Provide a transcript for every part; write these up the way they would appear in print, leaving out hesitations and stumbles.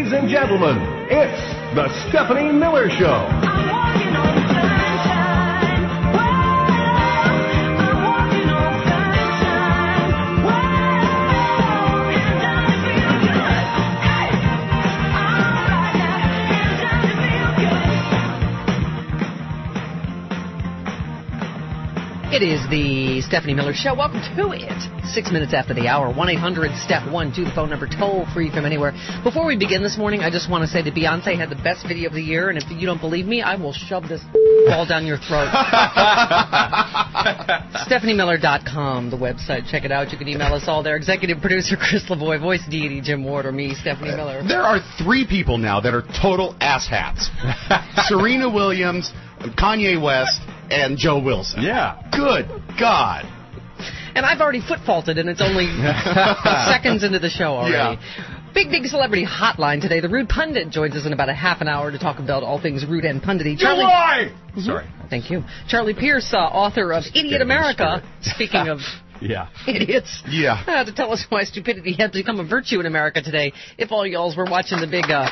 Ladies and gentlemen, it's the Stephanie Miller Show. It is the Stephanie Miller Show. Welcome to it. 6 minutes after the hour. 1-800-STEP-1, the phone number, toll free from anywhere. Before we begin this morning, I just want to say that Beyonce had the best video of the year, and if you don't believe me, I will shove this ball down your throat. StephanieMiller.com, the website. Check it out. You can email us all there. Executive producer Chris Lavoie, voice deity Jim Ward, or me, Stephanie Miller. There are 3 people now that are total asshats. Serena Williams, Kanye West, and Joe Wilson. Yeah. Good God. And I've already foot-faulted, and it's only seconds into the show already. Yeah. Big celebrity hotline today. The Rude Pundit joins us in about a half an hour to talk about all things rude and pundity. Charlie. Sorry. Thank you. Charlie Pierce, author of Idiot America. Speaking of idiots. Yeah. To tell us why stupidity has become a virtue in America today. If all y'alls were watching the big, was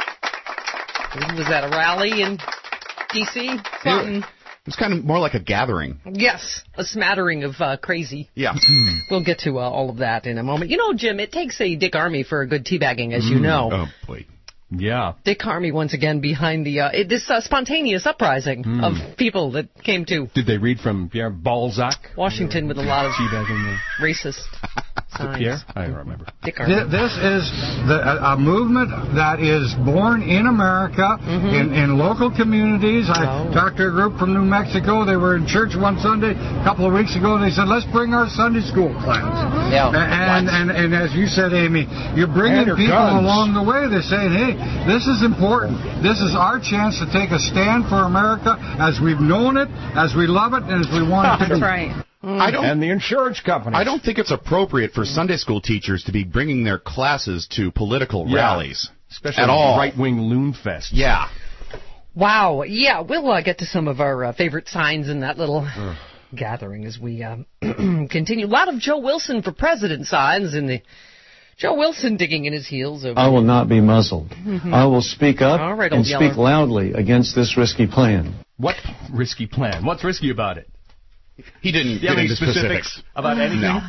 that a rally in D.C.? Something. It's kind of more like a gathering. Yes, a smattering of crazy. Yeah. We'll get to all of that in a moment. You know, Jim, it takes a Dick Armey for a good teabagging, as you know. Oh, boy. Yeah. Dick Armey, once again, behind the this spontaneous uprising of people that came to... Did they read from Pierre Balzac? Washington with a lot of racist signs. Pierre? I don't remember. Dick Armey. This is a movement that is born in America, in local communities. I talked to a group from New Mexico. They were in church one Sunday a couple of weeks ago, and they said, let's bring our Sunday school class. Yeah. And as you said, Amy, you're bringing people along the way. They're saying, hey, this is important. This is our chance to take a stand for America as we've known it, as we love it, and as we want it to be. That's right. And the insurance company. I don't think it's appropriate for Sunday school teachers to be bringing their classes to political rallies. Especially at all. Right-wing loon fest. Yeah. Wow. Yeah, we'll get to some of our favorite signs in that little gathering as we continue. A lot of Joe Wilson for president signs in the... Joe Wilson digging in his heels. I will not be muzzled. I will speak up and speak loudly against this risky plan. What risky plan? What's risky about it? He didn't get into specifics about anything. No.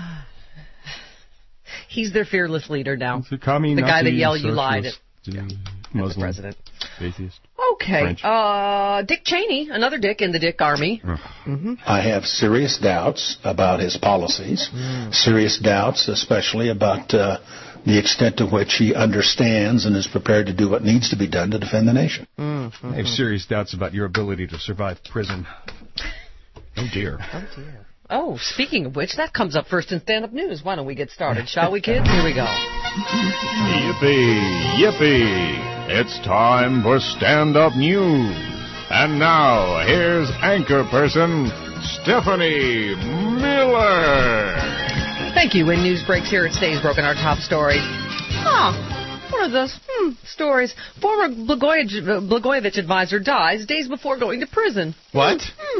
He's their fearless leader now. The guy that yelled, you lied at the president. Atheist. Okay. Dick Cheney, another Dick in the Dick Army. I have serious doubts about his policies, serious doubts especially about the extent to which he understands and is prepared to do what needs to be done to defend the nation. I have serious doubts about your ability to survive prison. Oh, dear. Oh, dear. Oh, speaking of which, that comes up first in stand-up news. Why don't we get started, shall we, kids? Here we go. Yippee, yippee. It's time for stand-up news. And now, here's anchor person, Stephanie Miller. Thank you. When news breaks here, it stays broken. Our top story. One of those stories. Former Blagojevich advisor dies days before going to prison. What?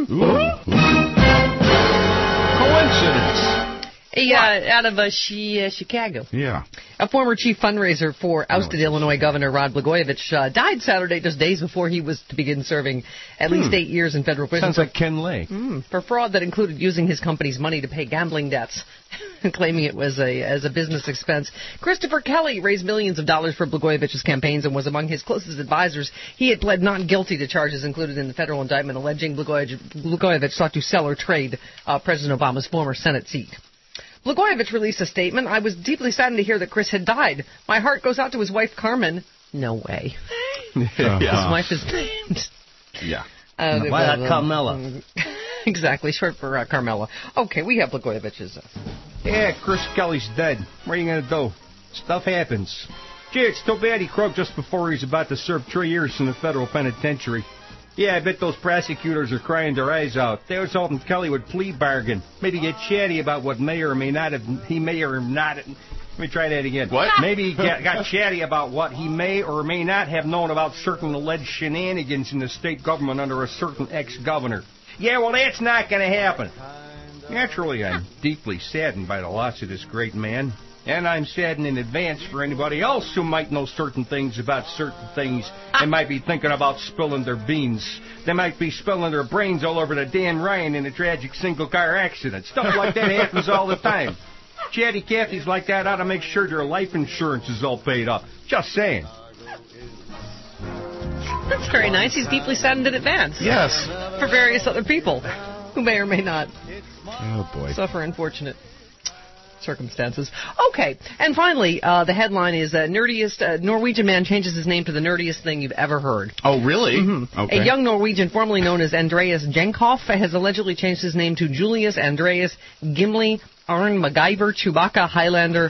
Coincidence. Out of Chicago. Yeah. A former chief fundraiser for ousted Illinois Governor Rod Blagojevich died Saturday, just days before he was to begin serving at least 8 years in federal prison. Sounds like Ken Lay. For fraud that included using his company's money to pay gambling debts, claiming it was as a business expense. Christopher Kelly raised millions of dollars for Blagojevich's campaigns and was among his closest advisors. He had pled not guilty to charges included in the federal indictment alleging Blagojevich sought to sell or trade President Obama's former Senate seat. Blagojevich released a statement. I was deeply saddened to hear that Chris had died. My heart goes out to his wife, Carmen. No way. His wife is named. Yeah. Why not Carmela? Exactly, short for Carmela. Okay, we have Blagojevich's. Yeah, Chris Kelly's dead. What are you going to do? Stuff happens. Gee, it's too bad he croaked just before he's about to serve 3 years in the federal penitentiary. Yeah, I bet those prosecutors are crying their eyes out. They was hoping Kelly would plea bargain. Maybe get chatty about what may or may not have... He may or not... Let me try that again. What? Maybe he got chatty about what he may or may not have known about certain alleged shenanigans in the state government under a certain ex-governor. Yeah, well, that's not going to happen. Naturally, I'm deeply saddened by the loss of this great man. And I'm saddened in advance for anybody else who might know certain things about certain things and might be thinking about spilling their beans. They might be spilling their brains all over the Dan Ryan in a tragic single-car accident. Stuff like that happens all the time. Chatty Cathy's like that ought to make sure their life insurance is all paid up. Just saying. That's very nice. He's deeply saddened in advance. Yes. For various other people who may or may not suffer unfortunate circumstances. Okay, and finally, the headline is nerdiest Norwegian man changes his name to the nerdiest thing you've ever heard. Oh, really? Mm-hmm. Okay. A young Norwegian formerly known as Andreas Jenkoff has allegedly changed his name to Julius Andreas Gimli Arn MacGyver Chewbacca Highlander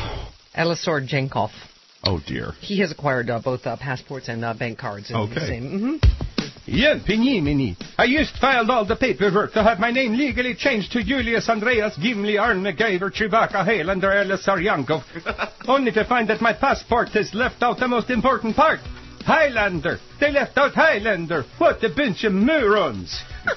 Elisor Jenkoff. Oh, dear. He has acquired both passports and bank cards. In the same. Mm-hmm. Yeah, Pinimini. I just filed all the paperwork to have my name legally changed to Julius Andreas Gimli Arn MacGyver Chewbacca Highlander Elisar Yankov. Only to find that my passport has left out the most important part. Highlander. They left out Highlander. What a bunch of morons.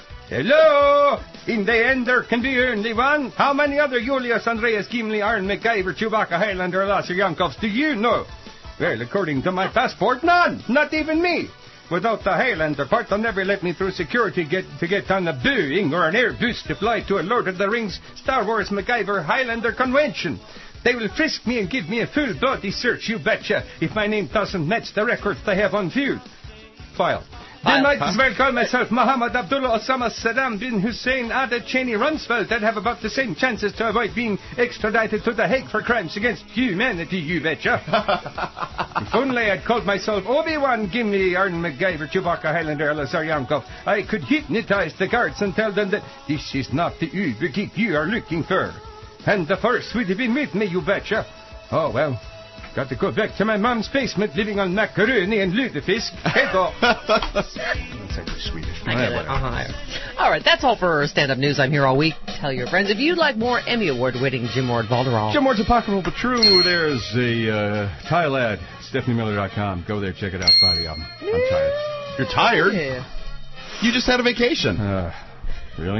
Hello? In the end, there can be only one. How many other Julius Andreas Gimli Arn MacGyver Chewbacca Highlander Elisar Yankovs do you know? Well, according to my passport, none. Not even me. Without the Highlander part, they'll never let me through security to get on a Boeing or an Airbus to fly to a Lord of the Rings Star Wars MacGyver Highlander convention. They will frisk me and give me a full-body search, you betcha, if my name doesn't match the records they have on view. File. They might as well call myself Muhammad Abdullah Osama Saddam bin Hussein Ada Cheney Rumsfeld. I'd have about the same chances to avoid being extradited to The Hague for crimes against humanity, you betcha. If only I'd called myself Obi-Wan Gimli Arn MacGyver Chewbacca Highlander Elisar Yankov, I could hypnotize the guards and tell them that this is not the uber geek you are looking for. And the Force would have been with me, you betcha. Oh, well. Got to go back to my mom's basement living on macaroni and lutefisk. Head off. That's actually Swedish. I get it. All right, that's all for stand-up news. I'm here all week. Tell your friends. If you'd like more Emmy Award-winning Jim Ward Valderall. Jim Ward's apocryphal but true. There's a tile ad. StephanieMiller.com. Go there, check it out. Body album. I'm tired. You're tired? Yeah. You just had a vacation. Really?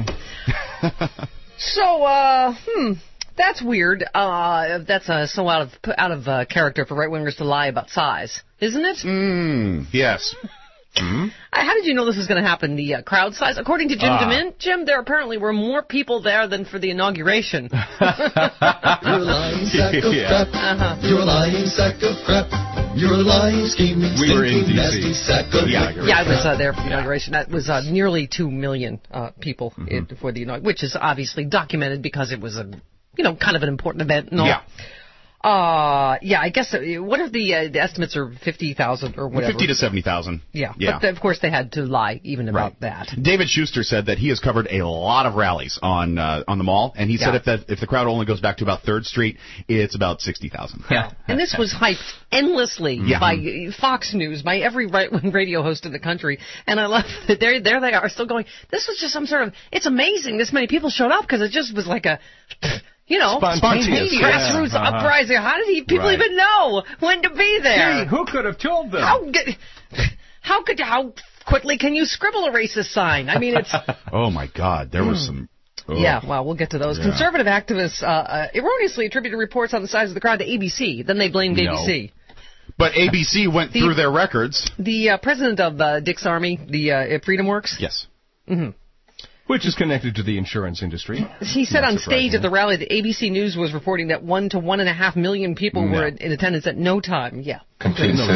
So, that's weird. That's so out of character for right-wingers to lie about size, isn't it? Yes. How did you know this was going to happen, the crowd size? According to Jim DeMint, Jim, there apparently were more people there than for the inauguration. You're a lying sack of crap. You're a lying sack of crap. You're a lying, scheming, stinking, nasty sack of crap. Yeah, I was there for the inauguration. That was nearly 2 million people for the inauguration, which is obviously documented because it was a kind of an important event. No. Yeah. I guess, what if the estimates are 50,000 or whatever? 50 to 70,000. Yeah. But of course they had to lie even about that. David Schuster said that he has covered a lot of rallies on the mall, and he said if the crowd only goes back to about 3rd Street, it's about 60,000. Yeah. And this was hyped endlessly by Fox News, by every right-wing radio host in the country, and I love that there they are still going, this was just some sort of, it's amazing this many people showed up, because it just was like a... spontaneous grassroots uprising. How did people even know when to be there? Hey, who could have told them? How quickly can you scribble a racist sign? I mean, it's... Oh, my God. There was some... Ugh. Yeah, well, we'll get to those. Yeah. Conservative activists erroneously attributed reports on the size of the crowd to ABC. Then they blamed ABC. But ABC went through their records. The president of Dick's Army, the Freedom Works. Yes. Mm-hmm. Which is connected to the insurance industry. He said on stage at the rally that ABC News was reporting that 1 to 1.5 million people were in attendance at no time. Yeah. Did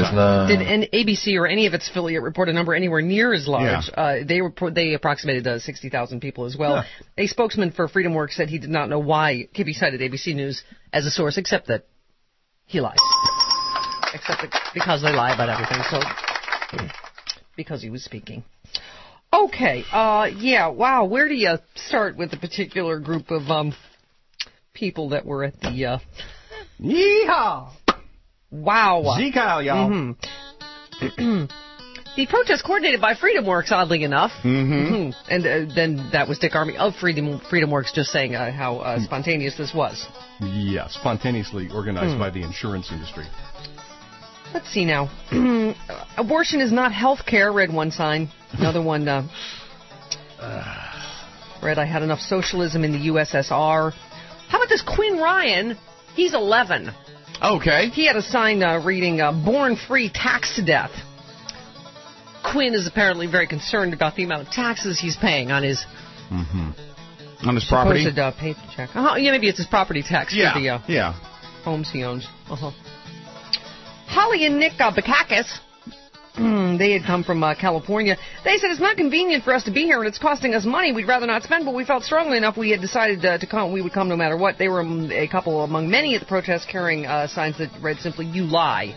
ABC or any of its affiliate report a number anywhere near as large? Yeah. They approximated 60,000 people as well. Yeah. A spokesman for Freedom Works said he did not know why Kippy cited ABC News as a source, except that he lies. Except because they lie about everything. So, because he was speaking. Okay, wow, where do you start with a particular group of, people that were at the, Yeehaw! Wow. Yeehaw, y'all. Mm-hmm. The protest coordinated by Freedom Works, oddly enough. Mm-hmm. And then that was Dick Armey of Freedom Works just saying how spontaneous this was. Yeah, spontaneously organized by the insurance industry. Let's see now. Abortion is not health care, read one sign. Another one read, I had enough socialism in the USSR. How about this Quinn Ryan? He's 11. Okay. He had a sign reading, "Born Free Tax to Death." Quinn is apparently very concerned about the amount of taxes he's paying on his on his property. Supposed paycheck. Yeah, maybe it's his property tax for the homes he owns. Holly and Nick Bakakis, they had come from California. They said it's not convenient for us to be here and it's costing us money. We'd rather not spend, but we felt strongly enough we had decided to come. We would come no matter what. They were a couple among many at the protest carrying signs that read simply, "You lie."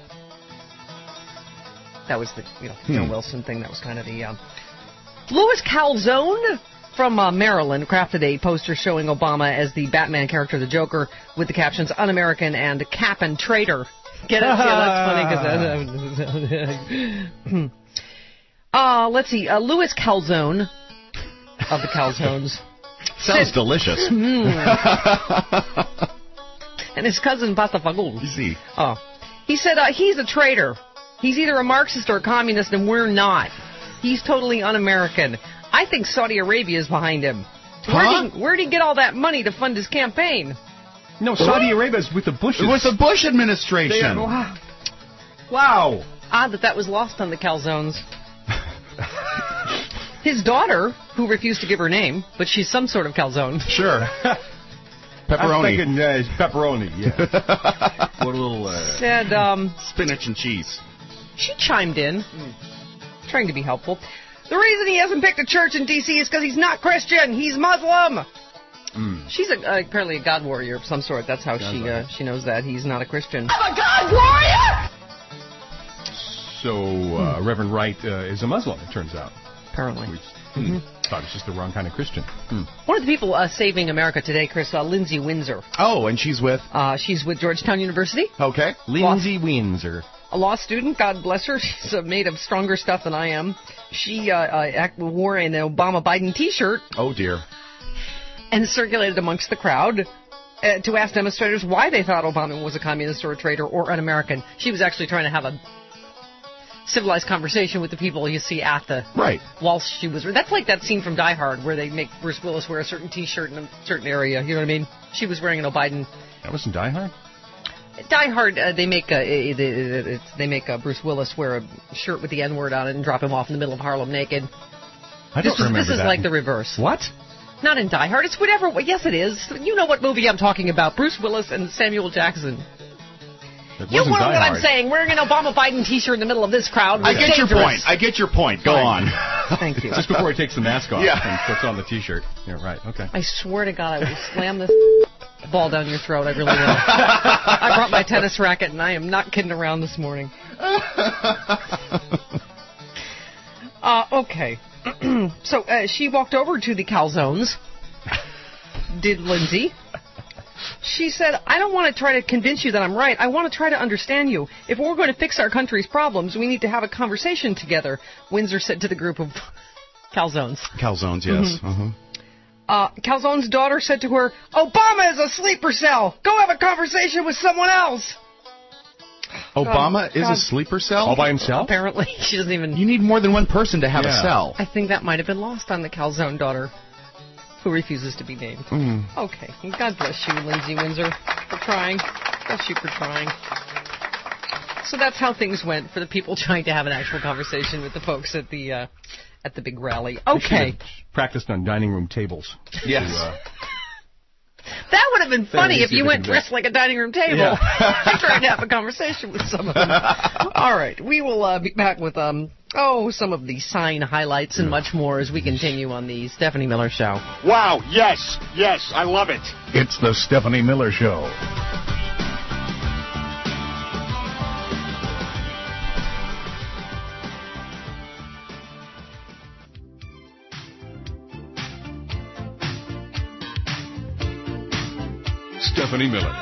That was the Joe Wilson thing. That was kind of the... Louis Calzone from Maryland crafted a poster showing Obama as the Batman character, the Joker, with the captions, "Un-American" and "Cap and Traitor." Get it? Yeah, that's funny. Let's see. Louis Calzone of the Calzones. Sounds delicious. And his cousin Pastafagul. You see. He said he's a traitor. He's either a Marxist or a communist, and we're not. He's totally un-American. I think Saudi Arabia is behind him. Where'd he get all that money to fund his campaign? No, Saudi Arabia is with the Bushes. With the Bush administration. Wow. Odd that was lost on the Calzones. His daughter, who refused to give her name, but she's some sort of calzone. Sure. Pepperoni. I'm thinking pepperoni, yeah. What a little... Said, spinach and cheese. She chimed in, trying to be helpful. The reason he hasn't picked a church in D.C. is because he's not Christian. He's Muslim. She's apparently a God warrior of some sort. That's how she knows that. He's not a Christian. I'm a God warrior! So, Reverend Wright is a Muslim, it turns out. Apparently. Thought it was just the wrong kind of Christian. One of the people saving America today, Chris, Lindsay Windsor. Oh, and she's with? She's with Georgetown University. Okay. Lindsay Windsor. A law student, God bless her. She's made of stronger stuff than I am. She wore an Obama-Biden T-shirt. Oh, dear. And circulated amongst the crowd to ask demonstrators why they thought Obama was a communist or a traitor or un-American. She was actually trying to have a civilized conversation with the people you see at the... Right. Whilst she was... That's like that scene from Die Hard where they make Bruce Willis wear a certain T-shirt in a certain area. You know what I mean? She was wearing an O'Biden... That wasn't Die Hard? Die Hard, they make Bruce Willis wear a shirt with the N-word on it and drop him off in the middle of Harlem naked. This is like the reverse. What? Not in Die Hard. It's whatever. Yes, it is. You know what movie I'm talking about. Bruce Willis and Samuel Jackson. You know what I'm saying. Wearing an Obama-Biden T-shirt in the middle of this crowd. I get your point. I get your point. Go on. Thank you. Just before he takes the mask off and puts on the T-shirt. Yeah, right. Okay. I swear to God, I will slam this ball down your throat. I really will. I brought my tennis racket, and I am not kidding around this morning. Okay. So she walked over to the Calzones. Did Lindsay. She said, I don't want to try to convince you that I'm right. I want to try to understand you. If we're going to fix our country's problems, we need to have a conversation together, Windsor said to the group of Calzones. Calzones, yes. Calzone's daughter said to her, Obama is a sleeper cell. Go have a conversation with someone else. Obama is a sleeper cell? All by himself? Apparently. She doesn't even... You need more than one person to have a cell. I think that might have been lost on the Calzone daughter, who refuses to be named. Okay. God bless you, Lindsay Windsor, for trying. Bless you for trying. So that's how things went for the people trying to have an actual conversation with the folks at the big rally. Okay. Practiced on dining room tables. Yes. That would have been funny if you went dressed like a dining room table. Yeah. Trying to have a conversation with some of them. All right. We will be back with some of the sign highlights and much more as we continue on the Stephanie Miller Show. Wow. Yes. Yes. I love it. It's the Stephanie Miller Show. Stephanie Miller.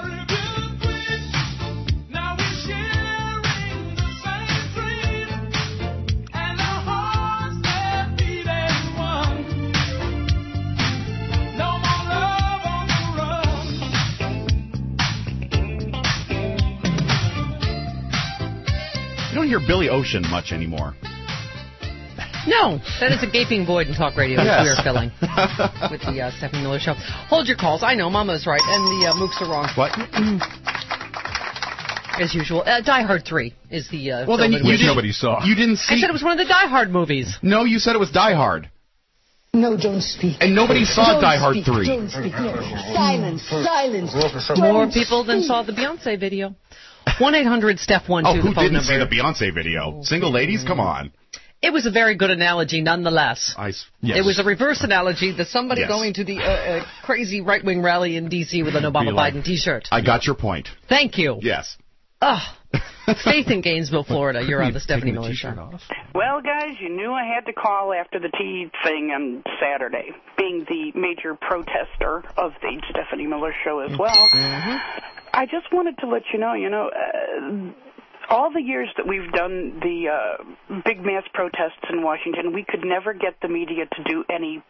You don't hear Billy Ocean much anymore. No, that is a gaping void in talk radio that we are filling with the Stephanie Miller Show. Hold your calls. I know, Mama's right, and the mooks are wrong. What? As usual. Die Hard 3 is the well, then which nobody saw. You didn't see... I said it was one of the Die Hard movies. No, you said it was Die Hard. No, don't speak. And nobody saw Die Hard 3. Don't speak. No. Silence. More people than saw the Beyonce video. 1-800-STEPH-12, oh, who the phone didn't number. see the Beyonce video? Single ladies? Come on. It was a very good analogy, nonetheless. Yes. It was a reverse analogy that somebody going to the crazy right-wing rally in D.C. with an Obama-Biden T-shirt. I got your point. Thank you. Yes. Faith in Gainesville, Florida. You're on the Stephanie Miller Show. Well, guys, you knew I had to call after the tea thing on Saturday, being the major protester of the Stephanie Miller Show as well. Mm-hmm. I just wanted to let you know, all the years that we've done the big mass protests in Washington, we could never get the media to do any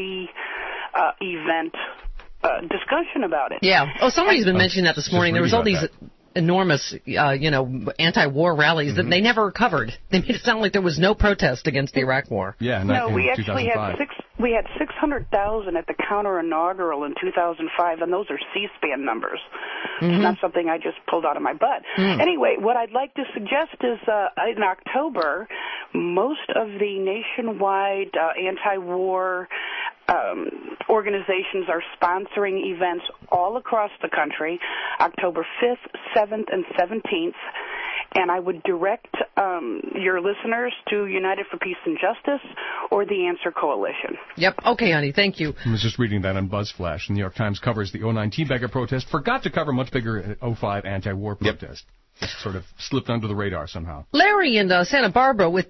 pre-event discussion about it. Yeah. Oh, somebody's been mentioning that this morning. There was all these enormous, anti-war rallies that they never covered. They made it sound like there was no protest against the Iraq War. Yeah, no, we actually had 600,000 at the counter inaugural in 2005, and those are C-SPAN numbers. It's not something I just pulled out of my butt. Anyway, what I'd like to suggest is in October, most of the nationwide anti-war organizations are sponsoring events all across the country, October 5th, 7th, and 17th. And I would direct your listeners to United for Peace and Justice or the Answer Coalition. Yep. Okay, honey. Thank you. I was just reading that on BuzzFlash. The New York Times covers the 09 Teabagger protest. Forgot to cover much bigger 05 anti-war protest. Just sort of slipped under the radar somehow. Larry in Santa Barbara with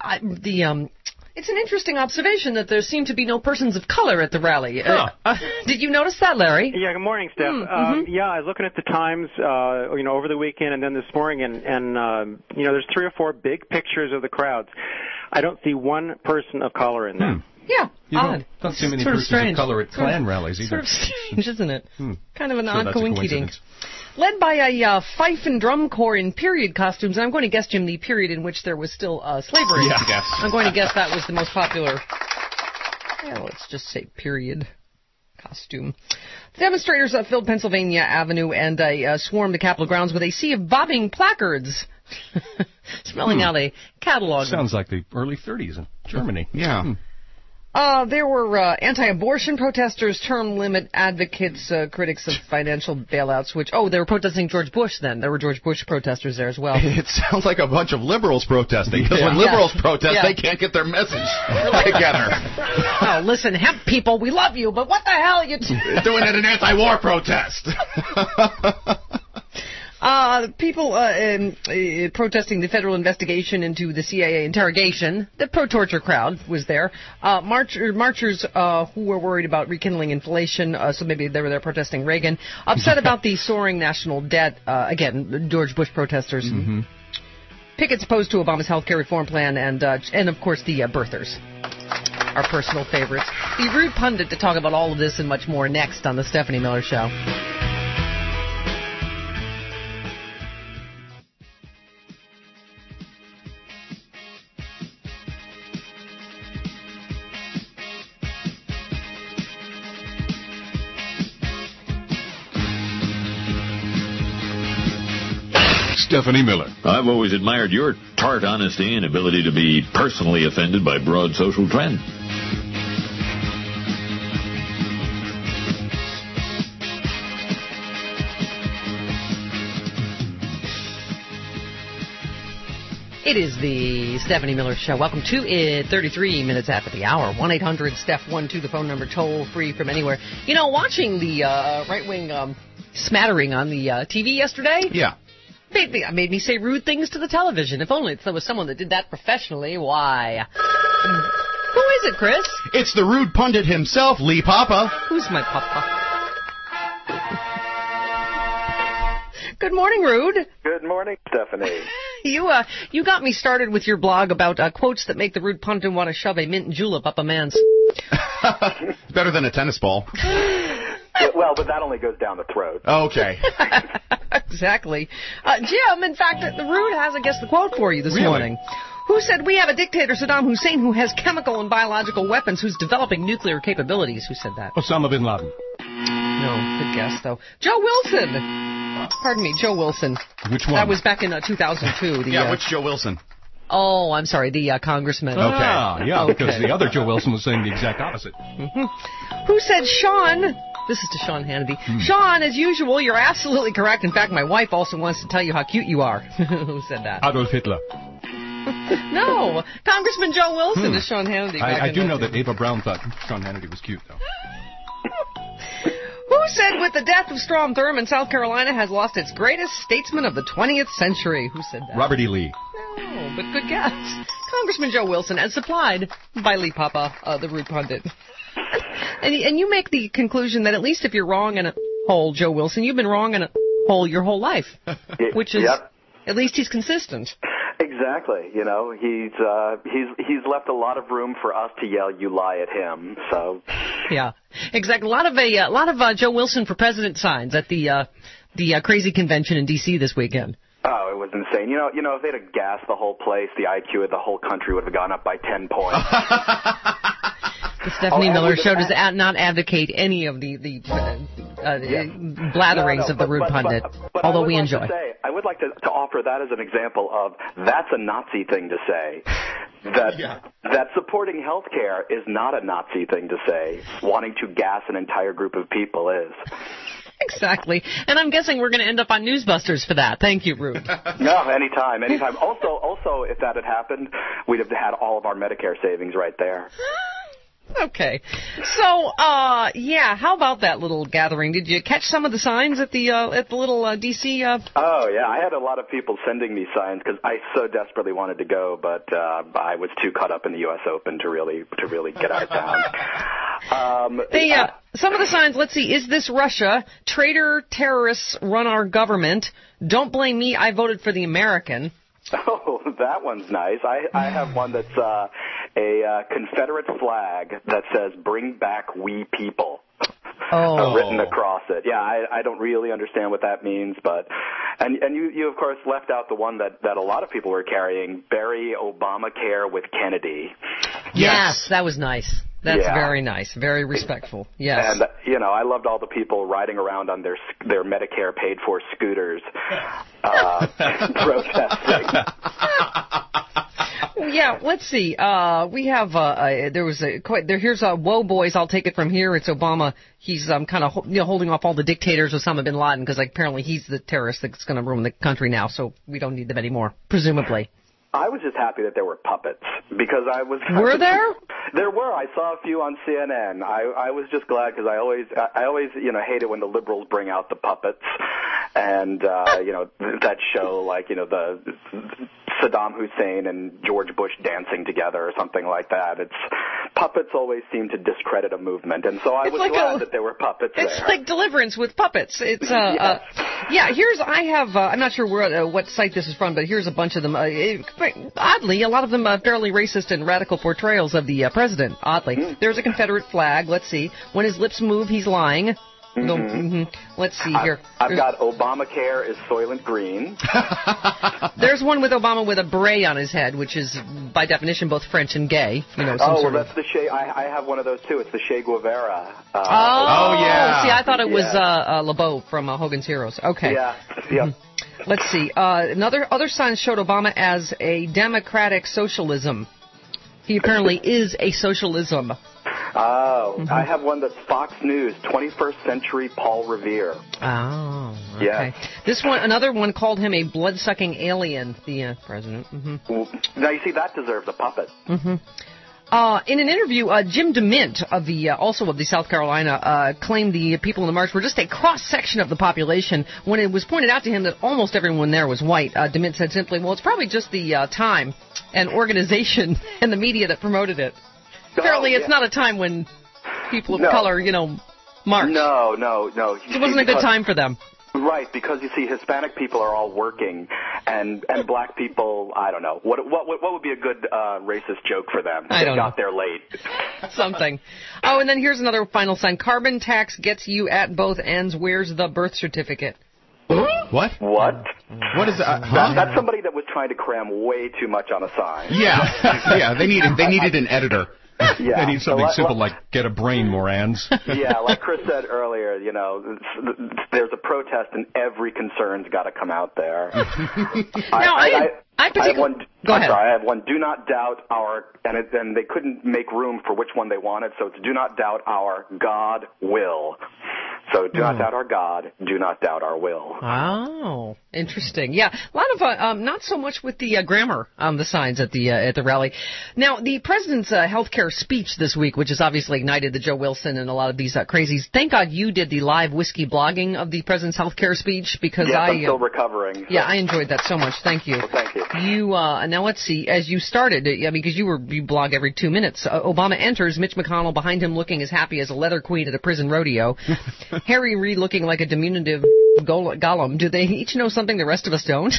it's an interesting observation that there seem to be no persons of color at the rally. Did you notice that, Larry? Yeah, good morning, Steph. Yeah, I was looking at the Times, over the weekend and then this morning, and there's 3 or 4 big pictures of the crowds. I don't see one person of color in them. Yeah, odd. Don't see many persons of color at Klan rallies either. Sort of strange, isn't it? Kind of an odd coincidence. Led by a fife and drum corps in period costumes, and I'm going to guess, Jim, the period in which there was still slavery. Yeah. I'm going to guess that was the most popular. Let's just say period costume. The demonstrators filled Pennsylvania Avenue and swarmed the Capitol grounds with a sea of bobbing placards, smelling out a catalog. Sounds like the early 30s in Germany. Yeah. There were anti-abortion protesters, term limit advocates, critics of financial bailouts, they were protesting George Bush then. There were George Bush protesters there as well. It sounds like a bunch of liberals protesting, because when liberals protest, they can't get their message together. Oh, listen, hemp people, we love you, but what the hell are you doing at an anti-war protest? People protesting the federal investigation into the CIA interrogation. The pro-torture crowd was there. Marchers who were worried about rekindling inflation, so maybe they were there protesting Reagan. Upset about the soaring national debt. Again, George Bush protesters. Pickets opposed to Obama's health care reform plan, and of course the birthers. Our personal favorites. The rude pundit to talk about all of this and much more next on the Stephanie Miller Show. Stephanie Miller. I've always admired your tart honesty and ability to be personally offended by broad social trend. It is the Stephanie Miller Show. Welcome to it. 33 minutes after the hour. 1-800-STEPH-12, the phone number, toll free from anywhere. Watching the right-wing smattering on the TV yesterday. Yeah. Made me say rude things to the television. If only there was someone that did that professionally. Why? Who is it, Chris? It's the rude pundit himself, Lee Papa. Who's my papa? Good morning, Rude. Good morning, Stephanie. You got me started with your blog about quotes that make the rude pundit want to shove a mint julep up a man's. Better than a tennis ball. Well, but that only goes down the throat. Okay. Exactly. Jim, in fact, the Rude has, I guess, the quote for you this morning. Who said we have a dictator, Saddam Hussein, who has chemical and biological weapons, who's developing nuclear capabilities? Who said that? Osama bin Laden. No, good guess, though. Joe Wilson. Pardon me, Joe Wilson. Which one? That was back in 2002. Which Joe Wilson? Oh, I'm sorry, the congressman. Okay. Yeah, because the other Joe Wilson was saying the exact opposite. Who said, Sean? This is to Sean Hannity. Sean, as usual, you're absolutely correct. In fact, my wife also wants to tell you how cute you are. Who said that? Adolf Hitler. No, Congressman Joe Wilson to Sean Hannity. I do know that Ava Brown thought Sean Hannity was cute, though. Who said with the death of Strom Thurmond, South Carolina has lost its greatest statesman of the 20th century? Who said that? Robert E. Lee. No, but good guess. Congressman Joe Wilson, as supplied by Lee Papa, the Root Pundit. And you make the conclusion that at least if you're wrong in a hole, Joe Wilson, you've been wrong in a hole your whole life, which is at least he's consistent. Exactly. You know, he's left a lot of room for us to yell "You lie" at him. So. Yeah, exactly. A lot of Joe Wilson for president signs at the crazy convention in D.C. this weekend. Oh, it was insane. You know, if they'd have gassed the whole place, the IQ of the whole country would have gone up by 10 points. The Stephanie Miller Show does not advocate any of the blatherings of the Rude Pundit, but although we enjoy. I would like to offer that as an example of that's a Nazi thing to say. That supporting health care is not a Nazi thing to say. Wanting to gas an entire group of people is. Exactly. And I'm guessing we're going to end up on Newsbusters for that. Thank you, Rude. No, anytime. Also, if that had happened, we'd have had all of our Medicare savings right there. Okay. So, how about that little gathering? Did you catch some of the signs at the little D.C.? Oh, yeah. I had a lot of people sending me signs because I so desperately wanted to go, but I was too caught up in the U.S. Open to really get out of town. Some of the signs, let's see. Is this Russia? Traitor terrorists run our government. Don't blame me. I voted for the American. Oh, that one's nice. I have one that's a Confederate flag that says "Bring back we people." Written across it. Yeah, I don't really understand what that means, but and you of course left out the one that a lot of people were carrying: "Bury Obamacare with Kennedy." Yes, that was nice. That's very nice, very respectful. Yes. And I loved all the people riding around on their Medicare paid for scooters protesting. Yeah, let's see. We have here's Woe Boys. I'll take it from here. It's Obama. He's kind of holding off all the dictators, Osama bin Laden, because apparently he's the terrorist that's going to ruin the country now. So we don't need them anymore, presumably. I was just happy that there were puppets because I was. Were there? There were. I saw a few on CNN. I was just glad because I always hate it when the liberals bring out the puppets and that show the Saddam Hussein and George Bush dancing together or something like that. Puppets always seem to discredit a movement, and so I was glad that there were puppets there. It's like Deliverance with puppets. It's I'm not sure what site this is from, but here's a bunch of them. Oddly, a lot of them fairly racist and radical portrayals of the president. Oddly, there's a Confederate flag. Let's see. When his lips move, he's lying. Let's see here. I've got Obamacare is Soylent Green. There's one with Obama with a beret on his head, which is by definition both French and gay. That's the Che. I have one of those too. It's the Che Guevara. Yeah. See, I thought it was LeBeau from Hogan's Heroes. Okay. Yeah. Let's see. Other signs showed Obama as a democratic socialism. He apparently is a socialism. Oh, I have one that's Fox News, 21st Century Paul Revere. Oh, okay. Yeah. Another one called him a blood-sucking alien, the president. Now, you see, that deserves a puppet. In an interview, Jim DeMint of the South Carolina claimed the people in the march were just a cross-section of the population. When it was pointed out to him that almost everyone there was white, DeMint said simply, well, it's probably just the time and organization and the media that promoted it. Apparently, it's not a time when people of color, march. No. It wasn't a good time for them. Right, because you see, Hispanic people are all working, and black people, I don't know. What would be a good racist joke for them? I don't know. They got there late. Something. Oh, and then here's another final sign. Carbon tax gets you at both ends. Where's the birth certificate? What? What is that? That's somebody that was trying to cram way too much on a sign. Yeah. They needed an editor. They need something simple like get a brain, Morans. Yeah, like Chris said earlier, you know, there's a protest and every concern's got to come out there. I have one. Do not doubt our, and they couldn't make room for which one they wanted, so it's do not doubt our God will. So do not doubt our God, do not doubt our will. Oh, interesting. Yeah, a lot of not so much with the grammar on the signs at the rally. Now, the president's healthcare speech this week, which has obviously ignited the Joe Wilson and a lot of these crazies. Thank God you did the live whiskey blogging of the president's healthcare speech because I'm still recovering. Yeah, I enjoyed that so much. Thank you. Well, thank you. You now let's see. As you started, because you blog every 2 minutes. Obama enters, Mitch McConnell behind him looking as happy as a leather queen at a prison rodeo. Harry Reid looking like a diminutive golem. Do they each know something the rest of us don't?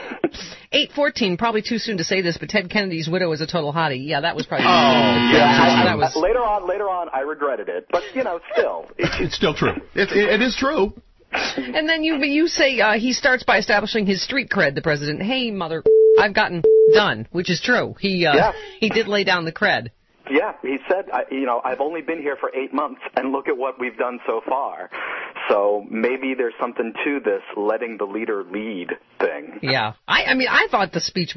8:14. Probably too soon to say this, but Ted Kennedy's widow is a total hottie. Yeah, that was probably. That was later on. I regretted it, but still, it's still true. It is true. And then you say he starts by establishing his street cred. The president, hey mother, I've gotten done, which is true. He did lay down the cred. Yeah, he said, I've only been here for 8 months, and look at what we've done so far. So maybe there's something to this letting the leader lead thing. Yeah, I thought the speech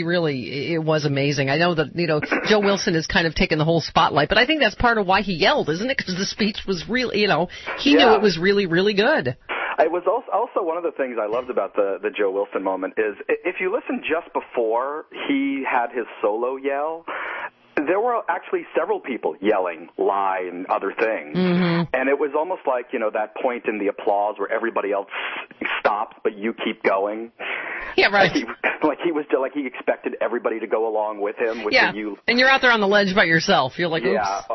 it was amazing. I know that, Joe Wilson has kind of taken the whole spotlight, but I think that's part of why he yelled, isn't it? Because the speech was really, he knew it was really, really good. It was also one of the things I loved about the Joe Wilson moment is if you listen just before he had his solo yell, there were actually several people yelling lie and other things. Mm-hmm. And it was almost like, that point in the applause where everybody else stopped, but you keep going. Yeah, right. Like he expected everybody to go along with him. And you're out there on the ledge by yourself. You're like, oops.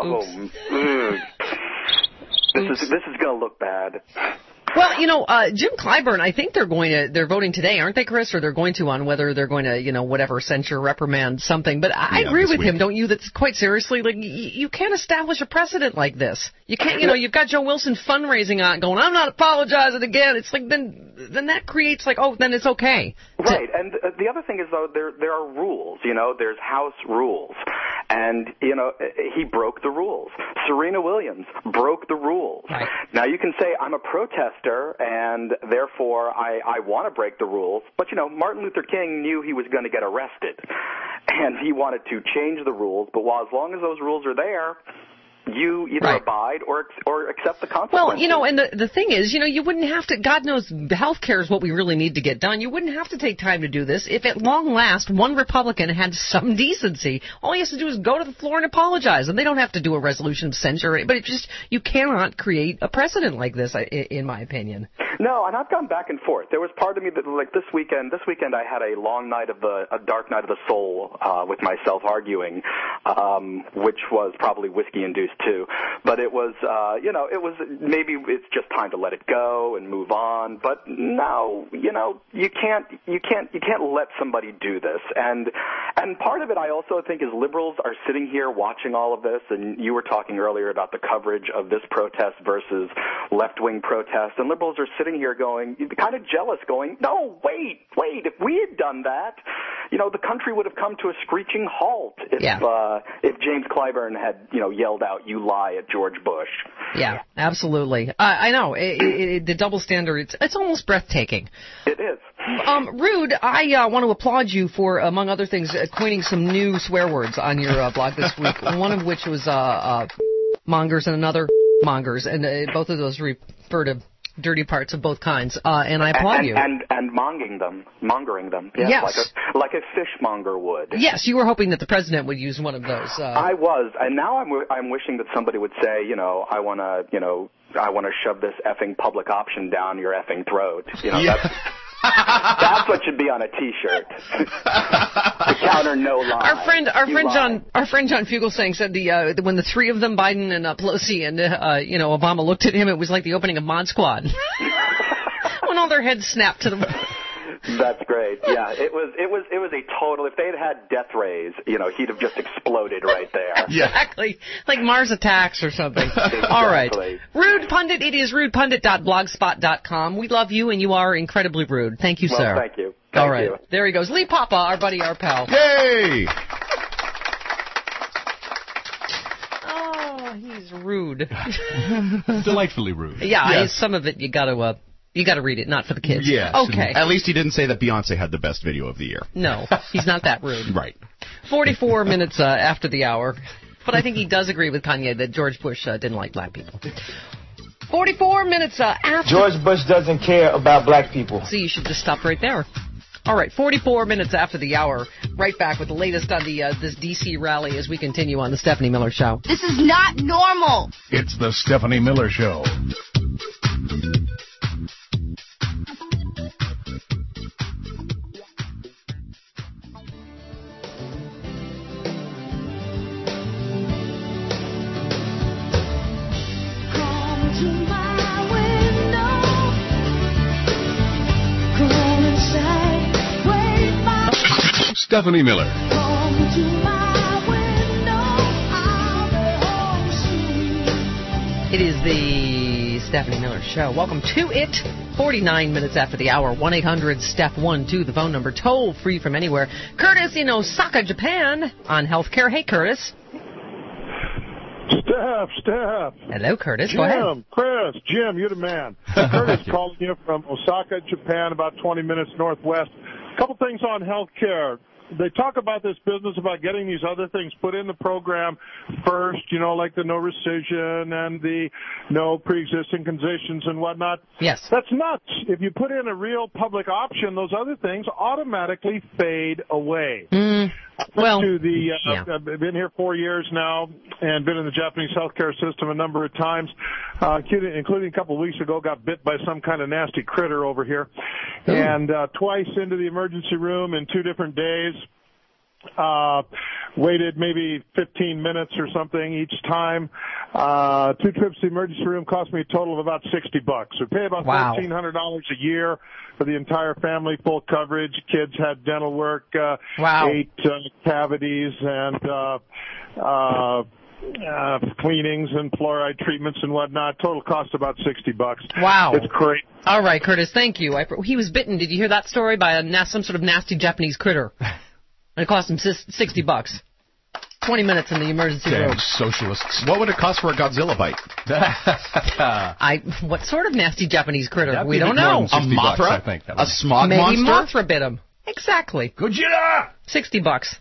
Yeah. This is going to look bad. Well, Jim Clyburn, I think they're voting today, aren't they, Chris? Or they're going to on whether they're going to, whatever, censure, reprimand, something. But I agree with him, don't you, that quite seriously, like, you can't establish a precedent like this. You can't, you've got Joe Wilson fundraising on going, I'm not apologizing again. It's like, then that creates like, then it's okay. Right. And the other thing is, though, there are rules, there's House rules. And, he broke the rules. Serena Williams broke the rules. Right. Now, you can say, I'm a protester, and therefore I want to break the rules. But, Martin Luther King knew he was going to get arrested. And he wanted to change the rules. But as long as those rules are there, you either abide or accept the consequences. Well, and the thing is, you wouldn't have to, God knows healthcare is what we really need to get done. You wouldn't have to take time to do this. If at long last one Republican had some decency, all he has to do is go to the floor and apologize. And they don't have to do a resolution of censure. But you cannot create a precedent like this, in my opinion. No, and I've gone back and forth. There was part of me that, like, this weekend I had a dark night of the soul, with myself arguing, which was probably whiskey-induced too. But it was, maybe it's just time to let it go and move on. But no, you can't let somebody do this. And part of it, I also think, is liberals are sitting here watching all of this, and you were talking earlier about the coverage of this protest versus left-wing protests, and liberals are sitting here going, kind of jealous, going, no, wait, if we had done that, the country would have come to a screeching halt if James Clyburn had, yelled out, you lie at George Bush. Yeah, absolutely. I know. The double standard, it's almost breathtaking. It is. Rude, I want to applaud you for, among other things, coining some new swear words on your blog this week, one of which was mongers and another mongers, and both of those refer to dirty parts of both kinds, and I applaud you. And mongering them. Yes. Like a fishmonger would. Yes, you were hoping that the president would use one of those. I was, and now I'm wishing that somebody would say, I want to shove this effing public option down your effing throat. That's what should be on a T-shirt. To counter no lie. Our friend John Fugelsang said when the three of them, Biden and Pelosi and Obama, looked at him, it was like the opening of Mod Squad. When all their heads snapped to the. That's great. Yeah, it was a total. If they'd had death rays, he'd have just exploded right there. Exactly, like Mars Attacks or something. Exactly. All right, Rude Pundit. It is rudepundit.blogspot.com. We love you, and you are incredibly rude. Thank you, sir. Thank you. All right, there he goes, Lee Papa, our buddy, our pal. Yay! Well, he's rude. Delightfully rude. Yeah, yes. Some of it you got to read it, not for the kids. Yes. Okay. At least he didn't say that Beyonce had the best video of the year. No, he's not that rude. Right. 44 minutes after the hour. But I think he does agree with Kanye that George Bush didn't like black people. 44 minutes after... George Bush doesn't care about black people. See, you should just stop right there. All right, 44 minutes after the hour. Right back with the latest on the this D.C. rally as we continue on the Stephanie Miller Show. This is not normal. It's the Stephanie Miller Show. Stephanie Miller. It is the Stephanie Miller Show. Welcome to it. 49 minutes after the hour. 1-800-STEP-12, the phone number. Toll free from anywhere. Curtis in Osaka, Japan, on healthcare. Hey, Curtis. Steph. Hello, Curtis. Jim, Go ahead. Chris, Jim, you're the man. Curtis calling you from Osaka, Japan, about 20 minutes northwest. A couple things on healthcare. They talk about this business about getting these other things put in the program first, like the no rescission and the no pre-existing conditions and whatnot. Yes. That's nuts. If you put in a real public option, those other things automatically fade away. Well, I've been here 4 years now and been in the Japanese healthcare system a number of times, including a couple of weeks ago, got bit by some kind of nasty critter over here. Ooh. And twice into the emergency room in 2 different days. Waited maybe 15 minutes or something each time. 2 trips to the emergency room cost me a total of about $60. We pay about $1,400 a year for the entire family, full coverage. Kids had dental work, 8 cavities, and cleanings and fluoride treatments and whatnot. Total cost about $60. Wow. It's great. All right, Curtis, thank you. He was bitten. Did you hear that story by some sort of nasty Japanese critter? And it cost him $60. 20 minutes in the emergency room. Socialists. What would it cost for a Godzilla bite? What sort of nasty Japanese critter? We don't know. A Mothra? I think. A smog Maybe monster? Maybe Mothra bit him. Exactly. Godzilla! $60.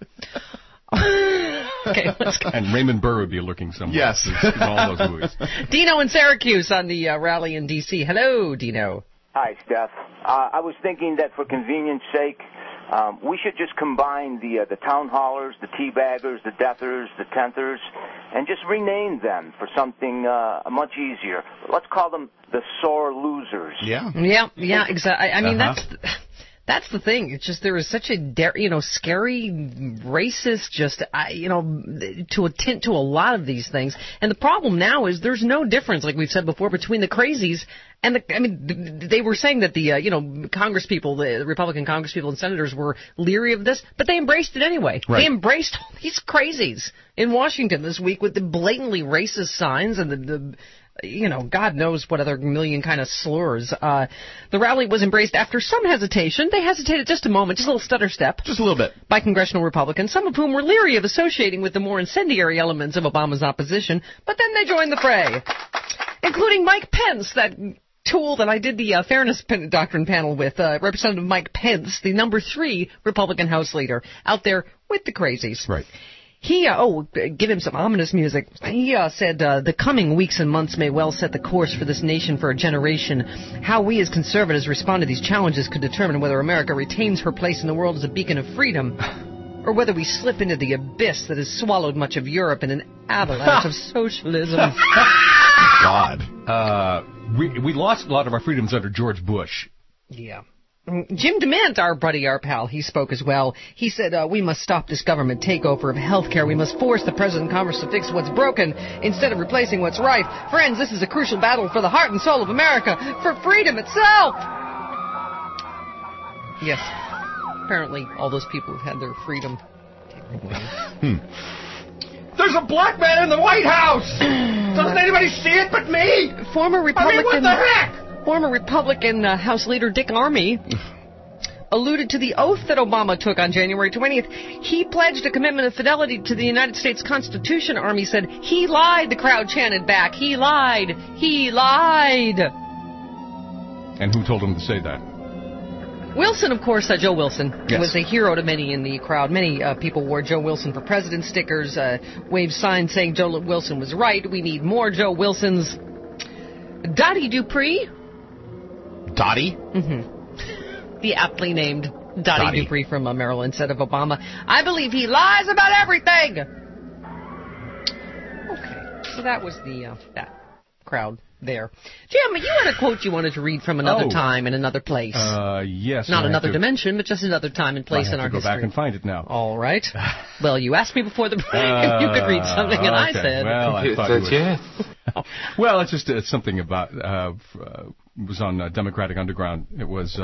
Okay, let's go. And Raymond Burr would be lurking somewhere. Yes. In all those movies. Dino in Syracuse on the rally in D.C. Hello, Dino. Hi, Steph. I was thinking that for convenience sake, we should just combine the town haulers, the teabaggers, the deathers, the tenthers, and just rename them for something much easier. Let's call them the sore losers. Yeah. Yeah, exactly. I mean, that's the thing. It's just there is such a scary, racist, to a tint to a lot of these things. And the problem now is there's no difference, like we've said before, between the crazies and they were saying that the Congresspeople, the Republican Congresspeople and senators were leery of this, but they embraced it anyway. Right. They embraced all these crazies in Washington this week with the blatantly racist signs and the God knows what other million kind of slurs. The rally was embraced after some hesitation. They hesitated just a moment, just a little stutter step. Just a little bit. By congressional Republicans, some of whom were leery of associating with the more incendiary elements of Obama's opposition, but then they joined the fray, including Mike Pence, that tool that I did the Fairness Doctrine panel with, Representative Mike Pence, the number 3 Republican House leader, out there with the crazies. Right. He, give him some ominous music. He said the coming weeks and months may well set the course for this nation for a generation. How we as conservatives respond to these challenges could determine whether America retains her place in the world as a beacon of freedom, or whether we slip into the abyss that has swallowed much of Europe in an avalanche of socialism. God. We lost a lot of our freedoms under George Bush. Yeah. Jim DeMint, our buddy, our pal, he spoke as well. He said, we must stop this government takeover of health care. We must force the President and Congress to fix what's broken instead of replacing what's right. Friends, this is a crucial battle for the heart and soul of America, for freedom itself. Yes. Apparently, all those people have had their freedom taken away. There's a black man in the White House! Doesn't anybody see it but me? Former Republican... what the heck? Former Republican House Leader Dick Armey alluded to the oath that Obama took on January 20th. He pledged a commitment of fidelity to the United States Constitution. Army said, he lied, the crowd chanted back. He lied. He lied. And who told him to say that? Wilson, of course, Joe Wilson, yes, was a hero to many in the crowd. Many people wore Joe Wilson for President stickers, waved signs saying Joe Wilson was right. We need more Joe Wilsons. Dottie Dupree. Dottie? Mm-hmm. The aptly named Dottie Dupree from Maryland said of Obama, I believe he lies about everything. Okay, so that was the that crowd there. Jim, you had a quote you wanted to read from another time and another place. Yes. Not another dimension, but just another time and place in our history. I have to go back and find it now. All right. Well, you asked me before the break if you could read something, and I said... Well, I thought you would. Well, it's just something about... it was on Democratic Underground. It was...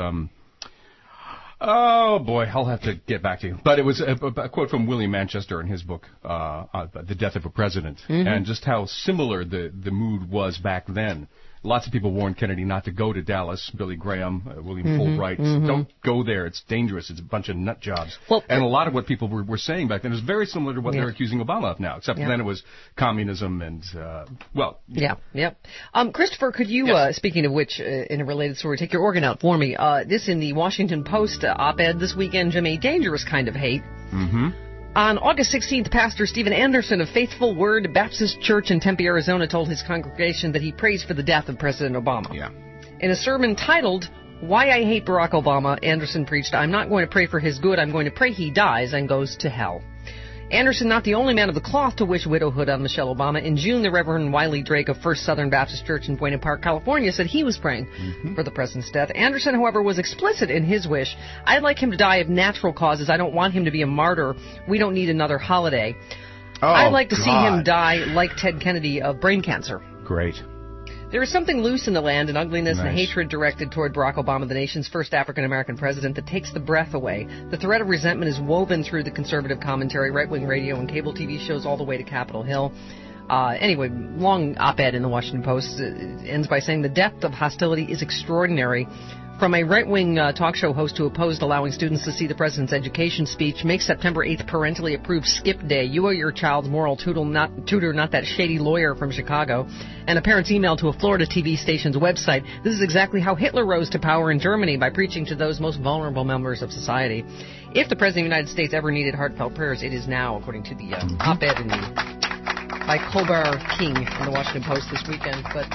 oh, boy, I'll have to get back to you. But it was a quote from William Manchester in his book, The Death of a President, and just how similar the mood was back then. Lots of people warned Kennedy not to go to Dallas. Billy Graham, William Fulbright, don't go there. It's dangerous. It's a bunch of nut jobs. Well, and a lot of what people were saying back then is very similar to what they're accusing Obama of now, except then it was communism and, Christopher, could you, speaking of which, in a related story, take your organ out for me. This in the Washington Post op-ed this weekend, Jim, a dangerous kind of hate. On August 16th, Pastor Stephen Anderson of Faithful Word Baptist Church in Tempe, Arizona, told his congregation that he prays for the death of President Obama. In a sermon titled, Why I Hate Barack Obama, Anderson preached, I'm not going to pray for his good, I'm going to pray he dies and goes to hell. Anderson, not the only man of the cloth to wish widowhood on Michelle Obama. In June, the Reverend Wiley Drake of First Southern Baptist Church in Buena Park, California, said he was praying for the president's death. Anderson, however, was explicit in his wish. I'd like him to die of natural causes. I don't want him to be a martyr. We don't need another holiday. I'd like to see him die like Ted Kennedy of brain cancer. Great. There is something loose in the land, an ugliness and hatred directed toward Barack Obama, the nation's first African-American president, that takes the breath away. The thread of resentment is woven through the conservative commentary, right-wing radio, and cable TV shows all the way to Capitol Hill. Anyway, long op-ed in the Washington Post ends by saying the depth of hostility is extraordinary. From a right-wing talk show host who opposed allowing students to see the president's education speech, make September 8th parentally approved skip day. You are your child's moral tutor, not that shady lawyer from Chicago. And a parent's email to a Florida TV station's website. This is exactly how Hitler rose to power in Germany, by preaching to those most vulnerable members of society. If the President of the United States ever needed heartfelt prayers, it is now, according to the op-ed by Colbert King in the Washington Post this weekend. But,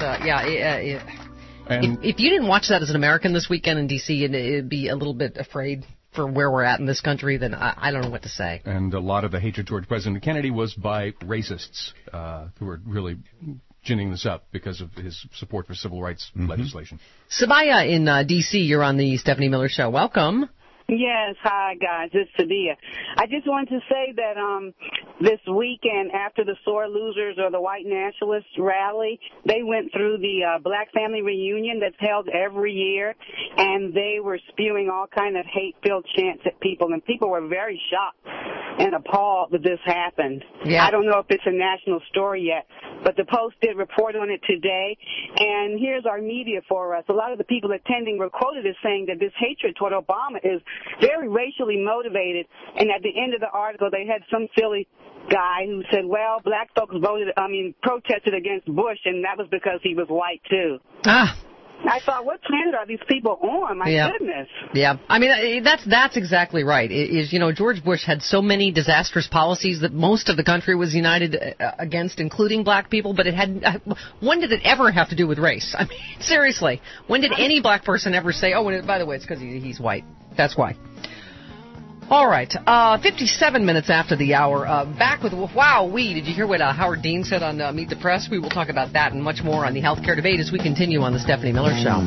If you didn't watch that as an American this weekend in D.C. and it'd be a little bit afraid for where we're at in this country, then I don't know what to say. And a lot of the hatred toward President Kennedy was by racists who were really ginning this up because of his support for civil rights legislation. Sabaya in D.C., you're on the Stephanie Miller Show. Welcome. Yes, hi guys, it's Sabia. I just wanted to say that this weekend after the sore losers or the white nationalist rally, they went through the Black Family Reunion that's held every year, and they were spewing all kind of hate-filled chants at people, and people were very shocked and appalled that this happened. I don't know if it's a national story yet, but the Post did report on it today, and here's our media for us. A lot of the people attending were quoted as saying that this hatred toward Obama is very racially motivated, and at the end of the article they had some silly guy who said, well, black folks protested against Bush, and that was because he was white too. I thought, what planet are these people on? My goodness. Yeah, I mean, that's exactly right. George Bush had so many disastrous policies that most of the country was united against, including black people, but when did it ever have to do with race? I mean, seriously, when did any black person ever say, by the way, it's because he's white? That's why. All right, 57 minutes after the hour, back with Wowee. Did you hear what Howard Dean said on Meet the Press? We will talk about that and much more on the healthcare debate as we continue on the Stephanie Miller Show.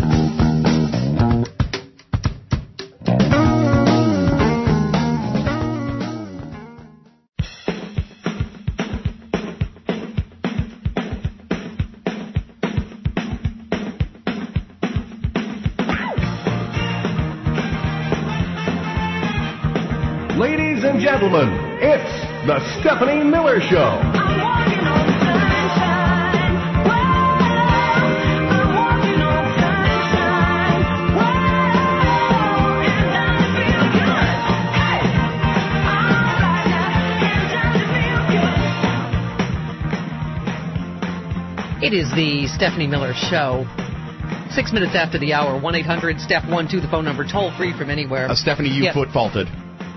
Ladies and gentlemen, it's the Stephanie Miller Show. It is the Stephanie Miller Show. 6 minutes after the hour, 1-800-STEP-12, the phone number, toll free from anywhere. Stephanie, you foot faulted.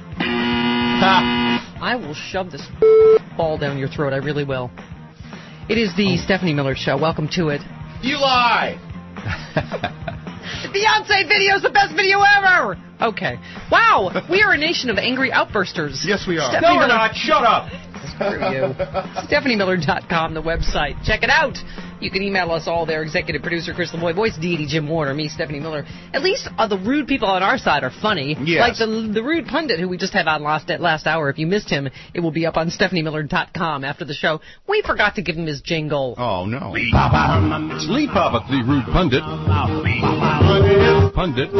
I will shove this ball down your throat. I really will. It is the Stephanie Miller Show. Welcome to it. You lie! The Beyonce video is the best video ever! Okay. Wow, we are a nation of angry outbursters. Yes, we are. Stephanie No, we're Miller. not. Shut up. Screw you. StephanieMiller.com, the website. Check it out. You can email us all there. Executive producer Chris LeMoy, voice deity Jim Warner, me, Stephanie Miller. At least the rude people on our side are funny. Yes. Like the rude pundit who we just had on last hour. If you missed him, it will be up on StephanieMiller.com after the show. We forgot to give him his jingle. Oh, no. It's Lee Papa, the rude pundit. Pundit.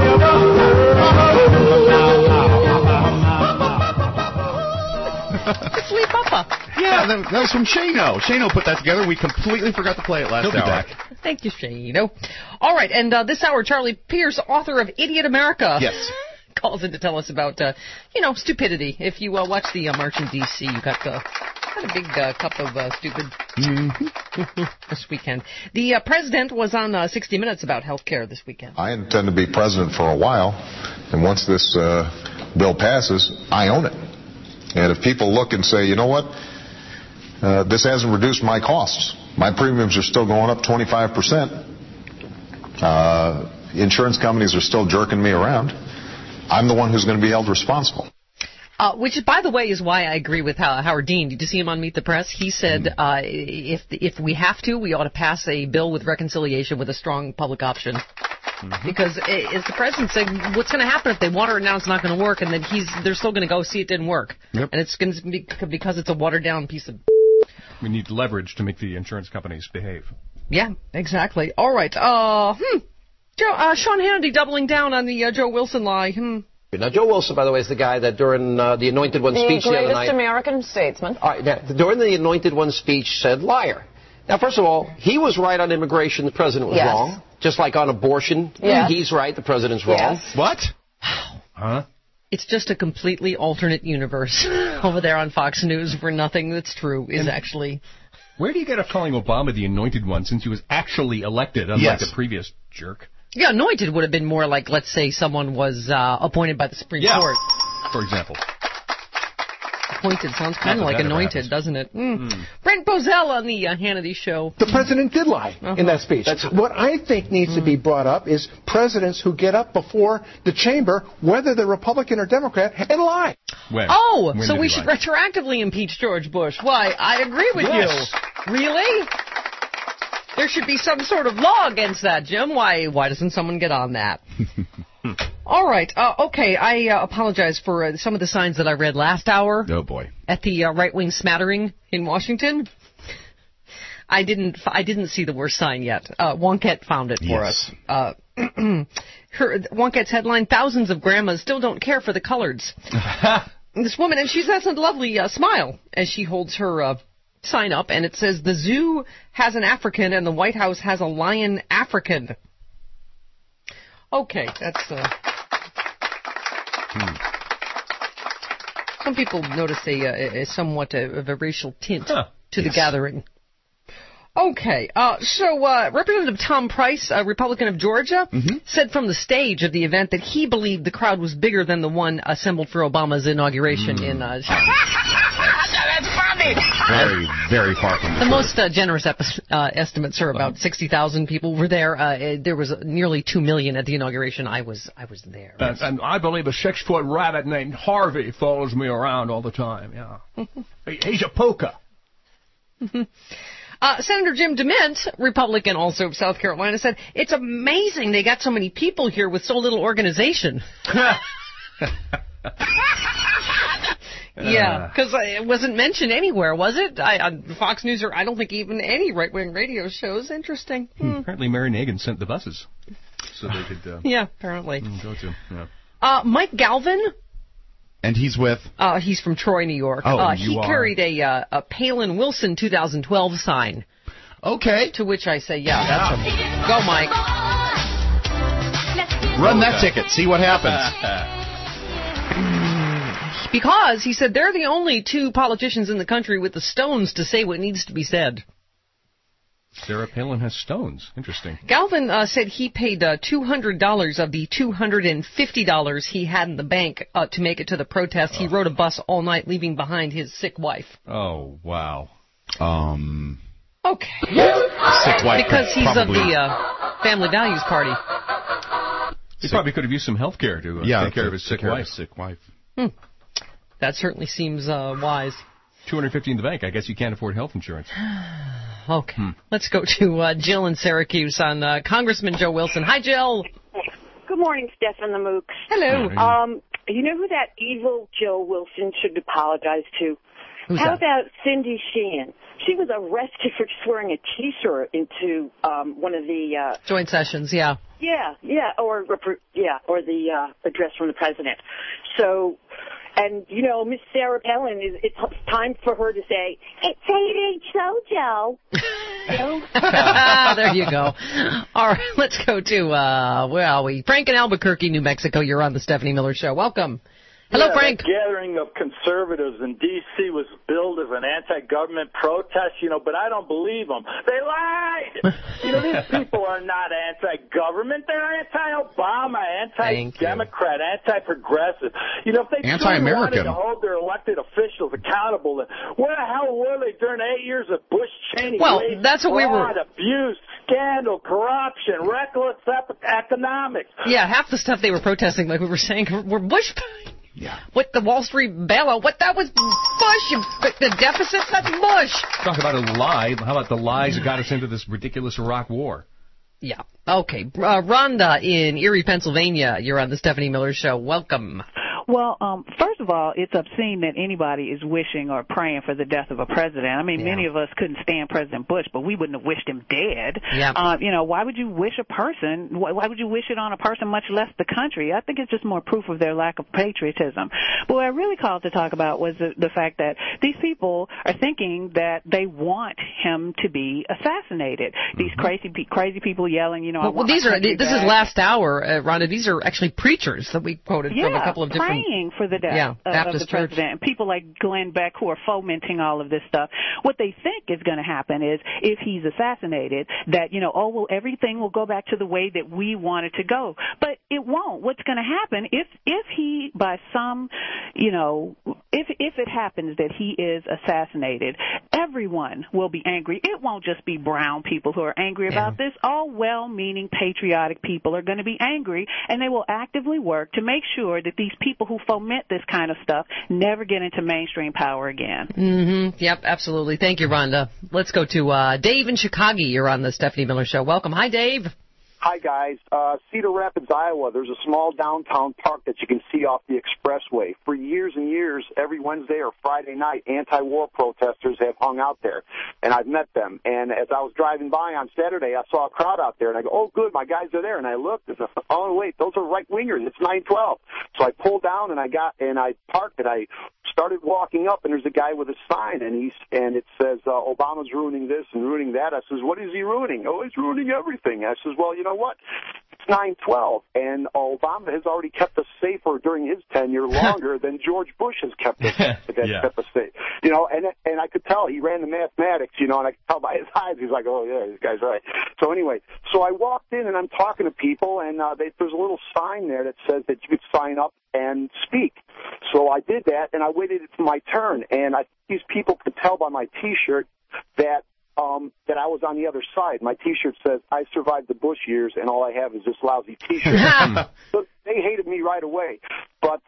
It's Lee Papa. Yeah, that was from Shano. Shano put that together. We completely forgot to play it last hour. Thank you, Shano. All right, and this hour, Charlie Pierce, author of Idiot America. Yes. Calls in to tell us about, stupidity. If you watch the march in D.C., you got a big cup of stupid this weekend. The president was on 60 Minutes about health care this weekend. I intend to be president for a while, and once this bill passes, I own it. And if people look and say, you know what, this hasn't reduced my costs. My premiums are still going up 25%. Insurance companies are still jerking me around. I'm the one who's going to be held responsible. Which, by the way, is why I agree with Howard Dean. Did you see him on Meet the Press? He said if we have to, we ought to pass a bill with reconciliation with a strong public option. Because as the president said, what's going to happen if they water it down, it's not going to work, and then they're still going to go see it didn't work. Yep. And it's going to be because it's a watered down piece of... We need leverage to make the insurance companies behave. Yeah, exactly. All right. Sean Hannity doubling down on the Joe Wilson lie. Now, Joe Wilson, by the way, is the guy that during the Anointed One speech the other night... The greatest American statesman. All right, now, during the Anointed One speech said liar. Now, first of all, he was right on immigration. The president was wrong. Just like on abortion. Yes. He's right. The president's wrong. Yes. What? Huh? It's just a completely alternate universe over there on Fox News where nothing that's true is actually... Where do you get off calling Obama the Anointed One since he was actually elected, unlike the previous jerk? Yeah, anointed would have been more like, let's say, someone was appointed by the Supreme Court. For example. Appointed sounds kind of like anointed, doesn't it? Brent Bozell on the Hannity Show. The president did lie in that speech. What I think needs to be brought up is presidents who get up before the chamber, whether they're Republican or Democrat, and lie. When? So we should retroactively impeach George Bush. Why? I agree with you. Really? There should be some sort of law against that, Jim. Why doesn't someone get on that? All right. Okay. I apologize for some of the signs that I read last hour. Oh, boy. At the right-wing smattering in Washington. I didn't see the worst sign yet. Wonkette found it for us. Wonkette's headline, thousands of grandmas still don't care for the coloreds. This woman, and she has a lovely smile as she holds her sign up, and it says, the zoo has an African and the White House has a lion African. Okay, that's... Some people notice a somewhat of a racial tint to the gathering. Okay, so Representative Tom Price, a Republican of Georgia, said from the stage of the event that he believed the crowd was bigger than the one assembled for Obama's inauguration in... That's funny! Very, very far from the most generous estimates are about 60,000 people were there. There was nearly 2 million at the inauguration. I was there. And I believe a 6-foot rabbit named Harvey follows me around all the time. Yeah, he's a puka. Senator Jim DeMint, Republican also of South Carolina, said, it's amazing they got so many people here with so little organization. Yeah, because it wasn't mentioned anywhere, was it? On Fox News or I don't think even any right-wing radio shows. Interesting. Apparently Mary Nagin sent the buses so they could apparently. Go to. Yeah. Mike Galvin. And he's with? He's from Troy, New York. He carried a Palin Wilson 2012 sign. Okay. To which I say, that's him. Go, Mike. Run that ticket. See what happens. Because, he said, they're the only two politicians in the country with the stones to say what needs to be said. Sarah Palin has stones. Interesting. Galvin said he paid $200 of the $250 he had in the bank to make it to the protest. He rode a bus all night, leaving behind his sick wife. Oh, wow. Okay. Sick wife. Because he's of the Family Values Party. He probably could have used some health care to take care of his sick wife. That certainly seems wise. $250 in the bank. I guess you can't afford health insurance. Okay. Let's go to Jill in Syracuse on Congressman Joe Wilson. Hi, Jill. Good morning, Stefan the Mooks. Hello. You know who that evil Joe Wilson should apologize to? How about Cindy Sheehan? She was arrested for just wearing a T-shirt into one of the joint sessions. Yeah. Or the address from the president. So, and you know, Miss Sarah Palin it's time for her to say, "It's 8-8 Joe." There you go. All right, let's go to where are we? Frank in Albuquerque, New Mexico. You're on the Stephanie Miller Show. Welcome. Hello, Frank. That gathering of conservatives in D.C. was billed as an anti-government protest, but I don't believe them. They lied! These people are not anti-government. They're anti-Obama, anti-Democrat, anti-progressive. If they truly wanted to hold their elected officials accountable, then where the hell were they during 8 years of Bush, Cheney, waste, that's what fraud, abuse, scandal, corruption, reckless economics? Yeah, half the stuff they were protesting, like we were saying, were Bush. Yeah. With the Wall Street bailout, that was Bush. The deficit, that's Bush. Talk about a lie. How about the lies that got us into this ridiculous Iraq war? Yeah. Okay. Rhonda in Erie, Pennsylvania. You're on the Stephanie Miller Show. Welcome. Well, first of all, it's obscene that anybody is wishing or praying for the death of a president. I mean, many of us couldn't stand President Bush, but we wouldn't have wished him dead. Yeah. Why would you wish a person? Why would you wish it on a person, much less the country? I think it's just more proof of their lack of patriotism. But what I really called to talk about was the fact that these people are thinking that they want him to be assassinated. These crazy people yelling, Well, this is last hour, Rhonda. These are actually preachers that we quoted from a couple of different. Praying for the death of the president. And people like Glenn Beck who are fomenting all of this stuff. What they think is going to happen is if he's assassinated, that, everything will go back to the way that we want it to go. But it won't. What's going to happen if he, by some, if it happens that he is assassinated, everyone will be angry. It won't just be brown people who are angry about this. All well-meaning, patriotic people are going to be angry, and they will actively work to make sure that these people who foment this kind of stuff never get into mainstream power again. Mm-hmm. Yep, absolutely. Thank you, Rhonda. Let's go to Dave in Chicago. You're on the Stephanie Miller Show. Welcome. Hi, Dave. Hi, guys. Cedar Rapids, Iowa, there's a small downtown park that you can see off the expressway. For years and years, every Wednesday or Friday night, anti-war protesters have hung out there, and I've met them. And as I was driving by on Saturday, I saw a crowd out there, and I go, oh, good, my guys are there. And I looked, and oh, wait, those are right-wingers. It's 912. So I pulled down, and I parked, and I started walking up, and there's a guy with a sign, and it says, Obama's ruining this and ruining that. I says, what is he ruining? Oh, he's ruining everything. I says, well, you know what? It's 9/12, and Obama has already kept us safer during his tenure longer than George Bush has kept us safe. And I could tell he ran the mathematics, and I could tell by his eyes. He's like, oh yeah, this guy's right. So anyway, I walked in and I'm talking to people, and there's a little sign there that says that you could sign up and speak. So I did that, and I waited for my turn, and these people could tell by my T-shirt that I was on the other side. My T-shirt says, I survived the Bush years, and all I have is this lousy T-shirt. So they hated me right away. But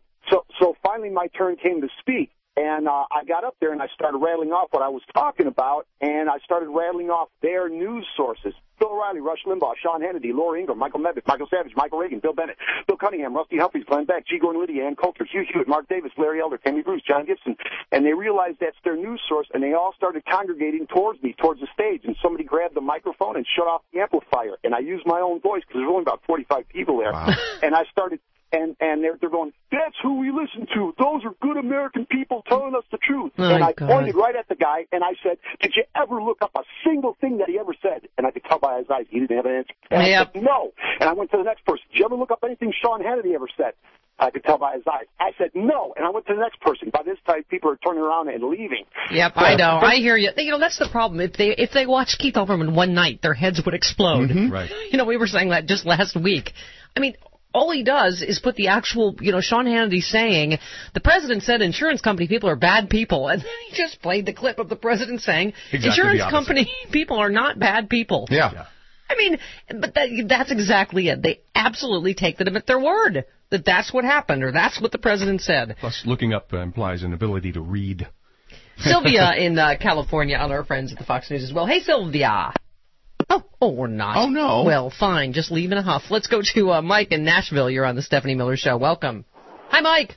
so finally my turn came to speak, and I got up there, and I started rattling off what I was talking about, and I started rattling off their news sources. Bill O'Reilly, Rush Limbaugh, Sean Hannity, Laura Ingraham, Michael Medved, Michael Savage, Michael Reagan, Bill Bennett, Bill Cunningham, Rusty Humphries, Glenn Beck, G. Gordon Liddy, Ann Coulter, Hugh Hewitt, Mark Davis, Larry Elder, Tammy Bruce, John Gibson. And they realized that's their news source, and they all started congregating towards me, towards the stage. And somebody grabbed the microphone and shut off the amplifier. And I used my own voice because there's only about 45 people there. Wow. And I started... And they're going, that's who we listen to. Those are good American people telling us the truth. And I pointed right at the guy, and I said, did you ever look up a single thing that he ever said? And I could tell by his eyes he didn't have an answer. And I said, no. And I went to the next person. Did you ever look up anything Sean Hannity ever said? I could tell by his eyes. I said, no, and I went to the next person. By this time, people are turning around and leaving. Yep, I know. I hear you. You know, that's the problem. If they watched Keith Olbermann one night, their heads would explode. Right. You know, we were saying that just last week. I mean, all he does is put the actual, you know, Sean Hannity saying, the president said insurance company people are bad people. And then he just played the clip of the president saying, insurance company people are not bad people. Yeah. I mean, but that's exactly it. They absolutely take them at their word that that's what happened or that's what the president said. Plus, looking up implies an ability to read. Sylvia in California, on our friends at the Fox News as well. Hey, Sylvia. Oh, or not. Oh, no. Well, fine. Just leave in a huff. Let's go to Mike in Nashville. You're on the Stephanie Miller Show. Welcome. Hi, Mike.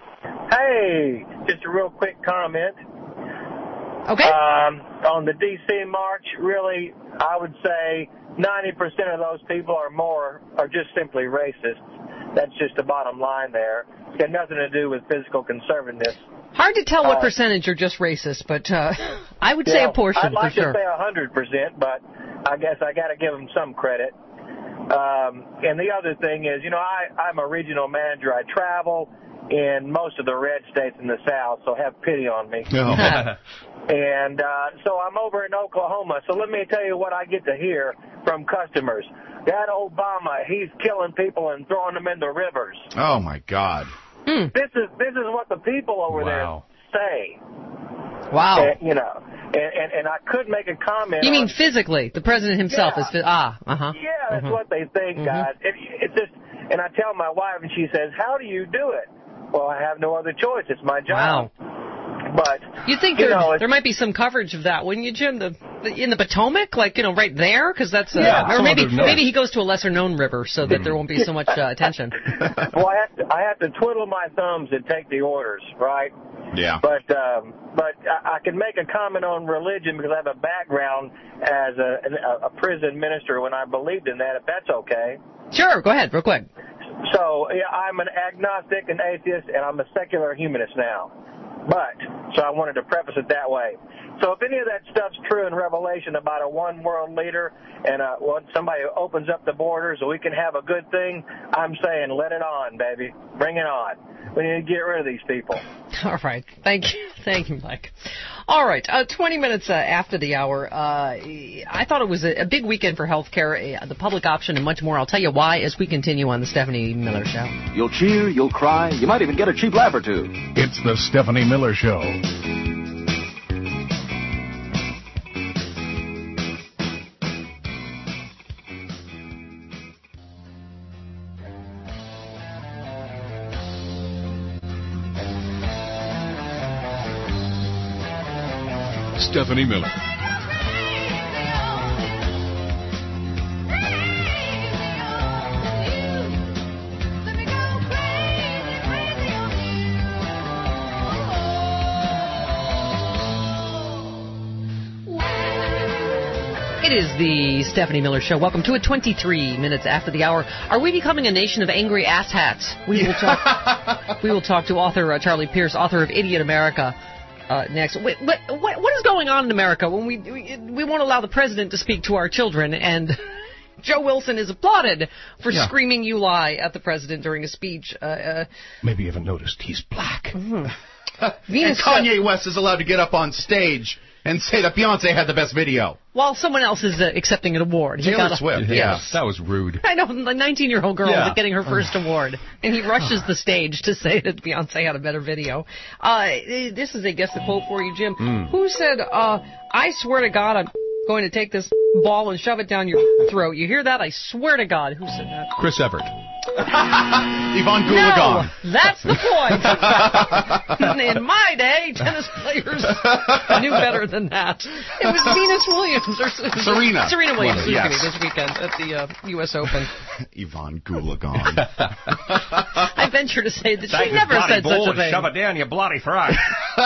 Hey, just a real quick comment. Okay. On the D.C. march, really, I would say 90% of those people or more are just simply racist. That's just the bottom line there. It's got nothing to do with physical conservativeness. Hard to tell what percentage are just racist, but I would say a portion I'd like for sure. to say 100%, but I guess I got to give them some credit. And the other thing is, you know, I'm a regional manager. I travel in most of the red states in the South, so have pity on me. And so I'm over in Oklahoma, so let me tell you what I get to hear from customers. That Obama, he's killing people and throwing them in the rivers. Oh, my God. This is what the people over there say. Wow. And, you know, and I could make a comment. You mean physically? The president himself is... Yeah, that's what they think, guys. It's just, and I tell my wife, and she says, how do you do it? Well, I have no other choice. It's my job. Wow. But you think there might be some coverage of that, wouldn't you, Jim? In the Potomac, like, you know, right there, because that's or maybe he goes to a lesser known river so that there won't be so much attention. Well, I have to twiddle my thumbs and take the orders, right? Yeah. But I can make a comment on religion because I have a background as a prison minister when I believed in that. If that's okay. Sure, go ahead, real quick. So I'm an agnostic, an atheist, and I'm a secular humanist now. So I wanted to preface it that way. So if any of that stuff's true in Revelation about a one world leader and somebody who opens up the borders so we can have a good thing, I'm saying let it on, baby. Bring it on. We need to get rid of these people. All right. Thank you, Mike. All right. 20 minutes after the hour, I thought it was a big weekend for health care, the public option, and much more. I'll tell you why as we continue on the Stephanie Miller Show. You'll cheer, you'll cry, you might even get a cheap laugh or two. It's the Stephanie Miller Show. Stephanie Miller. It is the Stephanie Miller Show. Welcome to it. 23 minutes after the hour. Are we becoming a nation of angry asshats? We will talk to author Charlie Pierce, author of Idiot America. Next, what is going on in America when we won't allow the president to speak to our children, and Joe Wilson is applauded for screaming "You lie" at the president during a speech. Maybe you haven't noticed he's black. And Kanye West is allowed to get up on stage and say that Beyonce had the best video. While someone else is accepting an award. Taylor Swift, yes. That was rude. I know, the 19-year-old girl is getting her first award, and he rushes the stage to say that Beyonce had a better video. This is, I guess, the quote for you, Jim. Who said, I swear to God, I'm going to take this ball and shove it down your throat. You hear that? I swear to God. Who said that? Chris Everett. Yvonne Goolagong. No, that's the point. In my day, tennis players knew better than that. It was Venus Williams. Serena Williams this weekend at the U.S. Open. Yvonne Goolagong. I venture to say that she never said such a thing. Shove it down, you bloody fry.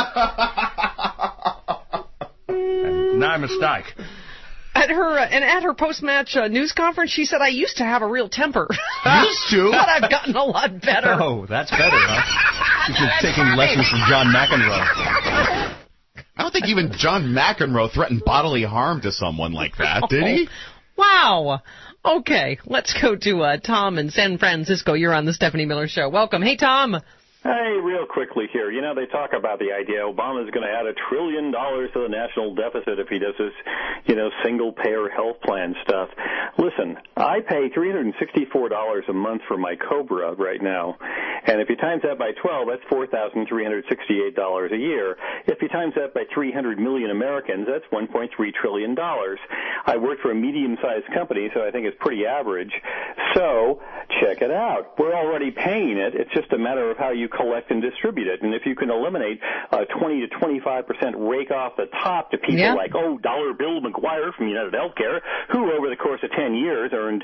And no mistake. At her post-match news conference, she said, "I used to have a real temper. Used to? But I've gotten a lot better." Oh, that's better, huh? She's been taking lessons from John McEnroe. I don't think even John McEnroe threatened bodily harm to someone like that, did he? Wow. Okay, let's go to Tom in San Francisco. You're on the Stephanie Miller Show. Welcome. Hey, Tom. Hey, real quickly here. You know, they talk about the idea Obama's going to add $1 trillion to the national deficit if he does this, single-payer health plan stuff. Listen, I pay $364 a month for my Cobra right now, and if you times that by 12, that's $4,368 a year. If you times that by 300 million Americans, that's $1.3 trillion. I work for a medium-sized company, so I think it's pretty average. So, check it out. We're already paying it. It's just a matter of how you collect and distribute it. And if you can eliminate 20 to 25% rake off the top to people like, Dollar Bill McGuire from United Healthcare, who over the course of 10 years earned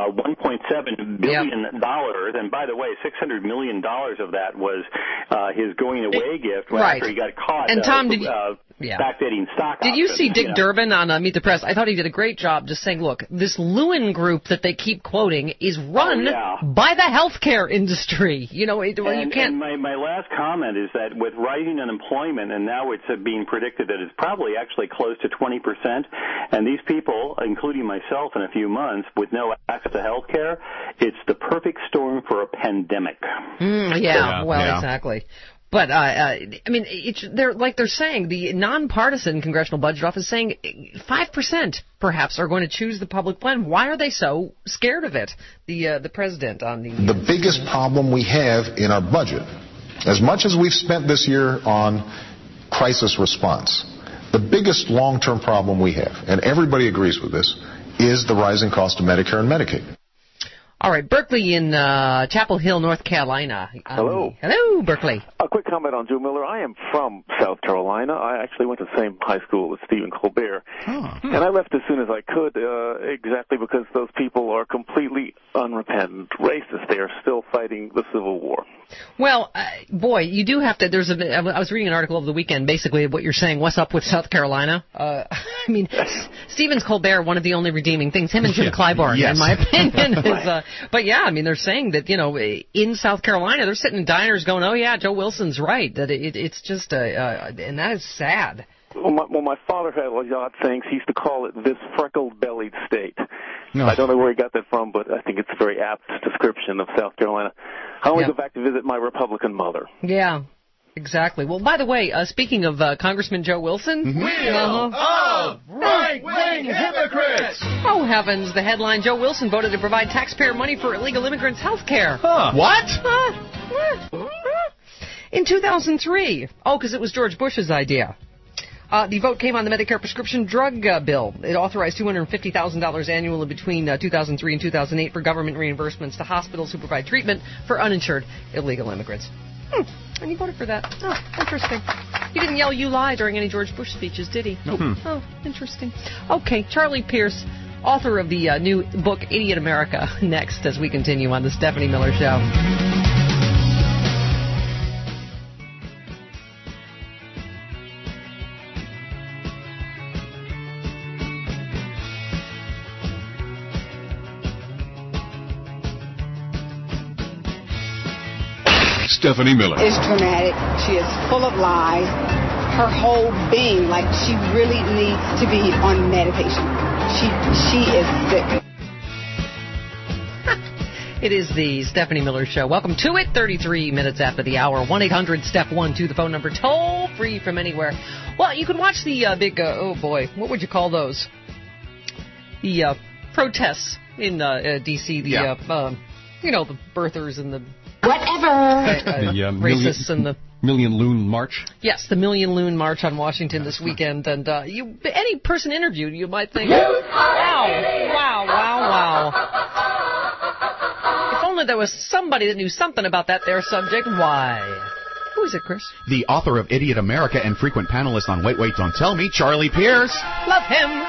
$1.7 billion. And by the way, $600 million of that was his going away gift after he got caught. And Tom, did backdating stock Did you options, see Dick Durbin on Meet the Press? I thought he did a great job just saying, look, this Lewin group that they keep quoting is run by the healthcare industry. You can't. And my last comment is that with rising unemployment, and now it's being predicted that it's probably actually close to 20%, and these people, including myself in a few months, with no access to health care, it's the perfect storm for a pandemic. Exactly. But, they're saying, the nonpartisan Congressional Budget Office is saying 5% perhaps are going to choose the public plan. Why are they so scared of it? The president on the biggest problem we have in our budget, as much as we've spent this year on crisis response, the biggest long-term problem we have, and everybody agrees with this, is the rising cost of Medicare and Medicaid. All right, Berkeley in Chapel Hill, North Carolina. Hello. Hello, Berkeley. A quick comment on Joe Miller. I am from South Carolina. I actually went to the same high school with Stephen Colbert. And I left as soon as I could, exactly because those people are completely unrepentant racists. They are still fighting the Civil War. Well, boy, you do have to. I was reading an article over the weekend, basically what you're saying. What's up with South Carolina? Stephen Colbert, one of the only redeeming things. Him and Jim Clyburn, in my opinion, is. But they're saying that in South Carolina they're sitting in diners going, oh yeah, Joe Wilson's right. That it's just and that is sad. Well, my father had odd things. He used to call it this freckled-bellied state. No. I don't know where he got that from, but I think it's a very apt description of South Carolina. I only go back to visit my Republican mother. Yeah, exactly. Well, by the way, speaking of Congressman Joe Wilson... Wheel of right-wing hypocrites! Oh, heavens. The headline, Joe Wilson voted to provide taxpayer money for illegal immigrants' health care. What? In 2003. Oh, because it was George Bush's idea. The vote came on the Medicare prescription drug bill. It authorized $250,000 annually between 2003 and 2008 for government reimbursements to hospitals who provide treatment for uninsured illegal immigrants. And he voted for that. Oh, interesting. He didn't yell, "You lie," during any George Bush speeches, did he? Nope. Oh, interesting. Okay, Charlie Pierce, author of the new book, Idiot America, next as we continue on the Stephanie Miller Show. Stephanie Miller is dramatic. She is full of lies. Her whole being, like she really needs to be on medication. She is sick. It is the Stephanie Miller Show. Welcome to it. 33 minutes after the hour. 1-800-STEP-1-2, the phone number, toll free from anywhere. Well, you can watch the big, what would you call those? The protests in D.C., the birthers and the... Whatever. The racists and the... Million Loon March? Yes, the Million Loon March on Washington this weekend. And any person interviewed, you might think, wow. If only there was somebody that knew something about that there subject. Why? Who is it, Chris? The author of Idiot America and frequent panelist on Wait, Don't Tell Me, Charlie Pierce. Love him.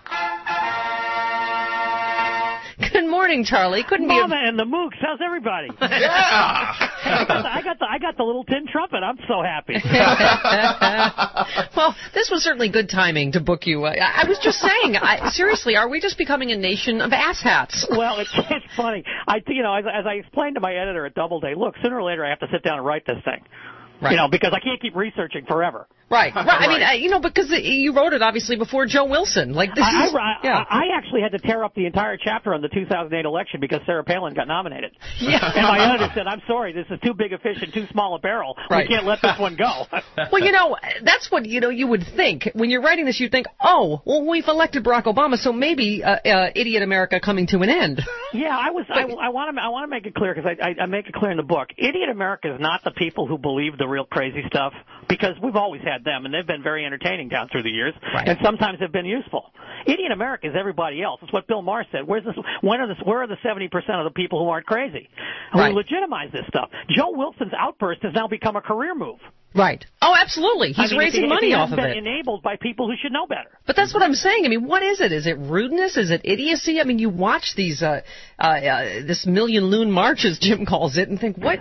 Good morning, Charlie. Couldn't be Mama and the Mooks. How's everybody? Yeah. I got the little tin trumpet. I'm so happy. Well, this was certainly good timing to book you. I was just saying, seriously, are we just becoming a nation of asshats? Well, it's funny. As I explained to my editor at Doubleday, look, sooner or later I have to sit down and write this thing. Right. You know, because I can't keep researching forever. Right. I mean, because you wrote it obviously before Joe Wilson. Like this I actually had to tear up the entire chapter on the 2008 election because Sarah Palin got nominated. Yeah. And my editor said, "I'm sorry, this is too big a fish and too small a barrel. Right. We can't let this one go." Well, you know, that's what you would think when you're writing this. You think, oh, well, we've elected Barack Obama, so maybe idiot America coming to an end. Yeah, I want to make it clear because I make it clear in the book. Idiot America is not the people who believe the real crazy stuff, because we've always had them, and they've been very entertaining down through the years, and sometimes have been useful. Idiot America is everybody else. It's what Bill Maher said. Where are the 70% of the people who aren't crazy, who legitimize this stuff? Joe Wilson's outburst has now become a career move. Right. Oh, absolutely. He's raising money off of it. Enabled by people who should know better. But that's what I'm saying. I mean, what is it? Is it rudeness? Is it idiocy? I mean, you watch these this Million Loon March, as Jim calls it, and think, what?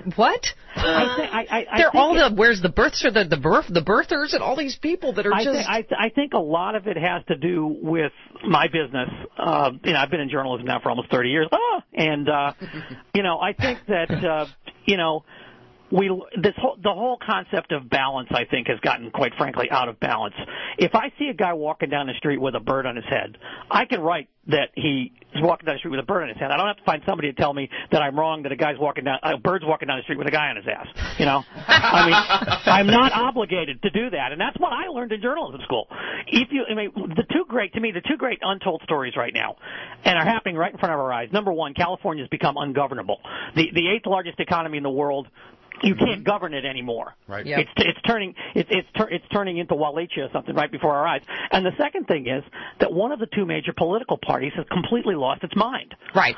They're all where's the births or the birthers and all these people that are I think a lot of it has to do with my business. You know, I've been in journalism now for almost 30 years, and you know, I think that you know. The whole concept of balance, I think, has gotten, quite frankly, out of balance. If I see a guy walking down the street with a bird on his head, I can write that he is walking down the street with a bird on his head. I don't have to find somebody to tell me that I'm wrong, that a bird's walking down the street with a guy on his ass. You know, I mean, I'm not obligated to do that, and that's what I learned in journalism school. The two great untold stories right now, and are happening right in front of our eyes. Number one, California has become ungovernable. The 8th largest economy in the world. You can't govern it anymore. Right. Yep. It's turning into Wallachia or something right before our eyes. And the second thing is that one of the two major political parties has completely lost its mind. Right.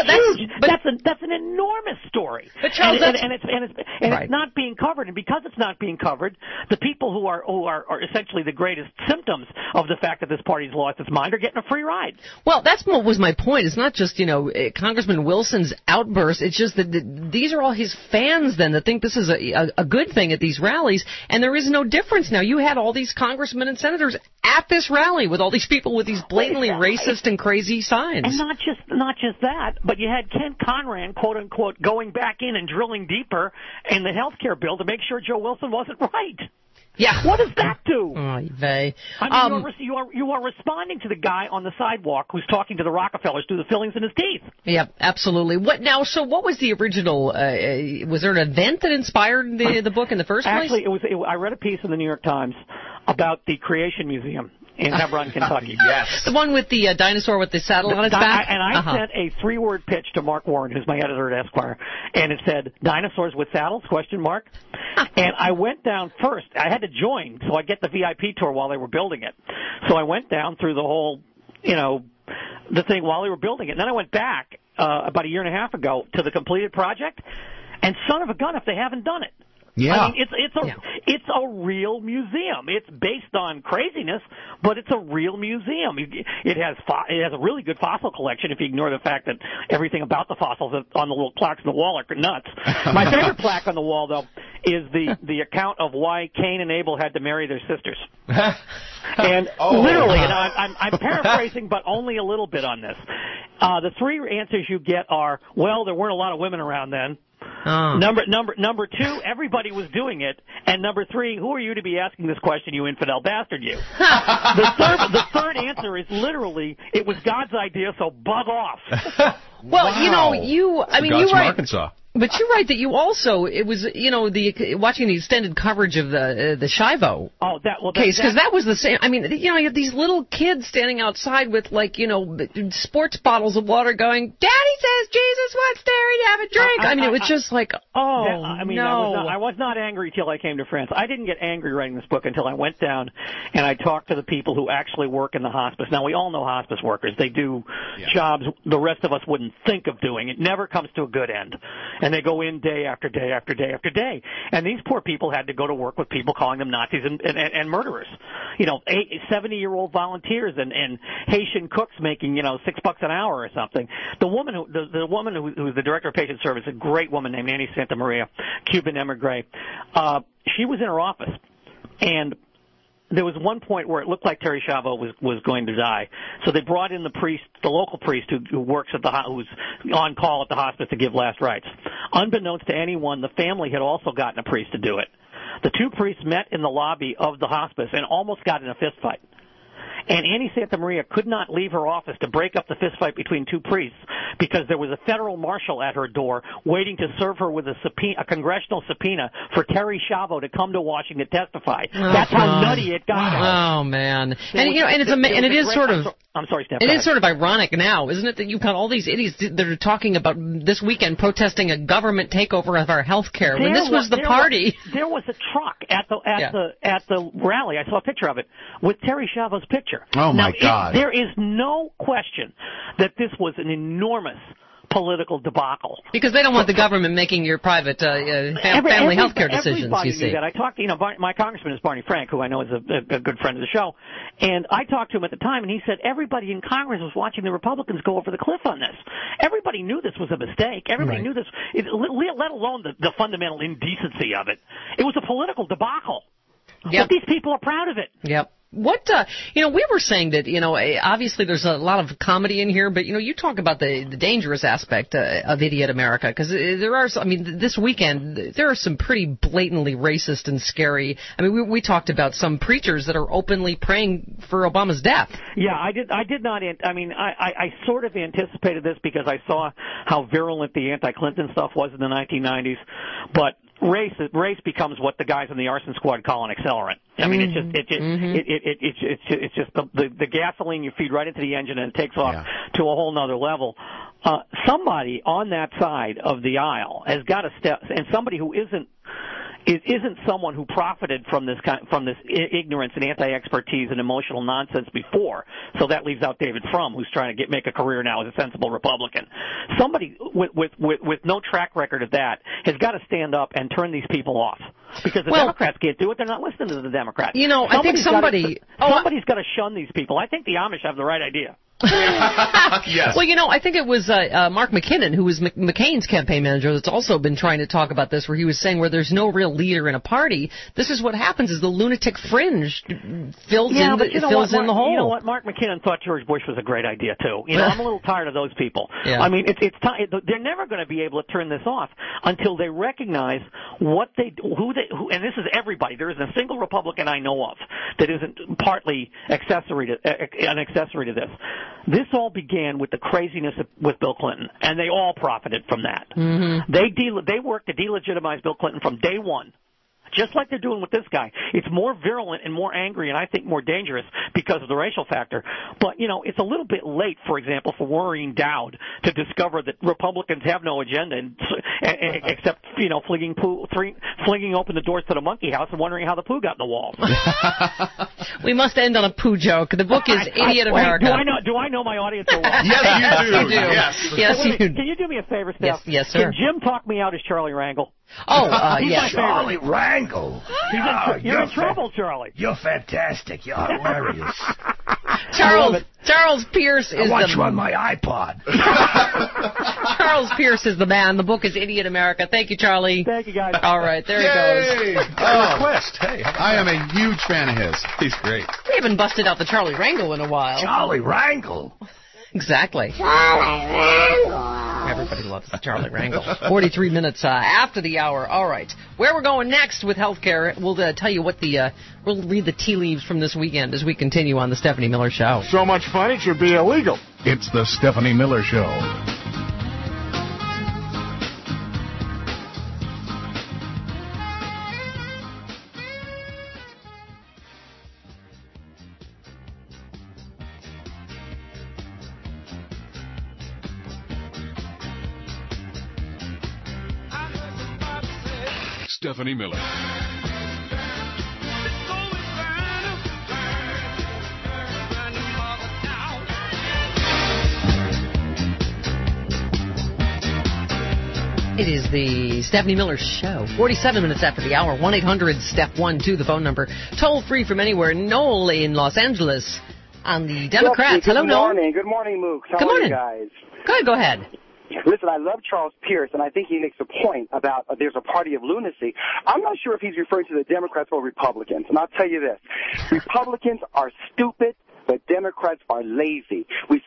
That's an enormous story. But Charles, it's not being covered. And because it's not being covered, the people who are essentially the greatest symptoms of the fact that this party's lost its mind are getting a free ride. Well, that's what was my point. It's not just Congressman Wilson's outburst. It's just that these are all his fans then that think this is a good thing at these rallies, and there is no difference now. You had all these congressmen and senators at this rally with all these people with these blatantly racist and crazy signs. And not just that, but you had Ken Conran, quote unquote, going back in and drilling deeper in the health care bill to make sure Joe Wilson wasn't right. Yeah. What does that do? I mean, you are responding to the guy on the sidewalk who's talking to the Rockefellers through the fillings in his teeth. Yeah, absolutely. So what was the original? Was there an event that inspired the book in the first place? Actually, I read a piece in the New York Times about the Creation Museum in Hebron, Kentucky. Yes. The one with the dinosaur with the saddle on its back? And I sent a 3-word pitch to Mark Warren, who's my editor at Esquire, and it said, "Dinosaurs with saddles?" ? And I went down first. I had to join so I get the VIP tour while they were building it. So I went down through the whole, the thing while they were building it. And then I went back about a year and a half ago to the completed project, and son of a gun if they haven't done it. Yeah. I mean, it's a real museum. It's based on craziness, but it's a real museum. It has a really good fossil collection if you ignore the fact that everything about the fossils on the little plaques on the wall are nuts. My favorite plaque on the wall, though, is the account of why Cain and Abel had to marry their sisters. And literally, and I'm paraphrasing, but only a little bit on this. The 3 answers you get are, well, there weren't a lot of women around then. Number 2, everybody was doing it, and number 3, who are you to be asking this question, you infidel bastard, you? The third answer is literally, it was God's idea, so bug off. Well, you God's from Arkansas. But you're right that you also, it was, watching the extended coverage of the Shivo case, because that was the same. I mean, you have these little kids standing outside with, sports bottles of water going, "Daddy says Jesus wants Terry to have a drink." I mean, it was just like, no. I was not angry till I came to France. I didn't get angry writing this book until I went down and I talked to the people who actually work in the hospice. Now, we all know hospice workers. They do jobs the rest of us wouldn't think of doing. It never comes to a good end. And they go in day after day after day after day. And these poor people had to go to work with people calling them Nazis and murderers. 70-year-old volunteers and Haitian cooks making, $6 an hour or something. The woman who's the director of patient service, a great woman named Annie Santa Maria, Cuban emigre, she was in her office. And there was one point where it looked like Terry Schiavo was going to die. So they brought in the local priest who works who's on call at the hospice to give last rites. Unbeknownst to anyone, the family had also gotten a priest to do it. The two priests met in the lobby of the hospice and almost got in a fist fight. And Annie Santamaria could not leave her office to break up the fistfight between two priests because there was a federal marshal at her door waiting to serve her with a congressional subpoena for Terry Schiavo to come to Washington to testify. That's how nutty it got. Oh man! And it is sort of. I'm sorry, Steph. It is sort of ironic now, isn't it, that you've got all these idiots that are talking about this weekend protesting a government takeover of our health care when this was the party. There was a truck at the rally. I saw a picture of it with Terry Schiavo's picture. Oh my God! There is no question that this was an enormous political debacle. Because they don't want the government making your private family health care decisions, everybody you see. Knew that. I talked to, my congressman is Barney Frank, who I know is a good friend of the show, and I talked to him at the time, and he said everybody in Congress was watching the Republicans go over the cliff on this. Everybody knew this was a mistake. Everybody knew this, let alone the fundamental indecency of it. It was a political debacle. But these people are proud of it. Yep. What, we were saying that, obviously there's a lot of comedy in here, but, you talk about the dangerous aspect of Idiot America, because there are, this weekend, there are some pretty blatantly racist and scary, we talked about some preachers that are openly praying for Obama's death. Yeah, I did not, I sort of anticipated this because I saw how virulent the anti-Clinton stuff was in the 1990s, but race becomes what the guys in the arson squad call an accelerant. It's just the gasoline you feed right into the engine and it takes off to a whole nother level. Somebody on that side of the aisle has got to step, and somebody who isn't someone who profited from this ignorance and anti-expertise and emotional nonsense before. So that leaves out David Frum, who's trying to make a career now as a sensible Republican. Somebody with no track record of that has got to stand up and turn these people off. Because the Democrats can't do it. They're not listening to the Democrats. I think somebody's got to shun these people. I think the Amish have the right idea. Yes. Well, I think it was Mark McKinnon, who was McCain's campaign manager, that's also been trying to talk about this, where he was saying where there's no real leader in a party, this is what happens, is the lunatic fringe fills in the hole. You know what? Mark McKinnon thought George Bush was a great idea, too. I'm a little tired of those people. Yeah. It's time. They're never going to be able to turn this off until they recognize who, and this is everybody. There isn't a single Republican I know of that isn't partly an accessory to this. This all began with the craziness with Bill Clinton, and they all profited from that. Mm-hmm. They worked to delegitimize Bill Clinton from day one. Just like they're doing with this guy. It's more virulent and more angry and I think more dangerous because of the racial factor. But, it's a little bit late, for example, for Maureen Dowd to discover that Republicans have no agenda except, flinging open the doors to the monkey house and wondering how the poo got in the wall. We must end on a poo joke. The book is Idiot America. Do I know my audience so well? Yes, you do. Yes, you do. Can you do me a favor, Steph? Yes, sir. Can Jim talk me out as Charlie Rangel? Yes. Charlie Rangel. You're in trouble, Charlie. You're fantastic. You're hilarious. Charles Pierce is you on my iPod. Charles Pierce is the man. The book is Idiot America. Thank you, Charlie. Thank you, guys. All right, there he goes. Request. Hey, I am a huge fan of his. He's great. We haven't busted out the Charlie Rangel in a while. Charlie Rangel. Exactly. Charlie Rangel. Everybody loves Charlie Rangel. 43 minutes after the hour. All right. Where we're going next with healthcare, we'll tell you what we'll read the tea leaves from this weekend as we continue on the Stephanie Miller Show. So much fun, it should be illegal. It's the Stephanie Miller Show. Stephanie Miller. It is the Stephanie Miller Show. 47 minutes after the hour. 1-800-STEP-12, the phone number. Toll free from anywhere. Noel in Los Angeles on the Democrats. Hello, Noel. Good morning, Mook. Good morning, guys. Go ahead. Listen, I love Charles Pierce, and I think he makes a point about there's a party of lunacy. I'm not sure if he's referring to the Democrats or Republicans, and I'll tell you this. Republicans are stupid, but Democrats are lazy. We sit back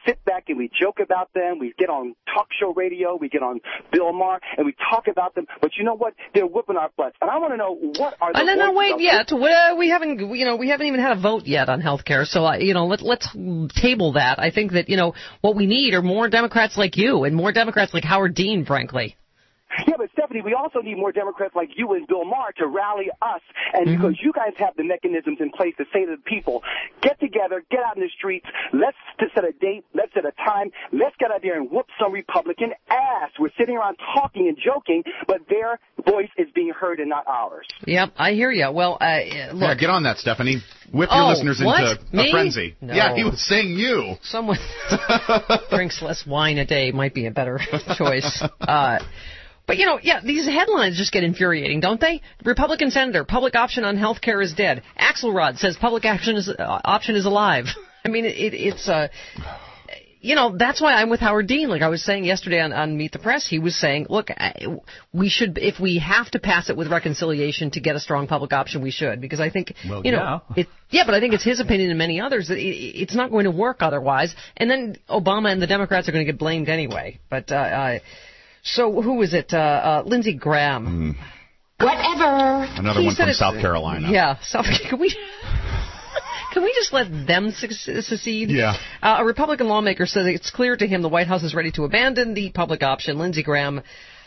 and we joke about them. We get on talk show radio. We get on Bill Maher, and we talk about them. But you know what? They're whooping our butts. And I want to know, what are the no, wait yet. We haven't even had a vote yet on health care. So, let's table that. I think that, what we need are more Democrats like you and more Democrats like Howard Dean, frankly. Yeah, but Stephanie, we also need more Democrats like you and Bill Maher to rally us, and because you guys have the mechanisms in place to say to the people, get together, get out in the streets, let's set a date, let's set a time, let's get out there and whoop some Republican ass. We're sitting around talking and joking, but their voice is being heard and not ours. Yep, I hear you. Well, look. Yeah, get on that, Stephanie. Whip your listeners into a frenzy. No. Yeah, he was saying you. Someone drinks less wine a day might be a better choice. But, these headlines just get infuriating, don't they? Republican senator, public option on health care is dead. Axelrod says public option is alive. I mean, it's that's why I'm with Howard Dean. Like I was saying yesterday on Meet the Press, he was saying, look, we should, if we have to pass it with reconciliation to get a strong public option, we should. Because I think, but I think it's his opinion and many others that it's not going to work otherwise. And then Obama and the Democrats are going to get blamed anyway. But, so who was it? Lindsey Graham. Whatever. Another one from South Carolina. Yeah. Can we just let them secede? Yeah. A Republican lawmaker said it's clear to him the White House is ready to abandon the public option. Lindsey Graham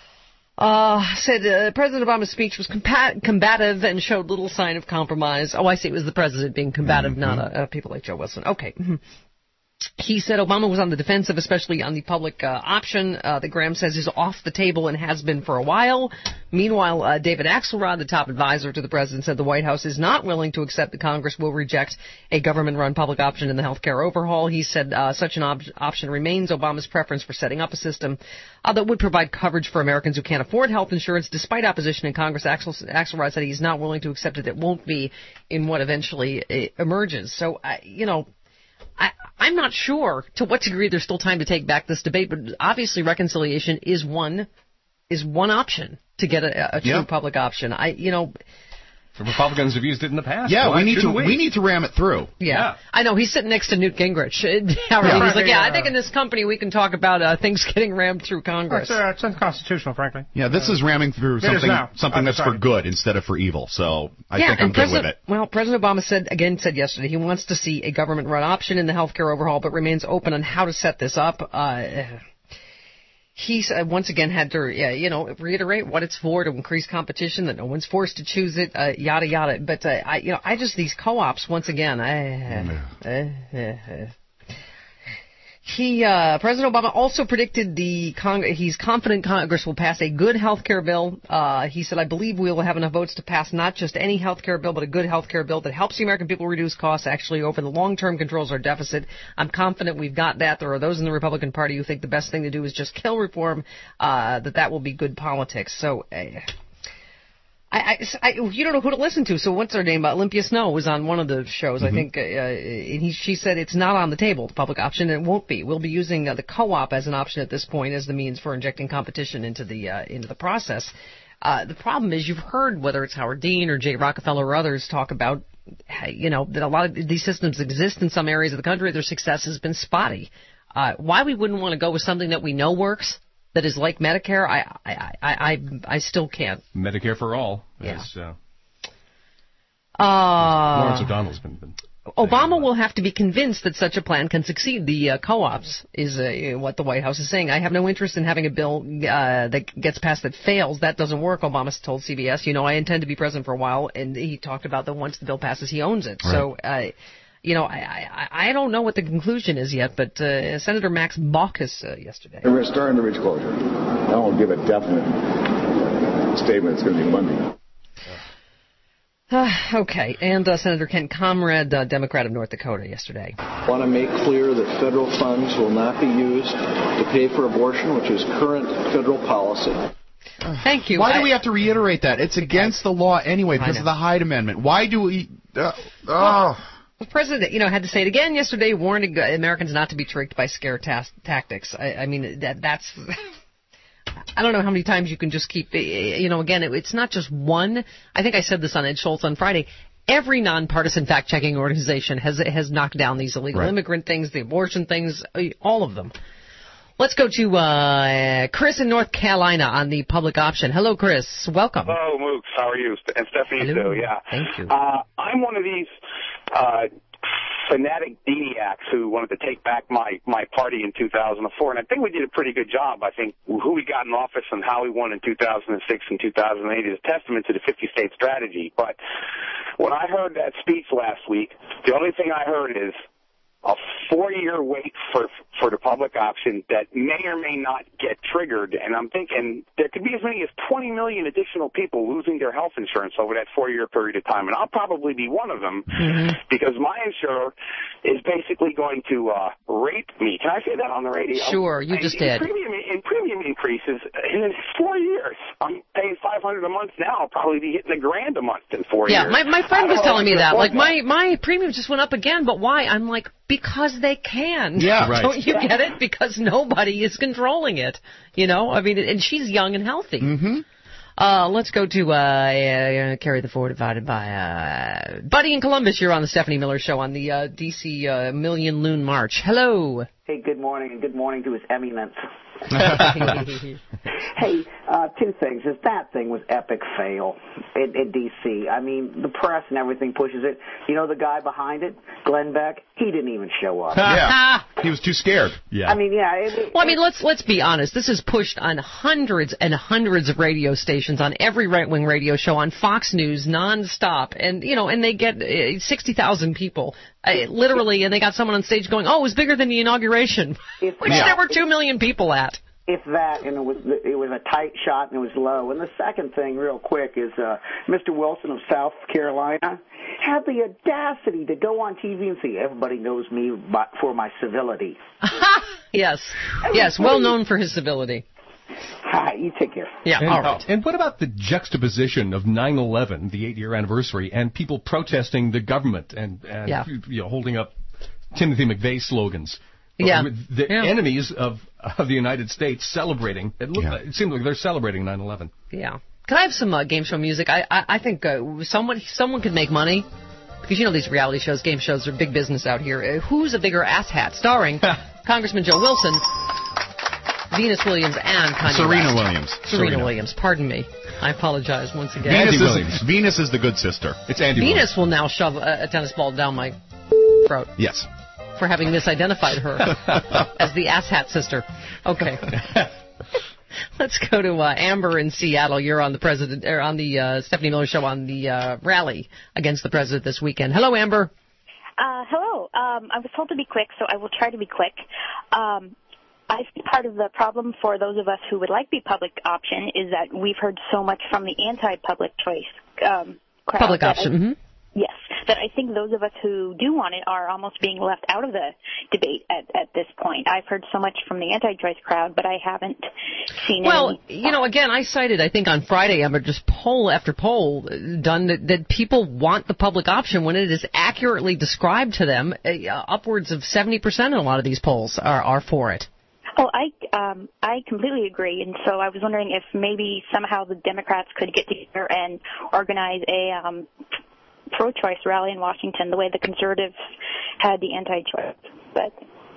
said President Obama's speech was combative and showed little sign of compromise. Oh, I see. It was the president being combative, not people like Joe Wilson. Okay. He said Obama was on the defensive, especially on the public option that Graham says is off the table and has been for a while. Meanwhile, David Axelrod, the top advisor to the president, said the White House is not willing to accept that Congress will reject a government-run public option in the health care overhaul. He said such an option remains Obama's preference for setting up a system that would provide coverage for Americans who can't afford health insurance. Despite opposition in Congress, Axelrod said he's not willing to accept it. It won't be in what eventually emerges. So, I'm not sure to what degree there's still time to take back this debate, but obviously reconciliation is one option to get a true public option. The Republicans have used it in the past. Yeah, we need to ram it through. Yeah. I know, he's sitting next to Newt Gingrich. He's like, I think in this company we can talk about things getting rammed through Congress. It's unconstitutional, frankly. Yeah, this is ramming through something that's for good instead of for evil. So I think I'm good with it. Well, President Obama said yesterday he wants to see a government-run option in the health care overhaul, but remains open on how to set this up. He once again had to, reiterate what it's for, to increase competition, that no one's forced to choose it, yada yada. But these co-ops once again. President Obama also predicted he's confident Congress will pass a good health care bill. He said, I believe we will have enough votes to pass not just any health care bill, but a good health care bill that helps the American people reduce costs, actually over the long term controls our deficit. I'm confident we've got that. There are those in the Republican Party who think the best thing to do is just kill reform, that will be good politics. So, you don't know who to listen to. So what's her name? Olympia Snow was on one of the shows, I think, and she said it's not on the table, the public option, and it won't be. We'll be using the co-op as an option at this point as the means for injecting competition into the process. The problem is you've heard, whether it's Howard Dean or Jay Rockefeller or others, talk about, that a lot of these systems exist in some areas of the country. Their success has been spotty. Why we wouldn't want to go with something that we know works, that is like Medicare, I still can't. Medicare for all. Yeah. Lawrence O'Donnell's been Obama will have to be convinced that such a plan can succeed. The co-ops is what the White House is saying. I have no interest in having a bill that gets passed that fails. That doesn't work, Obama told CBS. I intend to be president for a while, and he talked about that once the bill passes, he owns it. Right. So, I don't know what the conclusion is yet, but Senator Max Baucus yesterday. We're starting to reach closure. I won't give a definite statement. It's going to be Monday. Okay, and Senator Kent Comrade, Democrat of North Dakota, yesterday. I want to make clear that federal funds will not be used to pay for abortion, which is current federal policy. Thank you. Why do we have to reiterate that? It's against the law anyway because of the Hyde Amendment. Why do we... The president, had to say it again yesterday, warning Americans not to be tricked by scare tactics. I mean, that's... I don't know how many times you can just keep... again, it's not just one. I think I said this on Ed Schultz on Friday. Every nonpartisan fact-checking organization has knocked down these illegal immigrant things, the abortion things, all of them. Let's go to Chris in North Carolina on the public option. Hello, Chris. Welcome. Hello, Mooks. How are you? And Stephanie, too. Yeah. Thank you. I'm one of these fanatic deniacs who wanted to take back my party in 2004, and I think we did a pretty good job. I think who we got in office and how we won in 2006 and 2008 is a testament to the 50-state strategy. But when I heard that speech last week, the only thing I heard is a 4-year wait for the public option that may or may not get triggered. And I'm thinking there could be as many as 20 million additional people losing their health insurance over that 4-year period of time. And I'll probably be one of them because my insurer is basically going to rape me. Can I say that on the radio? Sure, you just did. Premium increases in 4 years. I'm paying $500 a month now. I'll probably be hitting $1,000 a month in 4 years. Yeah, my friend was telling me that. Like, my premium just went up again, but why? I'm like, because they can. Yeah, right. Don't you get it? Because nobody is controlling it. You know, I mean, and she's young and healthy. Let's go to carry the forward divided by Buddy in Columbus. You're on the Stephanie Miller Show on the D.C. Million Loon March. Hello. Hey, good morning, and good morning to His Eminence. Hey, two things. That thing was epic fail in D.C. I mean, the press and everything pushes it. You know the guy behind it, Glenn Beck? He didn't even show up. Yeah, he was too scared. Yeah. I mean, yeah. Well, I mean, let's be honest. This is pushed on hundreds and hundreds of radio stations, on every right-wing radio show, on Fox News, nonstop, and and they get 60,000 people. Literally, and they got someone on stage going, "Oh, it was bigger than the inauguration," which there were 2 million people at. If that, and it was a tight shot and it was low. And the second thing, real quick, is Mr. Wilson of South Carolina had the audacity to go on TV and say, "Everybody knows me for my civility." Yes, well known for his civility. Hi, you take care. Yeah, all right. And what about the juxtaposition of 9/11, the 8-year anniversary, and people protesting the government and holding up Timothy McVeigh slogans? The enemies of the United States celebrating. It seems like they're celebrating 9/11. Yeah. Can I have some game show music? I think someone could make money. Because these reality shows, game shows are big business out here. Who's a bigger asshat? Starring Congressman Joe Wilson, Venus Williams, and Kanye Serena West. Williams. Serena Williams. Pardon me. I apologize once again. Venus is the good sister. It's Andy Venus will now shove a tennis ball down my throat. Yes. For having misidentified her as the asshat sister. Okay. Let's go to Amber in Seattle. You're on the Stephanie Miller Show on the rally against the president this weekend. Hello, Amber. Hello. I was told to be quick, so I will try to be quick. I think part of the problem for those of us who would like the public option is that we've heard so much from the anti-public choice crowd. Public option. Yes, that I think those of us who do want it are almost being left out of the debate at this point. I've heard so much from the anti-choice crowd, but I haven't seen any. Again, I cited, I think on Friday, Amber, just poll after poll done that people want the public option when it is accurately described to them. Upwards of 70% in a lot of these polls are for it. Oh, I completely agree, and so I was wondering if maybe somehow the Democrats could get together and organize a pro-choice rally in Washington, the way the conservatives had the anti-choice. But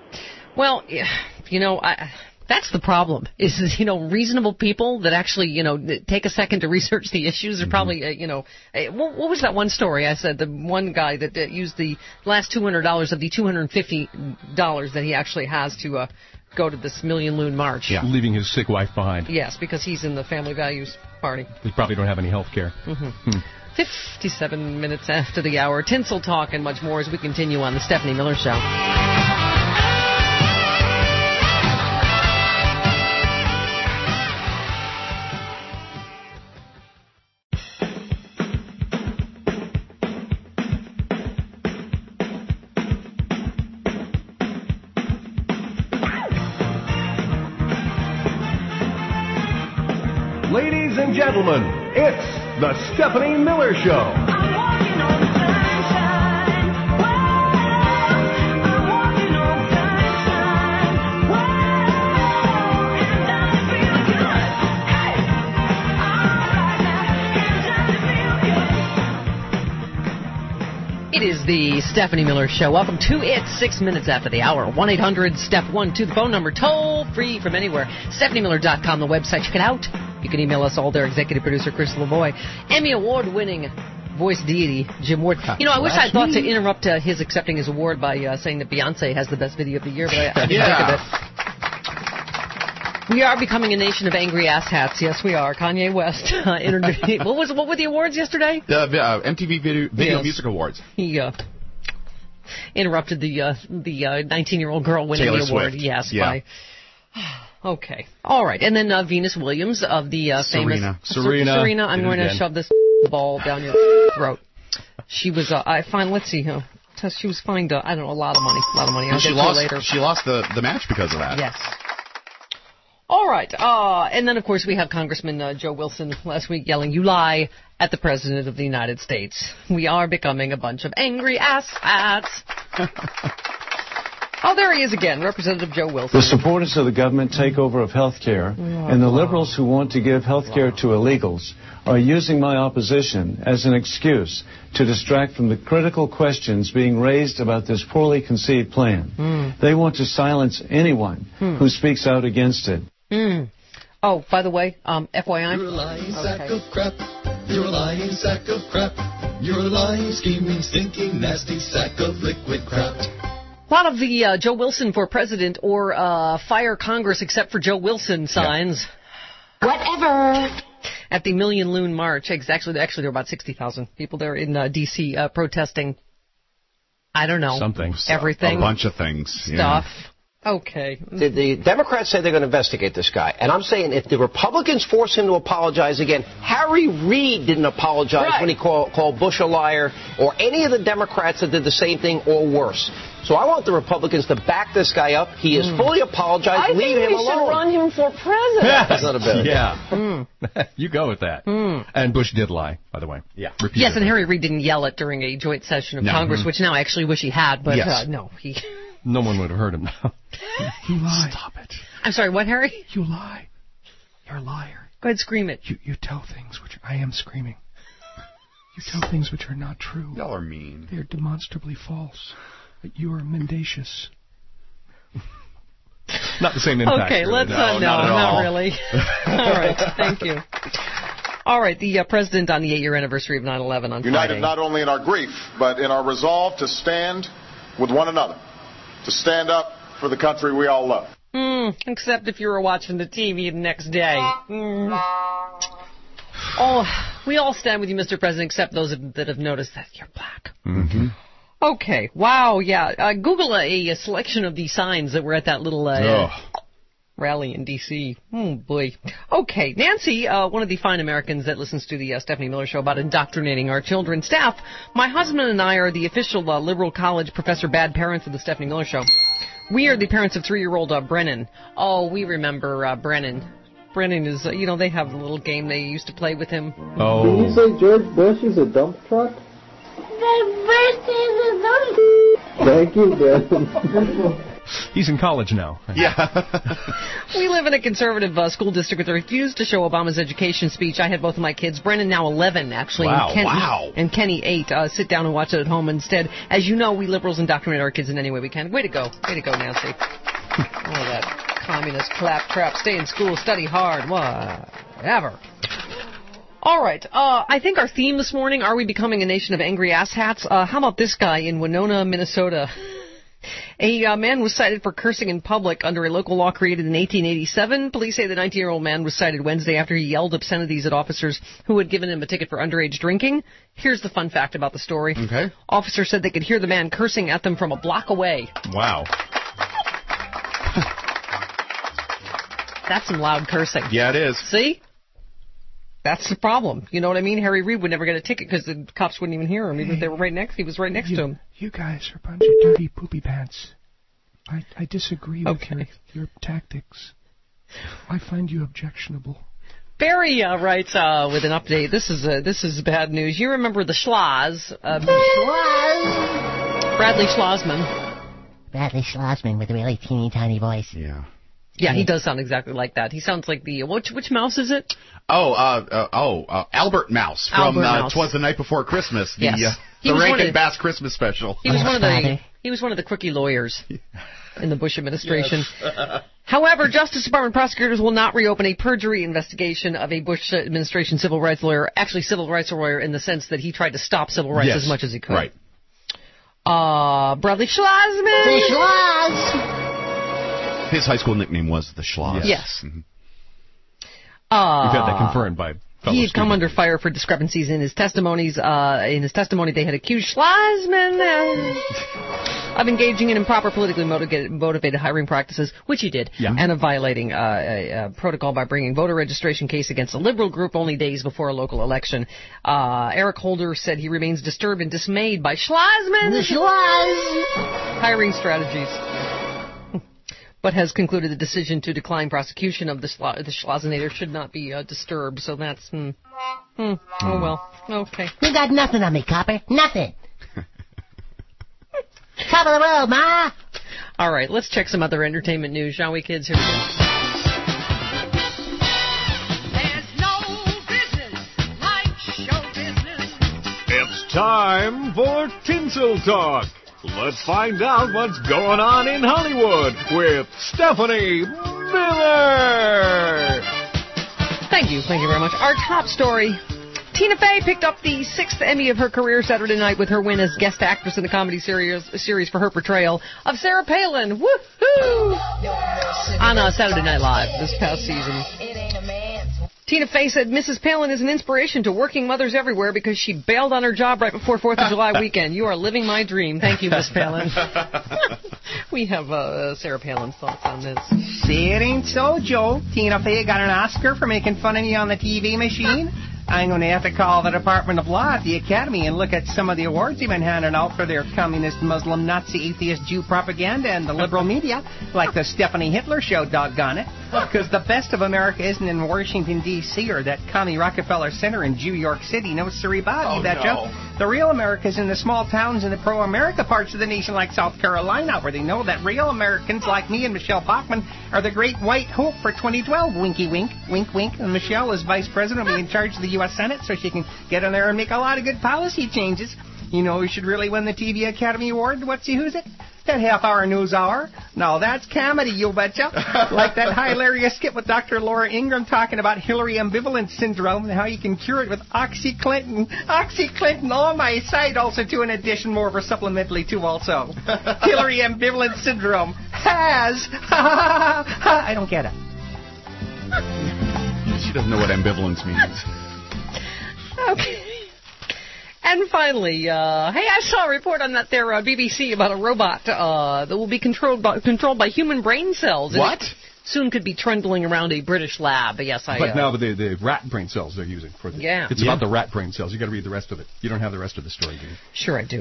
that's the problem. Is reasonable people that actually take a second to research the issues are probably what was that one story I said, the one guy that used the last $200 of the $250 that he actually has to go to this Million Loon March. Yeah, leaving his sick wife behind. Yes, because he's in the Family Values Party. They probably don't have any health care. 57 minutes after the hour. Tinsel talk and much more as we continue on the Stephanie Miller Show. Ladies and gentlemen, it's the Stephanie Miller Show. the Stephanie Miller Show. Welcome to it, 6 minutes after the hour. 1-800-STEP-1-2, the phone number, toll free from anywhere. StephanieMiller.com, the website. Check it out. You can email us all there. Executive producer Chris Lavoie. Emmy Award-winning voice deity Jim Ward. You know, I wish I thought to interrupt his accepting his award by saying that Beyonce has the best video of the year, but I didn't think of it. We are becoming a nation of angry asshats. Yes, we are. Kanye West. What were the awards yesterday? The MTV Video Music Awards. He interrupted the 19-year-old girl winning Taylor the award. Swift. Yes, yeah. Okay. All right. And then Venus Williams of the famous... Serena. I'm going to shove this ball down your throat. She was... let's see. She was fined, I don't know, a lot of money. I'll get to it later. She lost the match because of that. Yes. All right. And then, of course, we have Congressman Joe Wilson last week yelling, "You lie," at the President of the United States. We are becoming a bunch of angry asshats. Oh, there he is again, Representative Joe Wilson. The supporters of the government takeover of health care and the liberals who want to give health care to illegals are using my opposition as an excuse to distract from the critical questions being raised about this poorly conceived plan. They want to silence anyone who speaks out against it. Oh, by the way, FYI. You're a lying sack of crap. You're a lying sack of crap. You're a lying, scheming, stinking, nasty sack of liquid crap. A lot of the Joe Wilson for president or fire Congress except for Joe Wilson signs. Yeah. Whatever. At the Million Loon March. Actually, there were about 60,000 people there in D.C. Protesting, I don't know. Something. Everything. A bunch of things. Stuff. Yeah. Okay. The Democrats say they're going to investigate this guy. And I'm saying if the Republicans force him to apologize again, Harry Reid didn't apologize when he called Bush a liar, or any of the Democrats that did the same thing or worse. So I want the Republicans to back this guy up. He has fully apologized. Leave him alone. I think we should run him for president. That's not a bad idea. Yeah. You go with that. And Bush did lie, by the way. Yeah. Repeatedly. Yes, and Harry Reid didn't yell it during a joint session of Congress, which now I actually wish he had, but no, he... No one would have heard him now. You lie. Stop it. I'm sorry, what, Harry? You lie. You're a liar. Go ahead, scream it. You tell things which... I am screaming. You tell things which are not true. Y'all are mean. They are demonstrably false. You are mendacious. Not the same impact. Okay, let's... not really. All right, thank you. All right, the president on the 8-year anniversary of 9/11 on United Friday. not only in our grief, but in our resolve to stand with one another, to stand up for the country we all love. Except if you were watching the TV the next day. Oh, we all stand with you, Mr. President, except those that have noticed that you're black. Mm-hmm. Okay, wow, yeah. Google a selection of the signs that were at that little rally in D.C. Oh, boy. Okay, Nancy, one of the fine Americans that listens to the Stephanie Miller Show about indoctrinating our children. Staff, my husband and I are the official liberal college professor bad parents of the Stephanie Miller Show. We are the parents of 3-year-old Brennan. Oh, we remember Brennan. Brennan is, they have a little game they used to play with him. Oh. Did you say George Bush is a dump truck? Thank you, Brennan. He's in college now. Yeah. We live in a conservative school district that refused to show Obama's education speech. I had both of my kids, Brennan now 11, actually, and Kenny 8, sit down and watch it at home instead. As you know, we liberals indoctrinate our kids in any way we can. Way to go, Nancy. All that communist claptrap. Stay in school, study hard, whatever. All right. I think our theme this morning, are we becoming a nation of angry asshats? How about this guy in Winona, Minnesota? A man was cited for cursing in public under a local law created in 1887. Police say the 19-year-old man was cited Wednesday after he yelled obscenities at officers who had given him a ticket for underage drinking. Here's the fun fact about the story. Okay. Officers said they could hear the man cursing at them from a block away. Wow. That's some loud cursing. Yeah, it is. See? That's the problem. You know what I mean? Harry Reid would never get a ticket because the cops wouldn't even hear him, even if they were he was right next to him. You guys are a bunch of dirty poopy pants. I disagree with your tactics. I find you objectionable. Barry writes with an update. This is bad news. You remember the Schloss? Bradley Schlossman. Bradley Schlossman with a really teeny tiny voice. Yeah. Yeah, he does sound exactly like that. He sounds like the which mouse is it? Albert Mouse from 'Twas the Night Before Christmas. Yes. The Rankin Bass Christmas special. He was one of the crooky lawyers in the Bush administration. Yes. However, Justice Department prosecutors will not reopen a perjury investigation of a Bush administration civil rights lawyer, actually civil rights lawyer in the sense that he tried to stop civil rights as much as he could. Right. Bradley Schlossman. The Schloss. His high school nickname was the Schloss. Yes. We've had that confirmed by he had come under fire for discrepancies in his testimonies. In his testimony, they had accused Schlossman of engaging in improper politically motivated hiring practices, which he did, and of violating a protocol by bringing voter registration case against a liberal group only days before a local election. Eric Holder said he remains disturbed and dismayed by Schlossman's hiring strategies, but has concluded the decision to decline prosecution of the Schlossinator should not be disturbed. So that's, oh well, okay. You got nothing on me, copper. Nothing. Top of the world, Ma. All right, let's check some other entertainment news, shall we, kids? Here we go. There's no business like show business. It's time for Tinsel Talk. Let's find out what's going on in Hollywood with Stephanie Miller. Thank you very much. Our top story. Tina Fey picked up the 6th Emmy of her career Saturday night with her win as guest actress in the comedy series for her portrayal of Sarah Palin. Woohoo! On Saturday Night Live this past season. Tina Fey said Mrs. Palin is an inspiration to working mothers everywhere because she bailed on her job right before 4th of July weekend. You are living my dream. Thank you, Miss Palin. We have Sarah Palin's thoughts on this. See, it ain't so, Joe. Tina Fey got an Oscar for making fun of you on the TV machine. I'm going to have to call the Department of Law at the Academy and look at some of the awards you've been handing out for their communist, Muslim, Nazi, atheist, Jew propaganda and the liberal media, like the Stephanie Hitler show, doggone it. Because the best of America isn't in Washington, D.C. or that commie Rockefeller Center in New York City. No, siree, Bob, you betcha. No. The real America's in the small towns and the pro-America parts of the nation like South Carolina, where they know that real Americans like me and Michelle Bachmann are the great white hope for 2012. Winky wink, wink wink. And Michelle, as vice president, will be in charge of the U.S. Senate, so she can get in there and make a lot of good policy changes. You know who should really win the TV Academy Award? Who's it? That half-hour news hour. No, that's comedy, you betcha. Like that hilarious skit with Dr. Laura Ingraham talking about Hillary ambivalence syndrome and how you can cure it with OxyClinton. OxyClinton on my side also, too, in addition, more for supplementally, too, also. Hillary ambivalence syndrome has. I don't get it. She doesn't know what ambivalence means. Okay. And finally, hey, I saw a report on that there BBC about a robot that will be controlled by human brain cells. What? Soon could be trundling around a British lab. Yes, But now the rat brain cells they're using for the... Yeah. It's about the rat brain cells. You got to read the rest of it. You don't have the rest of the story, do you? Sure I do.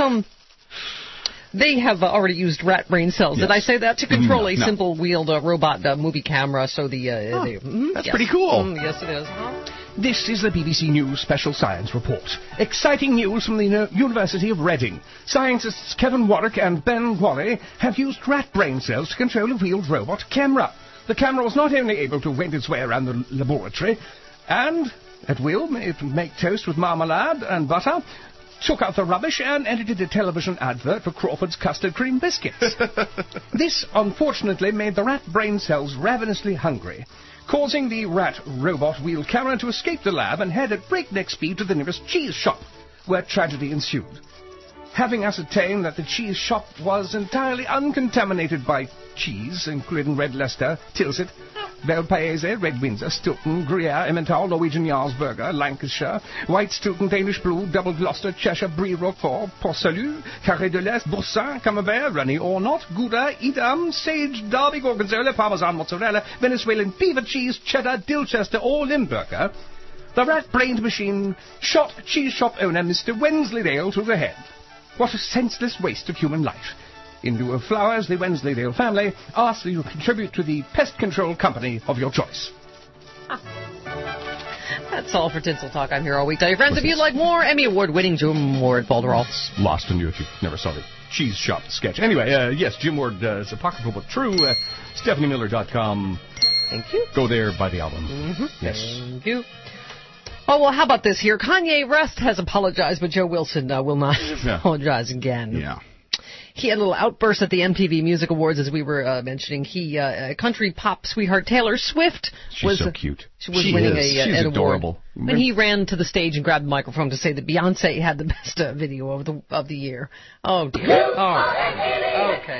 They have already used rat brain cells. Yes. Did I say that? To control a simple-wheeled robot movie camera. So that's pretty cool. Yes, it is. This is the BBC News Special Science Report. Exciting news from the University of Reading. Scientists Kevin Warwick and Ben Wally have used rat brain cells to control a wheeled robot camera. The camera was not only able to wend its way around the laboratory, and at will make toast with marmalade and butter, took out the rubbish and edited a television advert for Crawford's custard cream biscuits. This, unfortunately, made the rat brain cells ravenously hungry, causing the rat robot wheeled camera to escape the lab and head at breakneck speed to the nearest cheese shop, where tragedy ensued. Having ascertained that the cheese shop was entirely uncontaminated by cheese, including Red Leicester, Tilsit, Belpaese, Red Windsor, Stilton, Gruyere, Emmental, Norwegian Jarlsberger, Lancashire, White Stilton, Danish Blue, Double Gloucester, Cheshire, Brie, Roquefort, Port Salut, Carré de l'Est, Boursin, Camembert, Runny or Not, Gouda, Edam, Sage, Derby, Gorgonzola, Parmesan, Mozzarella, Venezuelan beaver cheese, Cheddar, Dilchester or Limburger, the rat-brained machine shot cheese shop owner Mr. Wensleydale through the head. What a senseless waste of human life. In lieu of flowers, the Wensleydale family asks you to contribute to the pest control company of your choice. That's all for Tinsel Talk. I'm here all week. Tell your friends if you'd like more Emmy Award-winning Jim Ward Balderall. Lost on you if you never saw the cheese shop sketch. Anyway, yes, Jim Ward is apocryphal but true. StephanieMiller.com. Thank you. Go there, buy the album. Mm-hmm. Yes. Thank you. Oh, well, how about this here? Kanye West has apologized, but Joe Wilson will not apologize again. Yeah. He had a little outburst at the MTV Music Awards, as we were mentioning. Country pop sweetheart Taylor Swift She's so cute. She was winning She's an adorable. award. And he ran to the stage and grabbed the microphone to say that Beyonce had the best video of the year. Oh, dear. Oh, okay.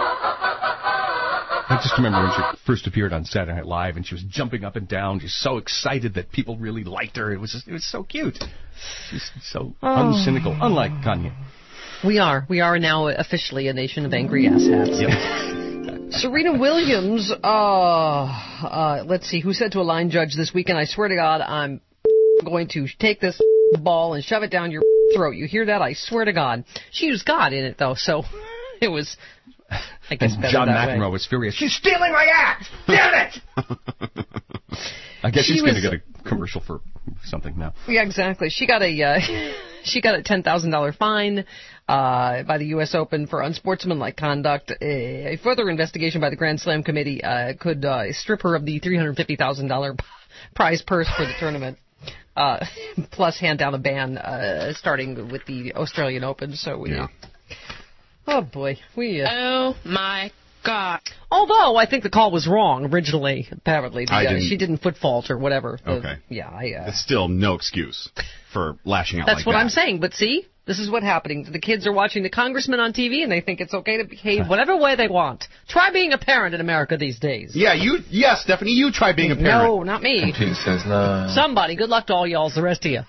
I just remember when she first appeared on Saturday Night Live, and she was jumping up and down, just so excited that people really liked her. It was so cute. She's so uncynical, unlike Kanye. We are now officially a nation of angry asshats. Yep. Serena Williams, let's see, who said to a line judge this weekend, I swear to God, I'm going to take this ball and shove it down your throat. You hear that? I swear to God. She used God in it, though, so it was, I guess, better John that McEnroe way. was furious. She's stealing my act! Damn it! I guess she's going to get a commercial for something now. Yeah, exactly. She got a $10,000 fine by the U.S. Open for unsportsmanlike conduct. A further investigation by the Grand Slam Committee could strip her of the $350,000 prize purse for the tournament, plus hand down a ban starting with the Australian Open. So oh boy, oh my God. Although I think the call was wrong originally. Apparently, she didn't foot fault or whatever. Okay. It's still no excuse for lashing out. That's like what that. I'm saying. But see, this is what's happening. The kids are watching the congressman on TV, and they think it's okay to behave whatever way they want. Try being a parent in America these days. Yeah, Stephanie, you try being a parent. No, not me. Says no. Somebody. Good luck to all y'all. The rest of you.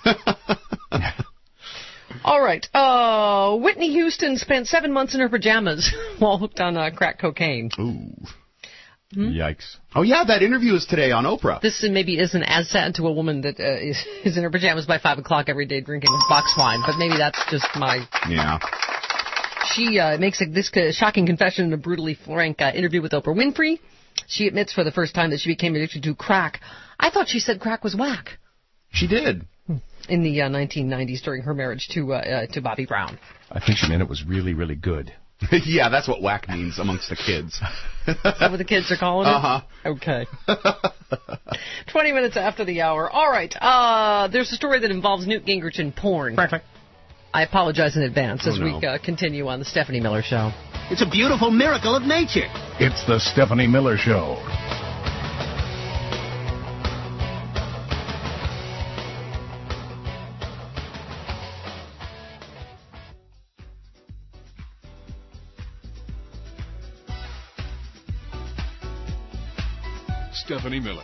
All right. Whitney Houston spent 7 months in her pajamas while hooked on crack cocaine. Ooh. Yikes. Oh, yeah, that interview is today on Oprah. This maybe isn't as sad to a woman that is in her pajamas by 5 o'clock every day drinking box wine, but maybe that's just my... Yeah. She makes this shocking confession in a brutally frank interview with Oprah Winfrey. She admits for the first time that she became addicted to crack. I thought she said crack was whack. She did. In the 1990s during her marriage to Bobby Brown. I think she meant it was really, really good. Yeah, that's what whack means amongst the kids. Is that what the kids are calling it? Uh-huh. Okay. 20 minutes after the hour. All right. There's a story that involves Newt Gingrich and porn. Perfect. I apologize in advance as we continue on the Stephanie Miller Show. It's a beautiful miracle of nature. It's the Stephanie Miller Show. Stephanie Miller.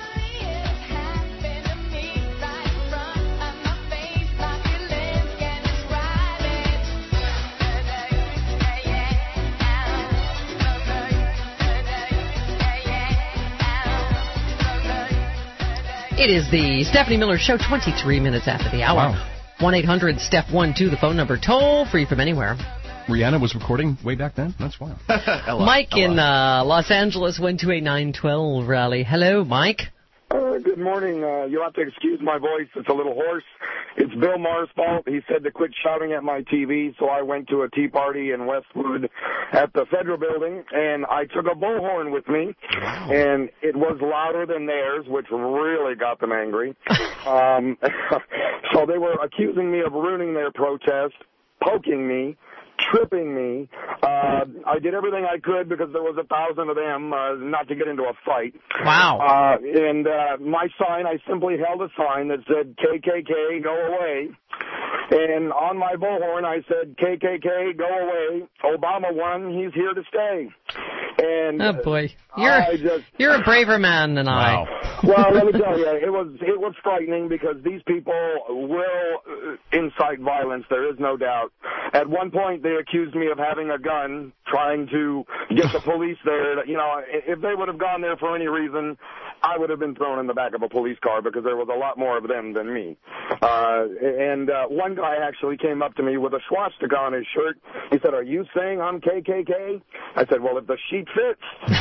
It is the Stephanie Miller Show, 23 minutes after the hour. Wow. 1-800-STEPH-12, the phone number, toll free from anywhere. Rihanna was recording way back then? That's wild. Mike in Los Angeles went to a 9/12 rally. Hello, Mike. Good morning. You'll have to excuse my voice. It's a little hoarse. It's Bill Maher's fault. He said to quit shouting at my TV, so I went to a tea party in Westwood at the Federal Building, and I took a bullhorn with me, and it was louder than theirs, which really got them angry. So they were accusing me of ruining their protest, poking me, tripping me. I did everything I could because there was 1,000 of them, not to get into a fight. Wow. And my sign, I simply held a sign that said, KKK, go away. And on my bullhorn, I said, KKK, go away. Obama won. He's here to stay. And oh, boy. You're a braver man than I. Well, let me tell you, it was frightening because these people will incite violence. There is no doubt. At one point, they accused me of having a gun, trying to get the police there. You know, if they would have gone there for any reason, I would have been thrown in the back of a police car because there was a lot more of them than me. And one guy actually came up to me with a swastika on his shirt. He said, "Are you saying I'm KKK?" I said, "Well, if the sheet fits."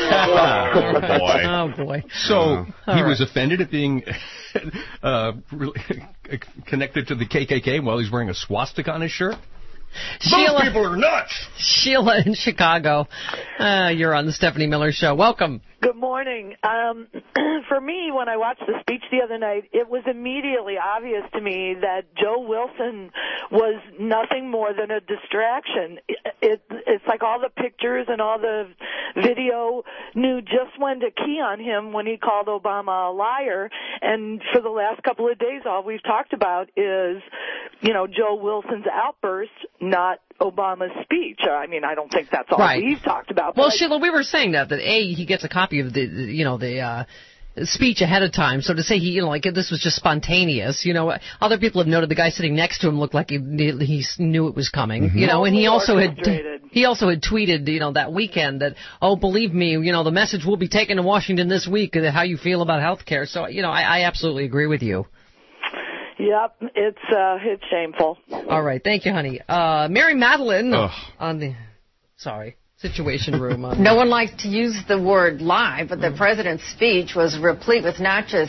Oh, boy. So he was offended at being connected to the KKK while he's wearing a swastika on his shirt? Those people are nuts. Sheila in Chicago. You're on the Stephanie Miller Show. Welcome. Good morning. For me, when I watched the speech the other night, it was immediately obvious to me that Joe Wilson was nothing more than a distraction. It's like all the pictures and all the video knew just when to key on him when he called Obama a liar. And for the last couple of days, all we've talked about is, Joe Wilson's outburst, not Obama's speech. I mean, I don't think that's all we've talked about. Well, Sheila, we were saying that he gets a copy of the speech ahead of time. So to say this was just spontaneous, other people have noted the guy sitting next to him looked like he knew it was coming, and he also had tweeted, that weekend that, oh, believe me, the message will be taken to Washington this week, how you feel about health care. So, I absolutely agree with you. Yep, it's shameful. All right, thank you, honey. Mary Madeline on the Situation Room. No one likes to use the word lie, but the president's speech was replete with not just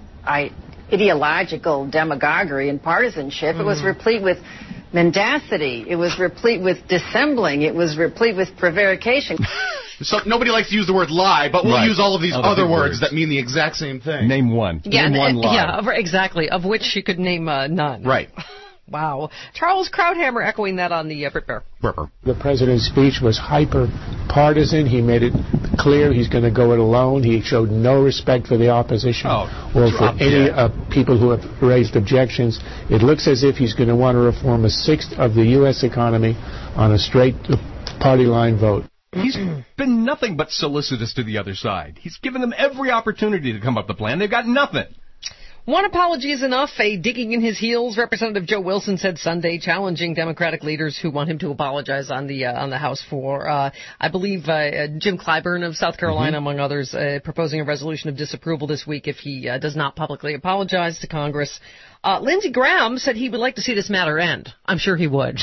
ideological demagoguery and partisanship. It was replete with mendacity. It was replete with dissembling. It was replete with prevarication. So nobody likes to use the word lie, but we'll use all of these other words that mean the exact same thing. Name one. Yeah, name one lie. Yeah, exactly, of which you could name none. Right. Wow. Charles Krauthammer echoing that on the Brit Bear. The president's speech was hyper-partisan. He made it clear he's going to go it alone. He showed no respect for the opposition or for any people who have raised objections. It looks as if he's going to want to reform a sixth of the U.S. economy on a straight party line vote. He's been nothing but solicitous to the other side. He's given them every opportunity to come up with a plan. They've got nothing. One apology is enough. A digging in his heels, Representative Joe Wilson said Sunday, challenging Democratic leaders who want him to apologize on the House floor. I believe Jim Clyburn of South Carolina, among others, proposing a resolution of disapproval this week if he does not publicly apologize to Congress. Lindsey Graham said he would like to see this matter end. I'm sure he would.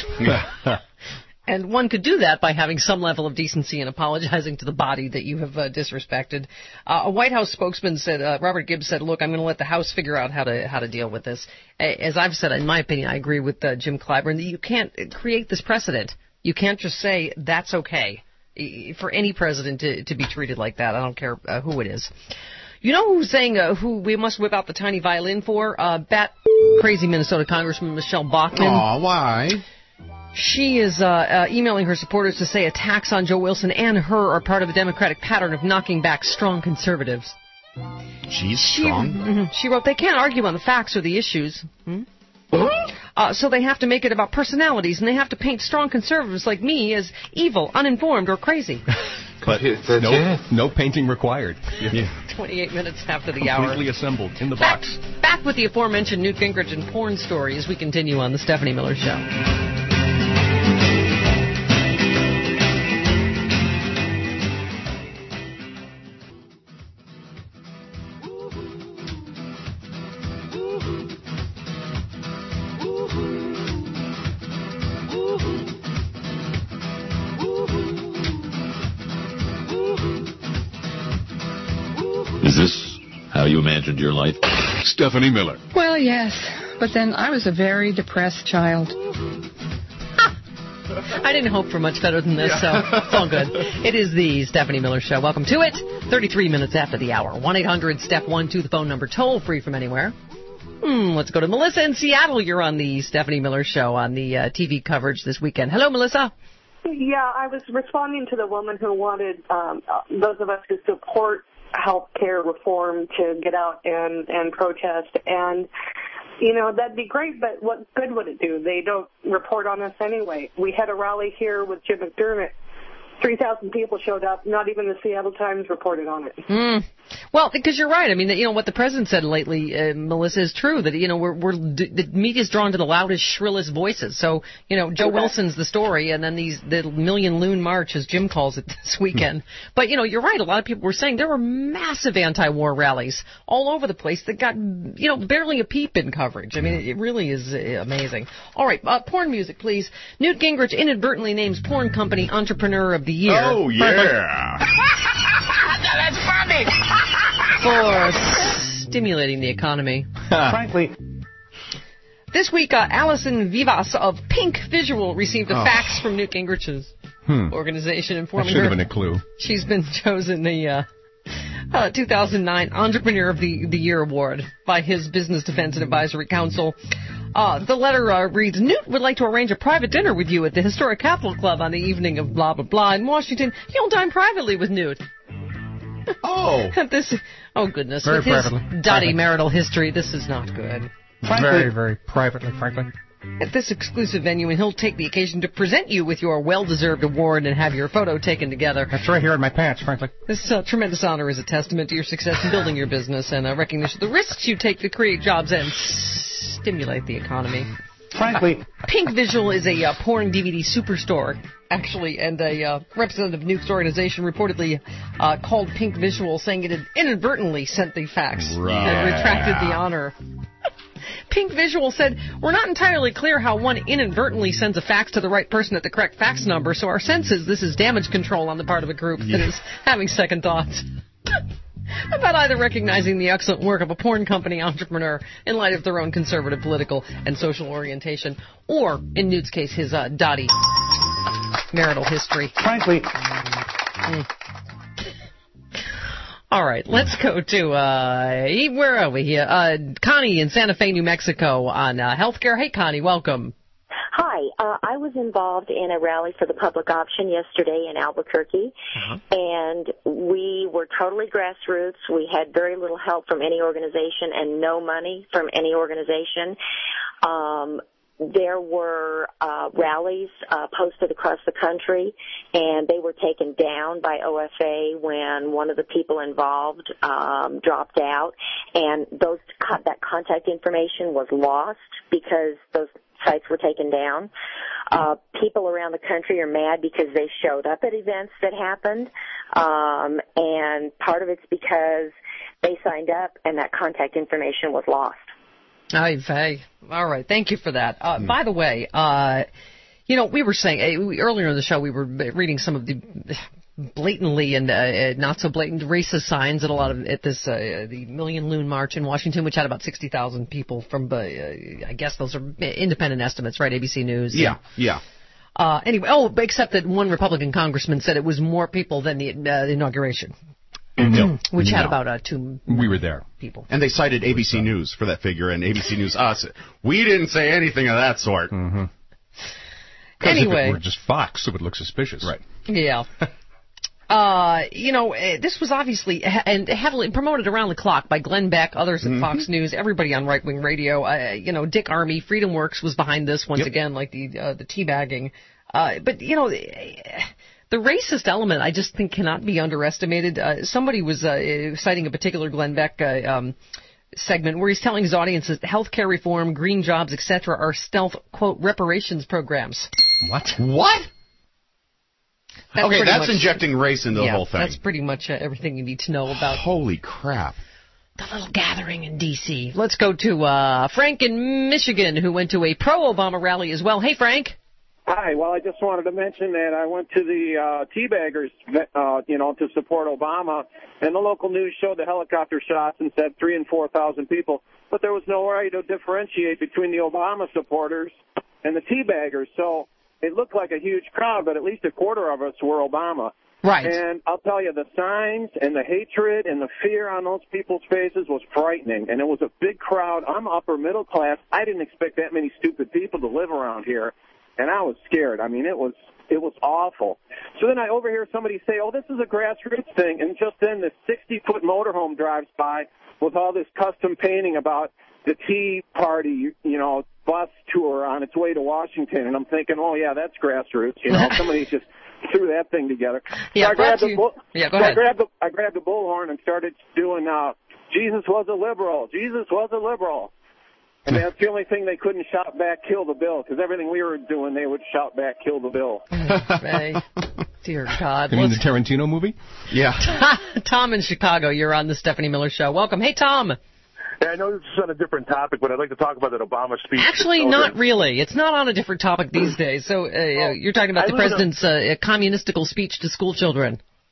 And one could do that by having some level of decency and apologizing to the body that you have disrespected. A White House spokesman said, Robert Gibbs said, look, I'm going to let the House figure out how to deal with this. As I've said, in my opinion, I agree with Jim Clyburn that you can't create this precedent. You can't just say that's okay for any president to be treated like that. I don't care who it is. You know who's saying who we must whip out the tiny violin for? Crazy Minnesota Congressman Michelle Bachmann. Aw, why? She is emailing her supporters to say attacks on Joe Wilson and her are part of a Democratic pattern of knocking back strong conservatives. She's strong? She wrote, they can't argue on the facts or the issues. So they have to make it about personalities, and they have to paint strong conservatives like me as evil, uninformed, or crazy. But no painting required. 28 minutes after the hour. Completely assembled in the box. Back with the aforementioned Newt Gingrich and porn story as we continue on the Stephanie Miller Show. Is this how you imagined your life? Stephanie Miller. Well, yes, but then I was a very depressed child. I didn't hope for much better than this, so it's all good. It is the Stephanie Miller Show. Welcome to it. 33 minutes after the hour. 1-800-STEP-1-2, the phone number, toll free from anywhere. Let's go to Melissa in Seattle. You're on the Stephanie Miller Show on the TV coverage this weekend. Hello, Melissa. Yeah, I was responding to the woman who wanted those of us who support health care reform to get out and protest. And, that'd be great, but what good would it do? They don't report on us anyway. We had a rally here with Jim McDermott. 3,000 people showed up. Not even the Seattle Times reported on it. Well, because you're right. I mean, what the president said lately, Melissa, is true. That the media's drawn to the loudest, shrillest voices. So Joe Wilson's the story, and then the Million Loon March, as Jim calls it, this weekend. But you're right. A lot of people were saying there were massive anti-war rallies all over the place that got barely a peep in coverage. I mean, it really is amazing. All right, porn music, please. Newt Gingrich inadvertently names porn company Entrepreneur of the Year. Oh, yeah. That's funny. For stimulating the economy. Frankly. This week, Alison Vivas of Pink Visual received a fax from Newt Gingrich's organization informing her that should have been a clue. She's been chosen the 2009 Entrepreneur of the Year Award by his Business Defense and Advisory Council. The letter reads, Newt would like to arrange a private dinner with you at the Historic Capital Club on the evening of blah, blah, blah in Washington. You'll dine privately with Newt. Oh goodness. Very with his privately. dotty marital history, this is not good. Very, very privately, frankly. At this exclusive venue, and he'll take the occasion to present you with your well-deserved award and have your photo taken together. That's right here in my pants, frankly. This tremendous honor is a testament to your success in building your business and a recognition of the risks you take to create jobs and stimulate the economy. Frankly, Pink Visual is a porn DVD superstore, actually, and a representative of Newt's organization reportedly called Pink Visual, saying it had inadvertently sent the fax and retracted the honor. Pink Visual said, we're not entirely clear how one inadvertently sends a fax to the right person at the correct fax number, so our sense is this is damage control on the part of a group that is having second thoughts about either recognizing the excellent work of a porn company entrepreneur in light of their own conservative political and social orientation, or, in Newt's case, his dotty marital history. Frankly. All right, let's go to, where are we here? Connie in Santa Fe, New Mexico on healthcare. Hey, Connie, welcome. Hi, I was involved in a rally for the public option yesterday in Albuquerque, and we were totally grassroots. We had very little help from any organization and no money from any organization. There were rallies posted across the country, and they were taken down by OFA when one of the people involved dropped out, and that contact information was lost because those sites were taken down. People around the country are mad because they showed up at events that happened, and part of it's because they signed up and that contact information was lost. All right. Thank you for that. By the way, we were saying earlier in the show we were reading some of the blatantly and not so blatant racist signs at the Million Loon March in Washington, which had about 60,000 people from, I guess those are independent estimates, right? ABC News. Yeah. Anyway, except that one Republican congressman said it was more people than the inauguration. Which had about 2 We were there. People. And they cited ABC News for that figure, and ABC News us. We didn't say anything of that sort. Anyway. If it were just Fox, it would look suspicious. Right. Yeah. This was obviously heavily promoted around the clock by Glenn Beck, others at Fox News, everybody on right-wing radio. Dick Armey, Freedom Works was behind this once again, like the teabagging. But, the racist element, I just think, cannot be underestimated. Somebody was citing a particular Glenn Beck segment where he's telling his audience that healthcare reform, green jobs, etc. are stealth, quote, reparations programs. What? That's injecting race into the whole thing. That's pretty much everything you need to know about. Holy crap. The little gathering in D.C. Let's go to Frank in Michigan, who went to a pro-Obama rally as well. Hey, Frank. Hi. Well, I just wanted to mention that I went to the teabaggers, to support Obama, and the local news showed the helicopter shots and said 3,000 and 4,000 people, but there was no way to differentiate between the Obama supporters and the teabaggers. So it looked like a huge crowd, but at least a quarter of us were Obama. Right. And I'll tell you, the signs and the hatred and the fear on those people's faces was frightening, and it was a big crowd. I'm upper middle class. I didn't expect that many stupid people to live around here. And I was scared. I mean, it was awful. So then I overhear somebody say, oh, this is a grassroots thing. And just then this 60-foot motorhome drives by with all this custom painting about the Tea Party, bus tour on its way to Washington. And I'm thinking, oh, yeah, that's grassroots. Somebody just threw that thing together. Yeah, so I grabbed I grabbed the bullhorn and started doing Jesus was a liberal. Jesus was a liberal. And that's the only thing they couldn't shout back, kill the bill, because everything we were doing, they would shout back, kill the bill. Dear God. You mean the Tarantino movie? Yeah. Tom in Chicago, you're on the Stephanie Miller Show. Welcome. Hey, Tom. Yeah, I know this is on a different topic, but I'd like to talk about that Obama speech. Actually, not really. It's not on a different topic these days. So you're talking about the president's communistical speech to school children.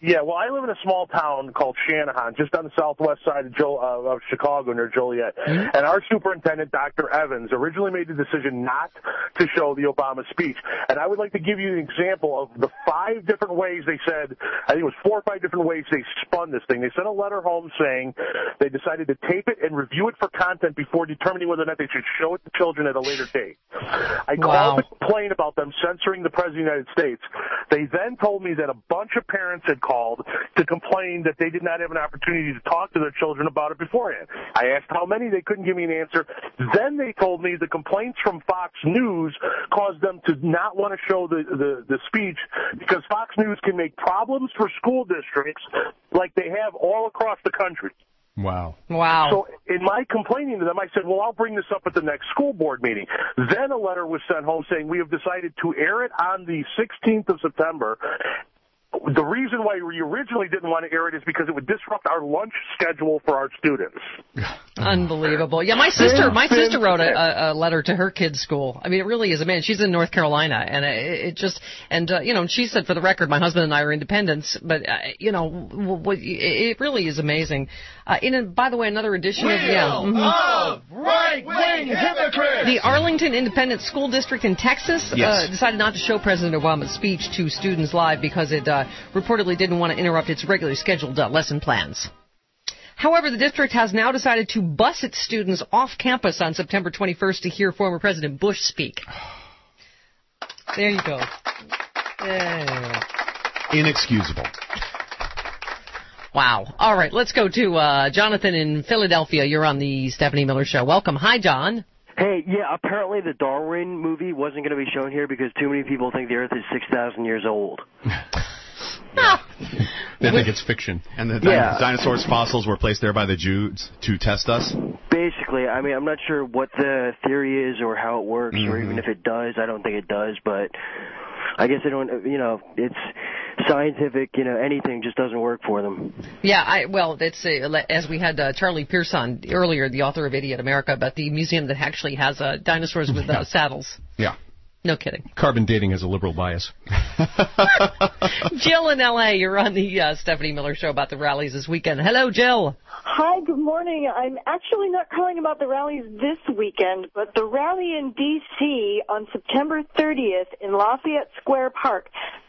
Yeah, well, I live in a small town called Shanahan, just on the southwest side of Chicago near Joliet. Mm-hmm. And our superintendent, Dr. Evans, originally made the decision not to show the Obama speech. And I would like to give you an example of the 5 different ways they said, I think it was 4 or 5 different ways they spun this thing. They sent a letter home saying they decided to tape it and review it for content before determining whether or not they should show it to children at a later date. I called to complain about them censoring the President of the United States. They then told me that a bunch of parents had called to complain that they did not have an opportunity to talk to their children about it beforehand. I asked how many, they couldn't give me an answer. Then they told me the complaints from Fox News caused them to not want to show the speech because Fox News can make problems for school districts like they have all across the country. Wow. So in my complaining to them, I said, well, I'll bring this up at the next school board meeting. Then a letter was sent home saying we have decided to air it on the 16th of September. The reason why we originally didn't want to air it is because it would disrupt our lunch schedule for our students. Unbelievable. Yeah, my sister wrote a letter to her kid's school. I mean, it really is amazing. She's in North Carolina, and she said, for the record, my husband and I are independents, but, it really is amazing. By the way, another edition of right-wing hypocrites! The Arlington Independent School District in Texas decided not to show President Obama's speech to students live because it reportedly didn't want to interrupt its regularly scheduled lesson plans. However, the district has now decided to bus its students off campus on September 21st to hear former President Bush speak. There you go. Yeah. Inexcusable. Wow. All right, let's go to Jonathan in Philadelphia. You're on the Stephanie Miller Show. Welcome. Hi, John. Hey, yeah, apparently the Darwin movie wasn't going to be shown here because too many people think the Earth is 6,000 years old. They think it's fiction. And the dinosaurs' fossils were placed there by the Jews to test us? Basically. I mean, I'm not sure what the theory is or how it works or even if it does. I don't think it does, but I guess they don't, it's scientific, anything just doesn't work for them. Yeah, it's as we had Charlie Pierce on earlier, the author of Idiot America, about the museum that actually has dinosaurs with saddles. Yeah. No kidding. Carbon dating has a liberal bias. Jill in L.A., you're on the Stephanie Miller Show about the rallies this weekend. Hello, Jill. Hi, good morning. I'm actually not calling about the rallies this weekend, but the rally in D.C. on September 30th in Lafayette Square Park,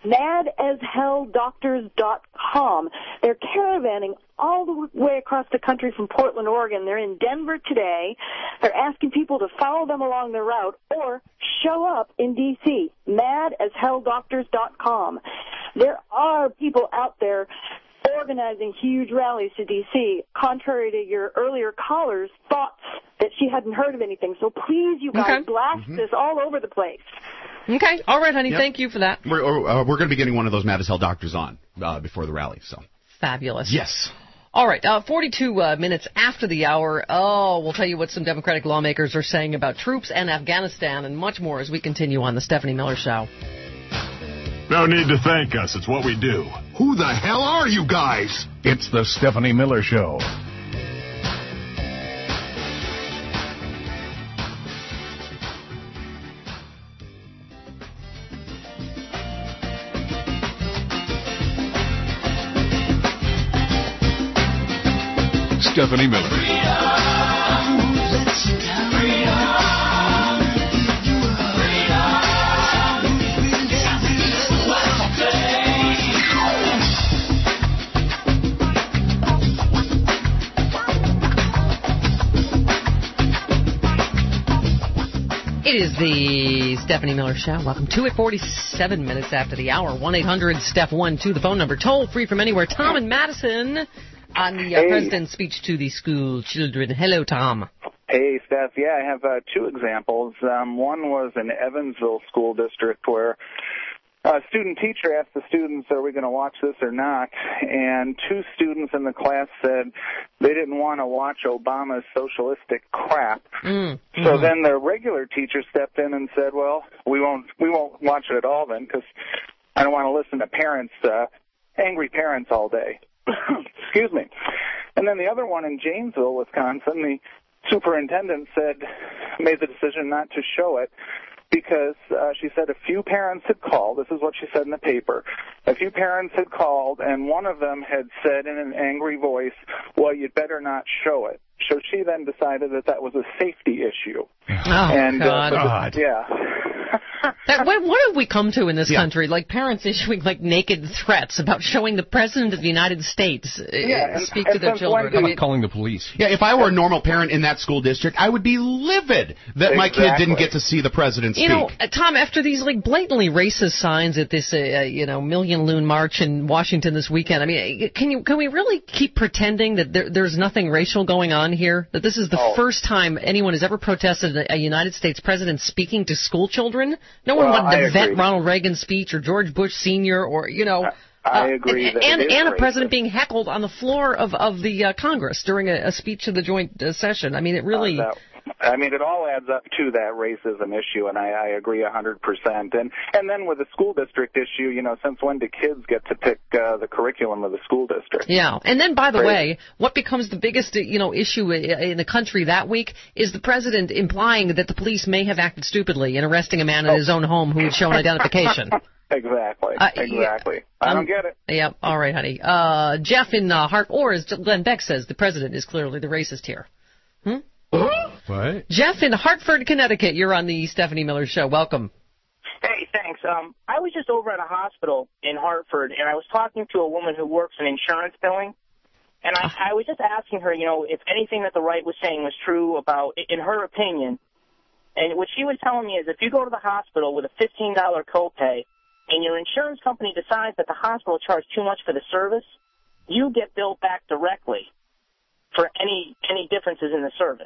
madashhelldoctors.com. They're caravanning all the way across the country from Portland, Oregon. They're in Denver today. They're asking people to follow them along their route or show up in D.C., madashhelldoctors.com. There are people out there organizing huge rallies to D.C., contrary to your earlier caller's thoughts that she hadn't heard of anything. So please, you guys, blast this all over the place. Okay. All right, honey. Yep. Thank you for that. We're going to be getting one of those Mad as Hell doctors on before the rally. So fabulous. Yes. All right, 42 minutes after the hour. We'll tell you what some Democratic lawmakers are saying about troops and Afghanistan and much more as we continue on the Stephanie Miller Show. No need to thank us. It's what we do. Who the hell are you guys? It's the Stephanie Miller Show. Stephanie Miller. It is the Stephanie Miller Show. Welcome to it. 47 minutes after the hour. 1-800-STEPH-12, the phone number. Toll free from anywhere. Tom and Madison on the president's speech to the school children. Hello, Tom. Hey, Steph. Yeah, I have two examples. One was in Evansville School District where a student teacher asked the students, are we going to watch this or not? And two students in the class said they didn't want to watch Obama's socialistic crap. So then the regular teacher stepped in and said, well, we won't watch it at all then because I don't want to listen to parents, angry parents all day. Excuse me. And then the other one in Janesville, Wisconsin, the superintendent made the decision not to show it because she said a few parents had called. This is what she said in the paper. A few parents had called, and one of them had said in an angry voice, well, you'd better not show it. So she then decided that was a safety issue. Oh, God. Yeah. What have we come to in this country? Like parents issuing like naked threats about showing the President of the United States speak to their children. How about calling the police? Yeah, if I were a normal parent in that school district, I would be livid that my kid didn't get to see the president speak. You know, Tom, after these like blatantly racist signs at this Million Loon March in Washington this weekend, I mean, can we really keep pretending that there's nothing racial going on here? That this is the first time anyone has ever protested a United States president speaking to school children? No one wanted to vet Ronald Reagan's speech or George Bush Sr. or, I agree. And a president being heckled on the floor of the Congress during a speech of the joint session. I mean, it really... it all adds up to that racism issue, and I agree 100%. And then with the school district issue, since when do kids get to pick the curriculum of the school district? Yeah, and then, by the way, what becomes the biggest, issue in the country that week is the president implying that the police may have acted stupidly in arresting a man in his own home who had shown identification. Exactly. I don't get it. Yeah, all right, honey. Jeff in Hart, or as Glenn Beck says, the president is clearly the racist here. What? Jeff in Hartford, Connecticut, you're on the Stephanie Miller Show. Welcome. Hey, thanks. I was just over at a hospital in Hartford, and I was talking to a woman who works in insurance billing, and I was just asking her, if anything that the right was saying was true about, in her opinion. And what she was telling me is if you go to the hospital with a $15 copay and your insurance company decides that the hospital charged too much for the service, you get billed back directly for any differences in the service.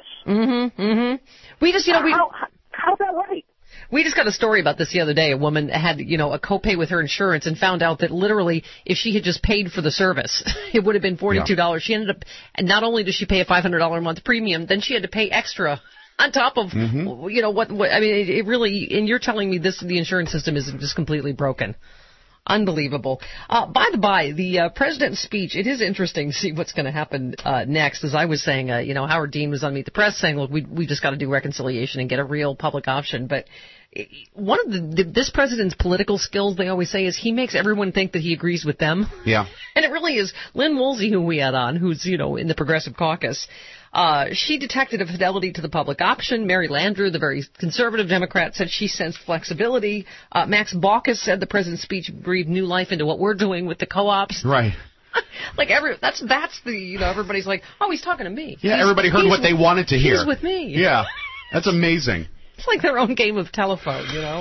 We just, how's that right? We just got a story about this the other day. A woman had, a copay with her insurance and found out that literally if she had just paid for the service, it would have been $42. Yeah. She ended up, and not only did she pay a $500 a month premium, then she had to pay extra on top of, what I mean, it really, and you're telling me the insurance system is just completely broken. Unbelievable. By the by, the president's speech, it is interesting to see what's going to happen next. As I was saying, Howard Dean was on Meet the Press saying, look, we just got to do reconciliation and get a real public option. But one of this president's political skills, they always say, is he makes everyone think that he agrees with them. Yeah. And it really is. Lynn Woolsey, who we had on, who's, in the Progressive Caucus, she detected a fidelity to the public option. Mary Landrieu, the very conservative Democrat, said she sensed flexibility. Max Baucus said the president's speech breathed new life into what we're doing with the co-ops. Right. Like that's the everybody's like, oh, he's talking to me. Yeah, everybody heard what they wanted to hear. He's with me. Yeah, that's amazing. It's like their own game of telephone,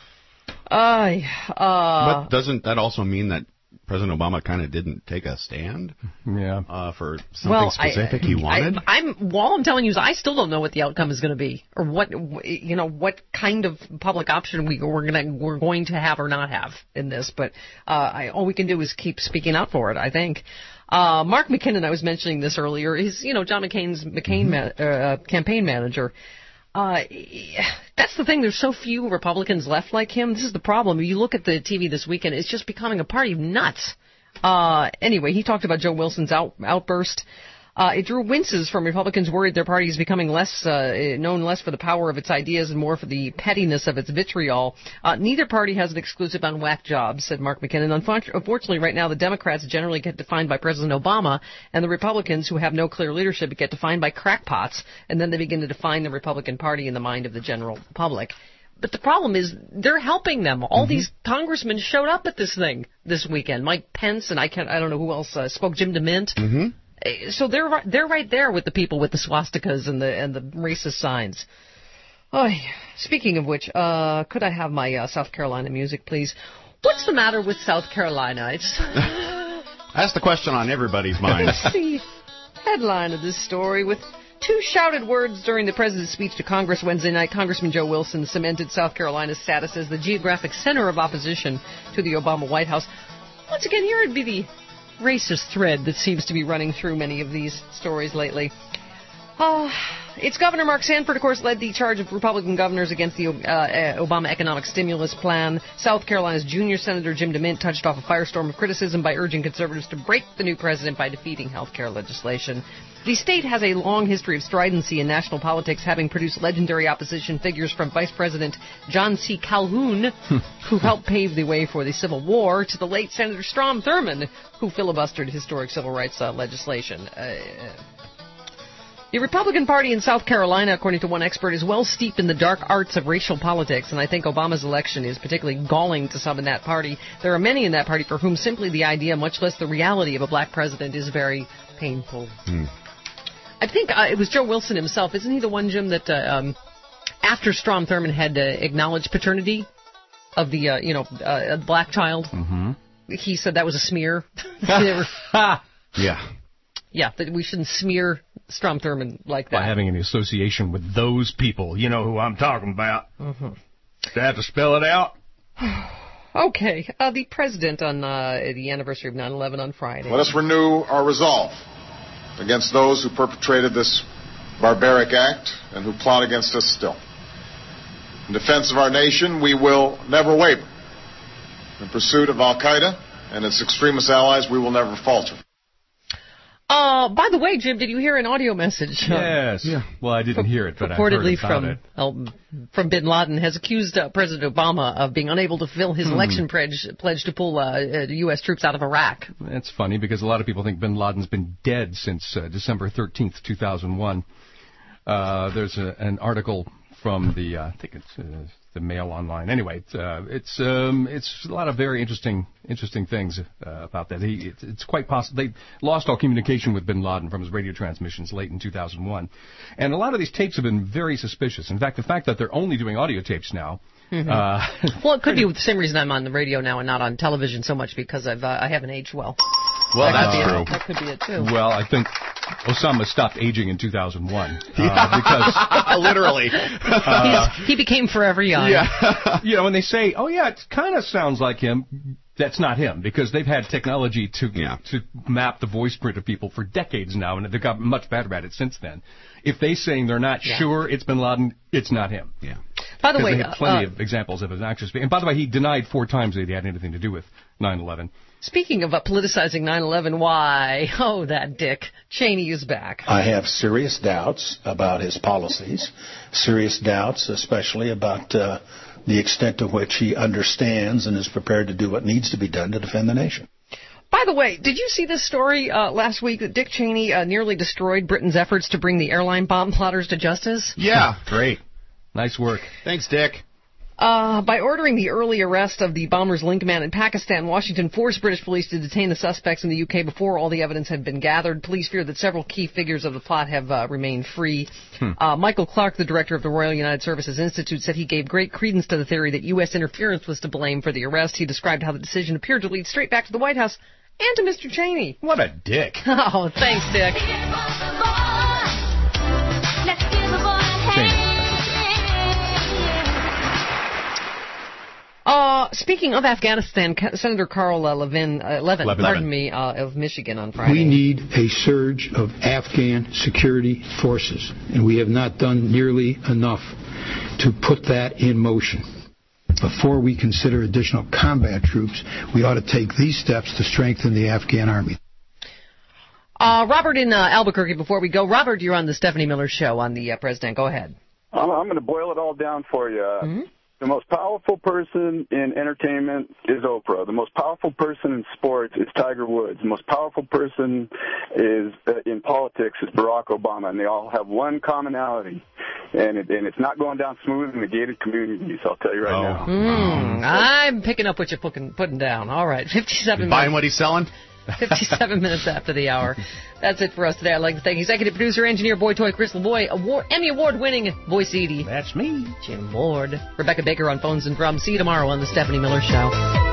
But doesn't that also mean that President Obama kind of didn't take a stand for something specific he wanted? All I'm telling you is I still don't know what the outcome is going to be, or what kind of public option we're going to have or not have in this. But all we can do is keep speaking out for it, I think. Mark McKinnon, I was mentioning this earlier, is John McCain's campaign manager. That's the thing. There's so few Republicans left like him. This is the problem. You look at the TV this weekend, it's just becoming a party of nuts. Anyway, he talked about Joe Wilson's outburst. It drew winces from Republicans worried their party is becoming known less for the power of its ideas and more for the pettiness of its vitriol. Neither party has an exclusive on whack jobs, said Mark McKinnon. Unfortunately, right now, the Democrats generally get defined by President Obama, and the Republicans, who have no clear leadership, get defined by crackpots, and then they begin to define the Republican Party in the mind of the general public. But the problem is they're helping them. All these congressmen showed up at this thing this weekend. Mike Pence and I don't know who else spoke. Jim DeMint. So they're right there with the people with the swastikas and the racist signs. Oh, speaking of which, could I have my South Carolina music, please? What's the matter with South Carolina? That's the question on everybody's mind. That's the headline of this story. With two shouted words during the president's speech to Congress Wednesday night, Congressman Joe Wilson cemented South Carolina's status as the geographic center of opposition to the Obama White House. Once again, here would be the racist thread that seems to be running through many of these stories lately. Its Governor Mark Sanford, of course, led the charge of Republican governors against the Obama economic stimulus plan. South Carolina's junior Senator Jim DeMint touched off a firestorm of criticism by urging conservatives to break the new president by defeating health care legislation. The state has a long history of stridency in national politics, having produced legendary opposition figures from Vice President John C. Calhoun, who helped pave the way for the Civil War, to the late Senator Strom Thurmond, who filibustered historic civil rights legislation. The Republican Party in South Carolina, according to one expert, is well steeped in the dark arts of racial politics, and I think Obama's election is particularly galling to some in that party. There are many in that party for whom simply the idea, much less the reality, of a black president is very painful. I think it was Joe Wilson himself. Isn't he the one, Jim, that after Strom Thurmond had acknowledged paternity of the black child, he said that was a smear? Yeah. Yeah, that we shouldn't smear Strom Thurmond like that. By having any association with those people. You know who I'm talking about. Do I have to spell it out? Okay. The president on the anniversary of 9/11 on Friday. Let us renew our resolve against those who perpetrated this barbaric act and who plot against us still. In defense of our nation, we will never waver. In pursuit of Al-Qaeda and its extremist allies, we will never falter. By the way, Jim, did you hear an audio message? Yes. Yeah. Well, I didn't hear it, but I heard about it. From Bin Laden has accused President Obama of being unable to fulfill his election pledge to pull U.S. troops out of Iraq. It's funny because a lot of people think Bin Laden's been dead since December 13th, 2001. There's an article from I think it's the Mail Online. Anyway, it's a lot of very interesting things about that. It's quite possible they lost all communication with Bin Laden from his radio transmissions late in 2001, and a lot of these tapes have been very suspicious. In fact, the fact that they're only doing audio tapes now. Well, it could be the same reason I'm on the radio now and not on television so much because I haven't aged well. Well, that's true. That could be it too. Well, I think Osama stopped aging in 2001 because literally he became forever young. Yeah, when they say, "Oh yeah, it kind of sounds like him," that's not him because they've had technology to map the voice print of people for decades now, and they've gotten much better at it since then. If they're saying they're not sure it's Bin Laden, it's not him. Yeah. By the way, they have plenty of examples of his actions. And by the way, he denied 4 times that he had anything to do with 9/11. Speaking of politicizing 9/11, why? Oh, that Dick Cheney is back. I have serious doubts about his policies, serious doubts especially about the extent to which he understands and is prepared to do what needs to be done to defend the nation. By the way, did you see this story last week that Dick Cheney nearly destroyed Britain's efforts to bring the airline bomb plotters to justice? Yeah. Great. Nice work. Thanks, Dick. By ordering the early arrest of the bomber's link man in Pakistan, Washington forced British police to detain the suspects in the UK before all the evidence had been gathered. Police fear that several key figures of the plot have remained free. Michael Clark, the director of the Royal United Services Institute, said he gave great credence to the theory that U.S. interference was to blame for the arrest. He described how the decision appeared to lead straight back to the White House and to Mr. Cheney. What a dick. Oh, thanks, Dick. Speaking of Afghanistan, Senator Carl Levin, of Michigan on Friday. We need a surge of Afghan security forces, and we have not done nearly enough to put that in motion. Before we consider additional combat troops, we ought to take these steps to strengthen the Afghan army. Robert in Albuquerque, before we go. Robert, you're on the Stephanie Miller Show on the President. Go ahead. I'm going to boil it all down for you. The most powerful person in entertainment is Oprah. The most powerful person in sports is Tiger Woods. The most powerful person is in politics is Barack Obama, and they all have one commonality, and it's not going down smooth in the gated communities. I'll tell you right now. I'm picking up what you're putting down. All right, 57 minutes. Buying what he's selling? 57 minutes after the hour. That's it for us today. I'd like to thank executive producer, engineer, Boy Toy, Crystal Boy, Emmy Award-winning Boyce Edie. That's me. Jim Ward. Rebecca Baker on phones and drums. See you tomorrow on the Stephanie Miller Show.